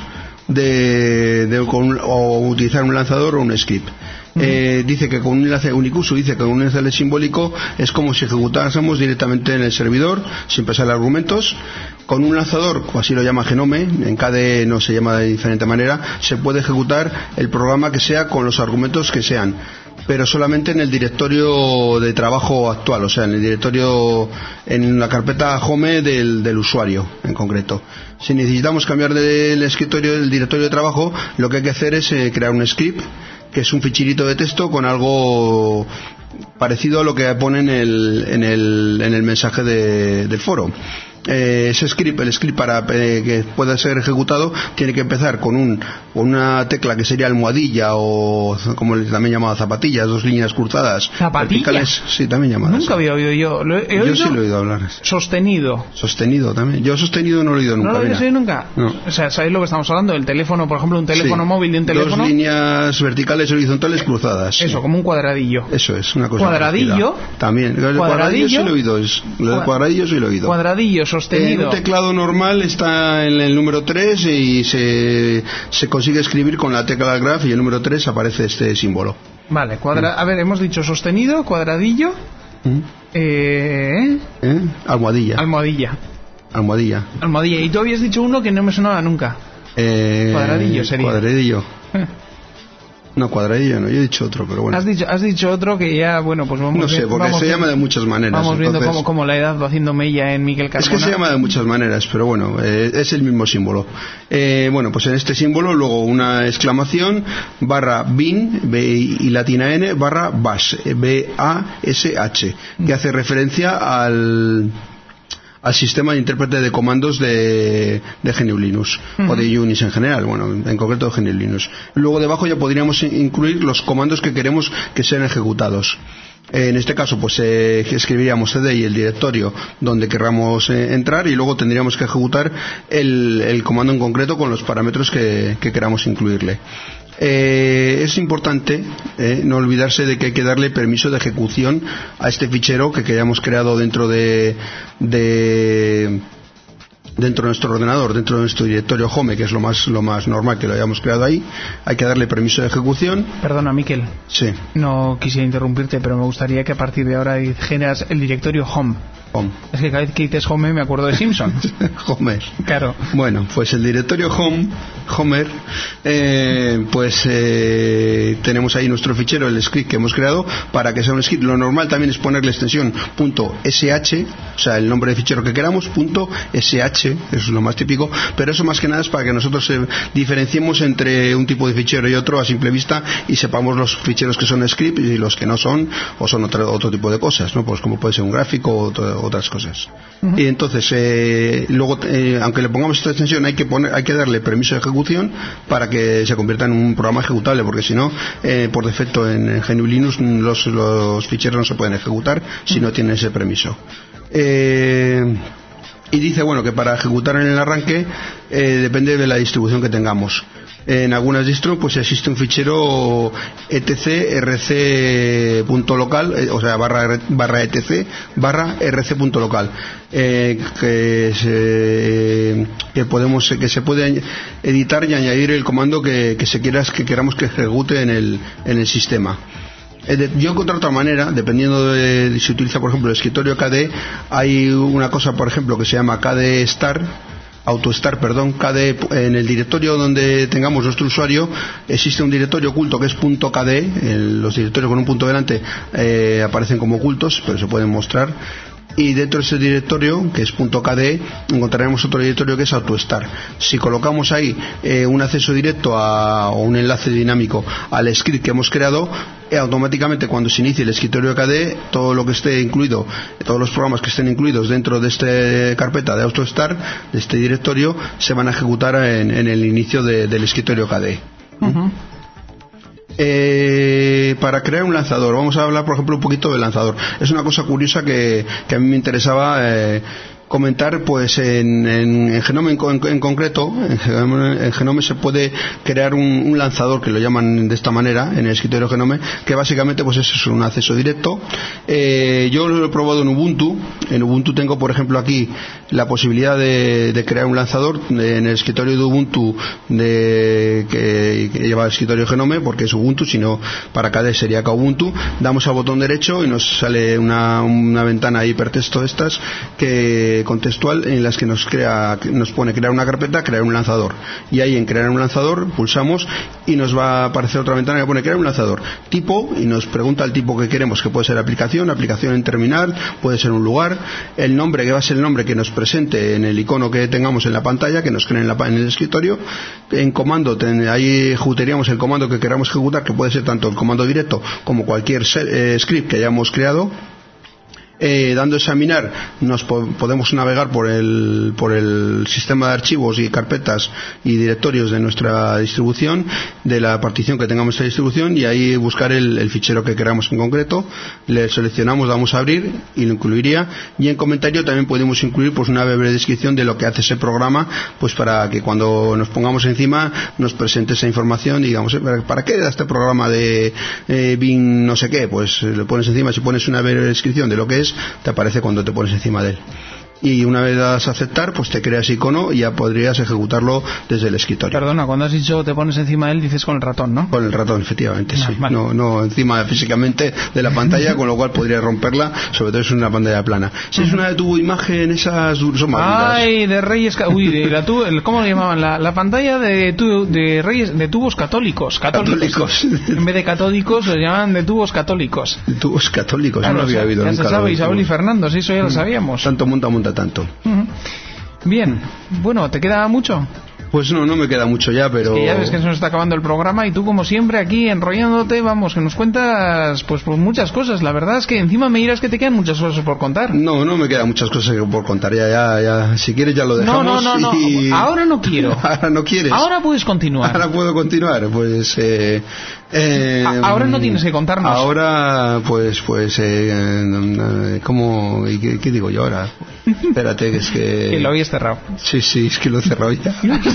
o utilizar un lanzador o un script. Dice que con un enlace unicuso, dice que con un enlace simbólico es como si ejecutásemos directamente en el servidor sin pasar argumentos. Con un lanzador, o así lo llama Genome, en KDE no se llama de diferente manera, se puede ejecutar el programa que sea con los argumentos que sean, pero solamente en el directorio de trabajo actual, o sea, en el directorio, en la carpeta home del usuario en concreto. Si necesitamos cambiar del escritorio del directorio de trabajo, lo que hay que hacer es crear un script, que es un ficherito de texto con algo parecido a lo que pone en el mensaje del foro. Ese script, el script para que pueda ser ejecutado, tiene que empezar con una tecla que sería almohadilla, o como también llamada zapatillas, 2 líneas cruzadas verticales. Sí, también llamadas. Nunca había oído yo. Yo sí lo he oído hablar. Sostenido también. Yo sostenido no lo he oído nunca. ¿No lo habías oído nunca? No. O sea, ¿sabéis lo que estamos hablando? El teléfono, por ejemplo, un teléfono móvil de un teléfono. 2 líneas verticales horizontales cruzadas. Eso, como un cuadradillo. Eso es, una cosa. ¿Cuadradillo? Parecida. También. El cuadradillo sí lo he oído. Lo de cuadradillo sí lo he oído. Cuadradillo, sostenido. Un teclado normal está en el número 3 y se consigue escribir con la tecla graph, y el número 3 aparece este símbolo. Vale, a ver, hemos dicho sostenido, cuadradillo, almohadilla. Y tú habías dicho uno que no me sonaba nunca. Cuadradillo sería. Cuadradillo. No, cuadradillo no, yo he dicho otro, pero bueno. Has dicho otro que ya, bueno, pues vamos. No sé, porque se llama de muchas maneras. Vamos viendo cómo la edad va haciendo mella en Miquel Carmona. Es que se llama de muchas maneras, pero bueno, es el mismo símbolo. Bueno, pues en este símbolo luego una exclamación /bin, B y latina N, /bash, B-A-S-H, que hace referencia al sistema de intérprete de comandos de GNU Linux, o de Unix en general, bueno, en concreto de GNU Linux. Luego debajo ya podríamos incluir los comandos que queremos que sean ejecutados. En este caso, pues escribiríamos cd y el directorio donde querramos entrar, y luego tendríamos que ejecutar el comando en concreto con los parámetros que queramos incluirle. Es importante no olvidarse de que hay que darle permiso de ejecución a este fichero que hayamos creado dentro de nuestro ordenador, dentro de nuestro directorio home, que es lo más normal que lo hayamos creado ahí. Hay que darle permiso de ejecución. Perdona, Miquel. Sí. No quisiera interrumpirte, pero me gustaría que a partir de ahora dijeras el directorio home. Es que cada vez que dices home me acuerdo de Simpson. Homer. Claro. Bueno, pues el directorio Homer, tenemos ahí nuestro fichero, el script que hemos creado, para que sea un script. Lo normal también es ponerle extensión .sh, o sea, el nombre de fichero que queramos, .sh, eso es lo más típico, pero eso más que nada es para que nosotros diferenciemos entre un tipo de fichero y otro a simple vista y sepamos los ficheros que son script y los que no son, o son otro tipo de cosas, ¿no? Pues como puede ser un gráfico o otras cosas. Y entonces luego aunque le pongamos esta extensión hay que darle permiso de ejecución para que se convierta en un programa ejecutable, porque si no por defecto en GNU Linux los ficheros no se pueden ejecutar si no tienen ese permiso. Y dice que para ejecutar en el arranque depende de la distribución que tengamos. En algunas distros pues existe un fichero etc rc.local, o sea barra etc barra rc.local que se puede editar y añadir el comando que queramos que ejecute en el sistema. Yo encontré otra manera, dependiendo de si utiliza por ejemplo el escritorio KDE, hay una cosa por ejemplo que se llama KDE KDE en el directorio donde tengamos nuestro usuario existe un directorio oculto que es .kde, los directorios con un punto delante aparecen como ocultos, pero se pueden mostrar. Y dentro de ese directorio, que es .kde, encontraremos otro directorio que es AutoStart. Si colocamos ahí un acceso directo o un enlace dinámico al script que hemos creado, automáticamente cuando se inicie el escritorio KDE, todo lo que esté incluido, todos los programas que estén incluidos dentro de esta carpeta de AutoStart, de este directorio, se van a ejecutar en el inicio del escritorio KDE. Para crear un lanzador, vamos a hablar por ejemplo un poquito del lanzador. Es una cosa curiosa que a mí me interesaba comentar, pues en Genome en concreto, en Genome se puede crear un lanzador que lo llaman de esta manera en el escritorio Genome, que básicamente pues es un acceso directo. Yo lo he probado en Ubuntu tengo por ejemplo aquí la posibilidad de crear un lanzador en el escritorio de Ubuntu que lleva el escritorio Genome, porque es Ubuntu, sino para KDE sería Kubuntu. Damos al botón derecho y nos sale una ventana hipertexto de estas contextual en las que nos pone crear una carpeta, crear un lanzador, y ahí en crear un lanzador pulsamos y nos va a aparecer otra ventana que pone crear un lanzador tipo, y nos pregunta el tipo que queremos, que puede ser aplicación en terminal, puede ser un lugar, el nombre que va a ser el nombre que nos presente en el icono que tengamos en la pantalla, que nos cree en el escritorio. En comando ahí ejecutaríamos el comando que queramos ejecutar, que puede ser tanto el comando directo como cualquier script que hayamos creado. Dando a examinar podemos navegar por el sistema de archivos y carpetas y directorios de nuestra distribución, de la partición que tengamos en esta distribución, y ahí buscar el fichero que queramos en concreto. Le seleccionamos, damos a abrir y lo incluiría, y en comentario también podemos incluir pues una breve descripción de lo que hace ese programa, pues para que cuando nos pongamos encima nos presente esa información y digamos, ¿para qué da este programa de Bing no sé qué? Pues le pones encima, si pones una breve descripción de lo que es, te aparece cuando te pones encima de él. Y una vez das a aceptar, pues te creas icono y ya podrías ejecutarlo desde el escritorio. Perdona, cuando has dicho te pones encima de él, dices con el ratón, ¿no? Con el ratón, efectivamente, sí. Vale. No encima físicamente de la pantalla, con lo cual podría romperla, sobre todo si es una pantalla plana. Si es una de tu imagen, esas son más duras. Ay, de Reyes... Uy, ¿cómo le llamaban? La pantalla de Reyes, de tubos católicos. En vez de catódicos, se llaman de tubos católicos. De tubos católicos, claro, no lo había habido ya nunca. Se sabe, Isabel y Fernando, sí, eso ya lo sabíamos. Tanto monta tanto. Bien, bueno, ¿te queda mucho? Pues no me queda mucho ya, pero... Es que ya ves que se nos está acabando el programa y tú como siempre aquí enrollándote, vamos, que nos cuentas pues muchas cosas. La verdad es que encima me dirás que te quedan muchas cosas por contar. No me quedan muchas cosas por contar, ya. Si quieres ya lo dejamos. No. Ahora no quiero. Ahora no quieres. Ahora puedes continuar. Ahora puedo continuar, pues... ahora no tienes que contarnos. Ahora, pues, ¿cómo? ¿Qué digo yo ahora? Espérate, que es que... Que lo habías cerrado. Sí, es que lo he cerrado ya.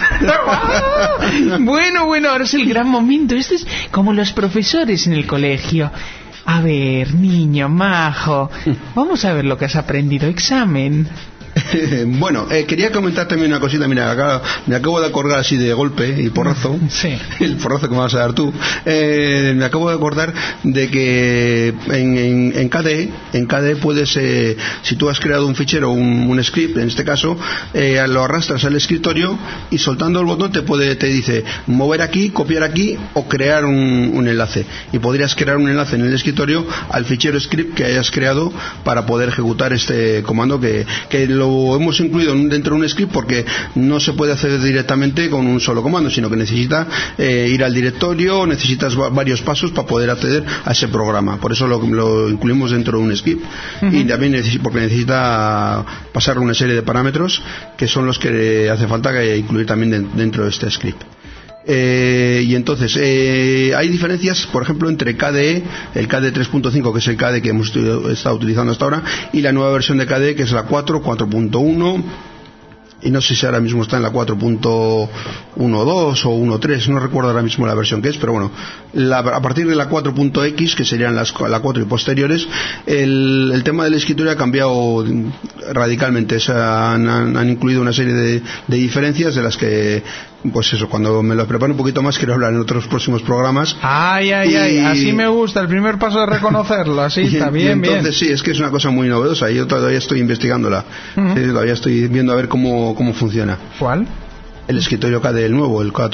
Bueno, ahora es el gran momento. Esto es como los profesores en el colegio. A ver, niño, majo, vamos a ver lo que has aprendido. Examen. Bueno, quería comentar también una cosita. Mira, me acabo de acordar así de golpe y porrazo. Sí. El porrazo que me vas a dar tú. Me acabo de acordar de que en KDE puedes, si tú has creado un fichero, un script, en este caso, lo arrastras al escritorio y soltando el botón te dice mover aquí, copiar aquí o crear un enlace. Y podrías crear un enlace en el escritorio al fichero script que hayas creado para poder ejecutar este comando que lo lo hemos incluido dentro de un script porque no se puede hacer directamente con un solo comando, sino que necesita ir al directorio, necesitas varios pasos para poder acceder a ese programa. Por eso lo incluimos dentro de un script. Y también porque necesita pasar una serie de parámetros que son los que hace falta incluir también dentro de este script. Y entonces hay diferencias, por ejemplo, entre KDE, el KDE 3.5, que es el KDE que hemos estado utilizando hasta ahora, y la nueva versión de KDE, que es la 4.1, y no sé si ahora mismo está en la 4.12 o 1.3, no recuerdo ahora mismo la versión que es, pero bueno, a partir de la 4.x, que serían la 4 y posteriores, el tema del escritorio ha cambiado radicalmente. Han incluido una serie de diferencias de las que, pues eso, cuando me lo preparo un poquito más quiero hablar en otros próximos programas. Ay, así me gusta, el primer paso es reconocerlo, así está bien, entonces, sí, es que es una cosa muy novedosa y yo todavía estoy investigándola. Todavía estoy viendo a ver cómo funciona. ¿Cuál? El escritorio KDE nuevo, el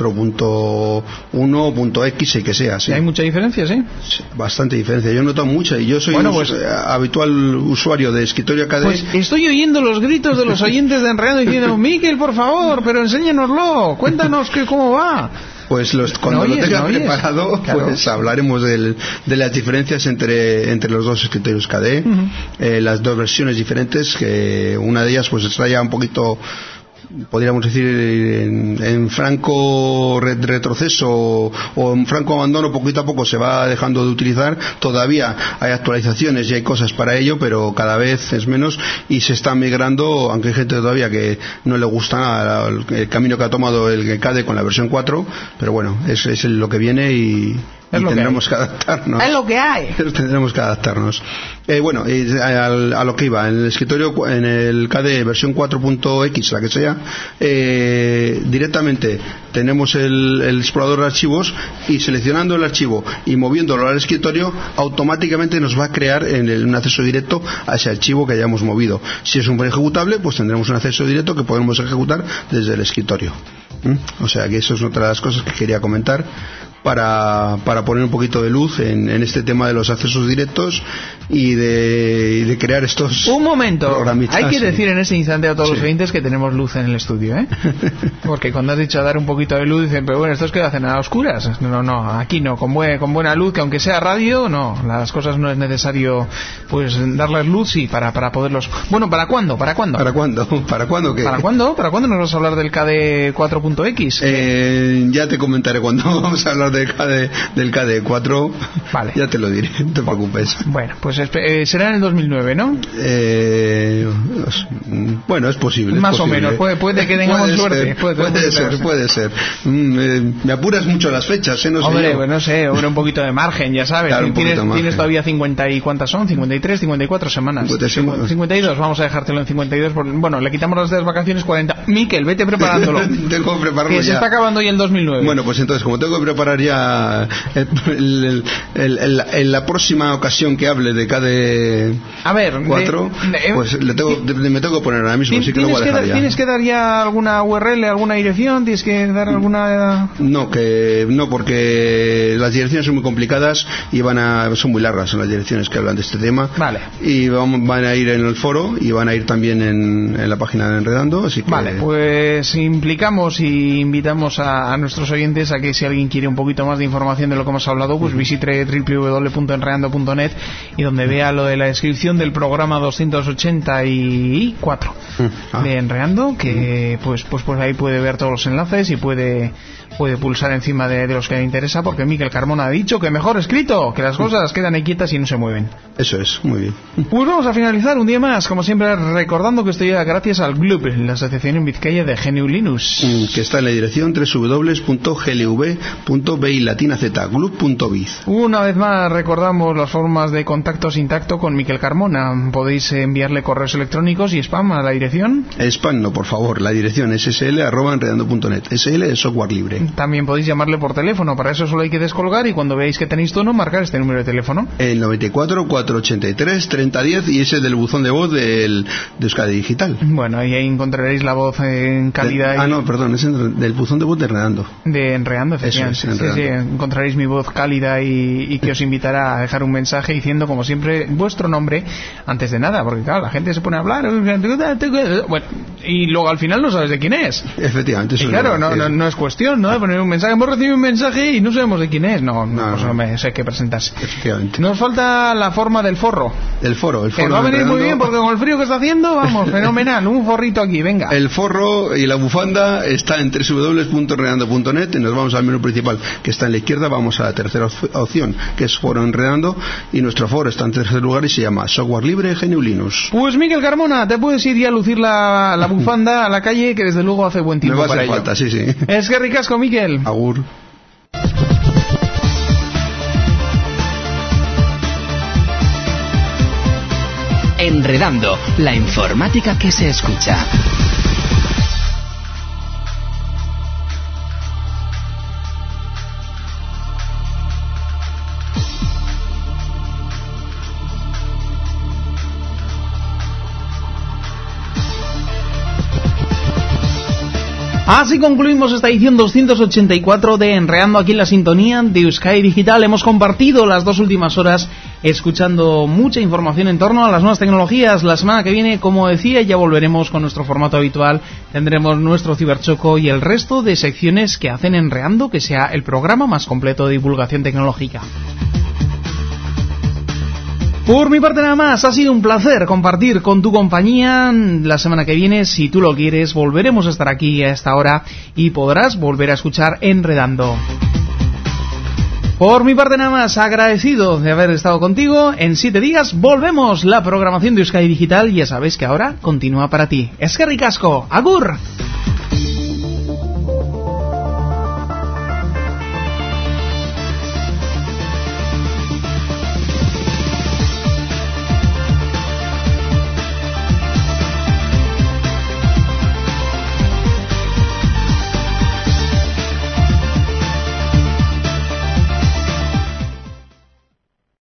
4.1.x, el que sea, sí. ¿Hay mucha diferencia, sí? Sí, bastante diferencia. Yo he notado mucha y yo soy habitual usuario de escritorio KDE. Pues estoy oyendo los gritos de los oyentes de Enredando diciendo, Miquel, por favor, pero enséñanoslo, cuéntanos cómo va. Pues cuando lo tenga preparado, claro, pues hablaremos de las diferencias entre los dos escritorios KDE, las dos versiones diferentes, que una de ellas pues está ya un poquito, podríamos decir, en franco retroceso o en franco abandono. Poquito a poco se va dejando de utilizar. Todavía hay actualizaciones y hay cosas para ello, pero cada vez es menos y se está migrando, aunque hay gente todavía que no le gusta nada el camino que ha tomado el KDE con la versión 4, pero bueno, es lo que viene y tendremos que adaptarnos. Es lo que hay. Tendremos que adaptarnos. A lo que iba, en el escritorio, en el KDE versión 4.x, la que sea, directamente tenemos el explorador de archivos y seleccionando el archivo y moviéndolo al escritorio, automáticamente nos va a crear un acceso directo a ese archivo que hayamos movido. Si es un ejecutable, pues tendremos un acceso directo que podemos ejecutar desde el escritorio. O sea que eso es otra de las cosas que quería comentar para poner un poquito de luz en este tema de los accesos directos y de crear estos. Un momento, programitas. Hay que decir en ese instante a todos los oyentes que tenemos luz en el estudio, ¿eh? Porque cuando has dicho dar un poquito de luz dicen, pero bueno, ¿estos qué hacen? ¿A oscuras? No, aquí no, con buena luz, que aunque sea radio, no, las cosas no es necesario pues darles luz, sí, para poderlos. Bueno, ¿para cuándo? ¿Para cuándo qué? ¿Para cuándo nos vas a hablar del KDE 4.x? Ya te comentaré cuando vamos a hablar del KDE 4. Vale. Ya te lo diré, no te preocupes. Bueno, pues será en el 2009, ¿no? Bueno, es posible. Más o menos, puede que tengamos suerte. Puede ser. Me apuras mucho las fechas, ¿eh? No sé. Hombre, pues no sé, un poquito de margen, ya sabes. Claro, tienes todavía 50 y ¿cuántas son? 53, 54 semanas. 52, vamos a dejártelo en 52. Bueno, le quitamos las de las vacaciones 40. Miquel, vete preparándolo. Tengo que prepararlo que ya. Se está acabando ya el 2009. Bueno, pues entonces, como tengo que preparar ya en la próxima ocasión que hable de KDE 4, pues me tengo que poner ahora mismo, así que lo voy a dejar ya. ¿Tienes que dar ya alguna URL, alguna dirección? ¿Tienes que dar alguna...? No, porque las direcciones son muy complicadas y son muy largas, son las direcciones que hablan de este tema. Vale. Y van a ir en el foro y van a ir también en la página de Enredando, así que... Vale, pues implicamos y invitamos a nuestros oyentes a que si alguien quiere un poquito más de información de lo que hemos hablado, pues visite www.enredando.net y donde vea lo de la descripción del programa 284 de Enredando, que pues ahí puede ver todos los enlaces y puede pulsar encima de los que le interesa, porque Miquel Carmona ha dicho que mejor escrito, que las cosas quedan ahí quietas y no se mueven. Eso es, muy bien. Pues vamos a finalizar un día más, como siempre, recordando que esto llega gracias al GLUB, la Asociación en Vizcaya de GNU Linux, que está en la dirección www.glv.biz. Una vez más recordamos las formas de contacto sin tacto con Miquel Carmona. Podéis enviarle correos electrónicos y spam a la dirección. Spam no, por favor, la dirección es sl@enredando.net. SL es software libre. También podéis llamarle por teléfono, para eso solo hay que descolgar y cuando veáis que tenéis tono, marcar este número de teléfono. El 94 483 3010 y ese del buzón de voz de Euskadi Digital. Bueno, y ahí encontraréis la voz en calidad. No, perdón, es del buzón de voz de Enredando. De Enredando, efectivamente. Eso es, Enredando. Sí, encontraréis mi voz cálida y que os invitará a dejar un mensaje diciendo, como siempre, vuestro nombre antes de nada, porque claro, la gente se pone a hablar, bueno, y luego al final no sabes de quién es. Efectivamente. Y claro, no es cuestión, ¿no? De poner un mensaje, hemos recibido un mensaje y no sabemos de quién es. No, pues hay que presentarse. Efectivamente. Nos falta la forma del forro. El foro. Que va a venir muy bien porque con el frío que está haciendo, vamos, fenomenal, un forrito aquí, venga. El forro y la bufanda está en www.enredando.net y nos vamos al menú principal que está en la izquierda, vamos a la tercera opción que es Foro Enredando y nuestro foro está en tercer lugar y se llama Software Libre GNU Linux. Pues Miquel Carmona, te puedes ir ya a lucir la bufanda a la calle que desde luego hace buen tiempo. Me va a hacer falta, sí. Es que ricasco, Miquel. Agur. Enredando, la informática que se escucha. Así concluimos esta edición 284 de Enredando aquí en la sintonía de Euskadi Digital. Hemos compartido las 2 últimas horas escuchando mucha información en torno a las nuevas tecnologías. La semana que viene, como decía, ya volveremos con nuestro formato habitual. Tendremos nuestro ciberchoco y el resto de secciones que hacen Enredando que sea el programa más completo de divulgación tecnológica. Por mi parte nada más, ha sido un placer compartir con tu compañía. La semana que viene, si tú lo quieres, volveremos a estar aquí a esta hora y podrás volver a escuchar Enredando. Por mi parte nada más, agradecido de haber estado contigo. En 7 días volvemos. La programación de Euskadi Digital, ya sabéis que ahora continúa para ti. Es que ricasco. ¡Agur!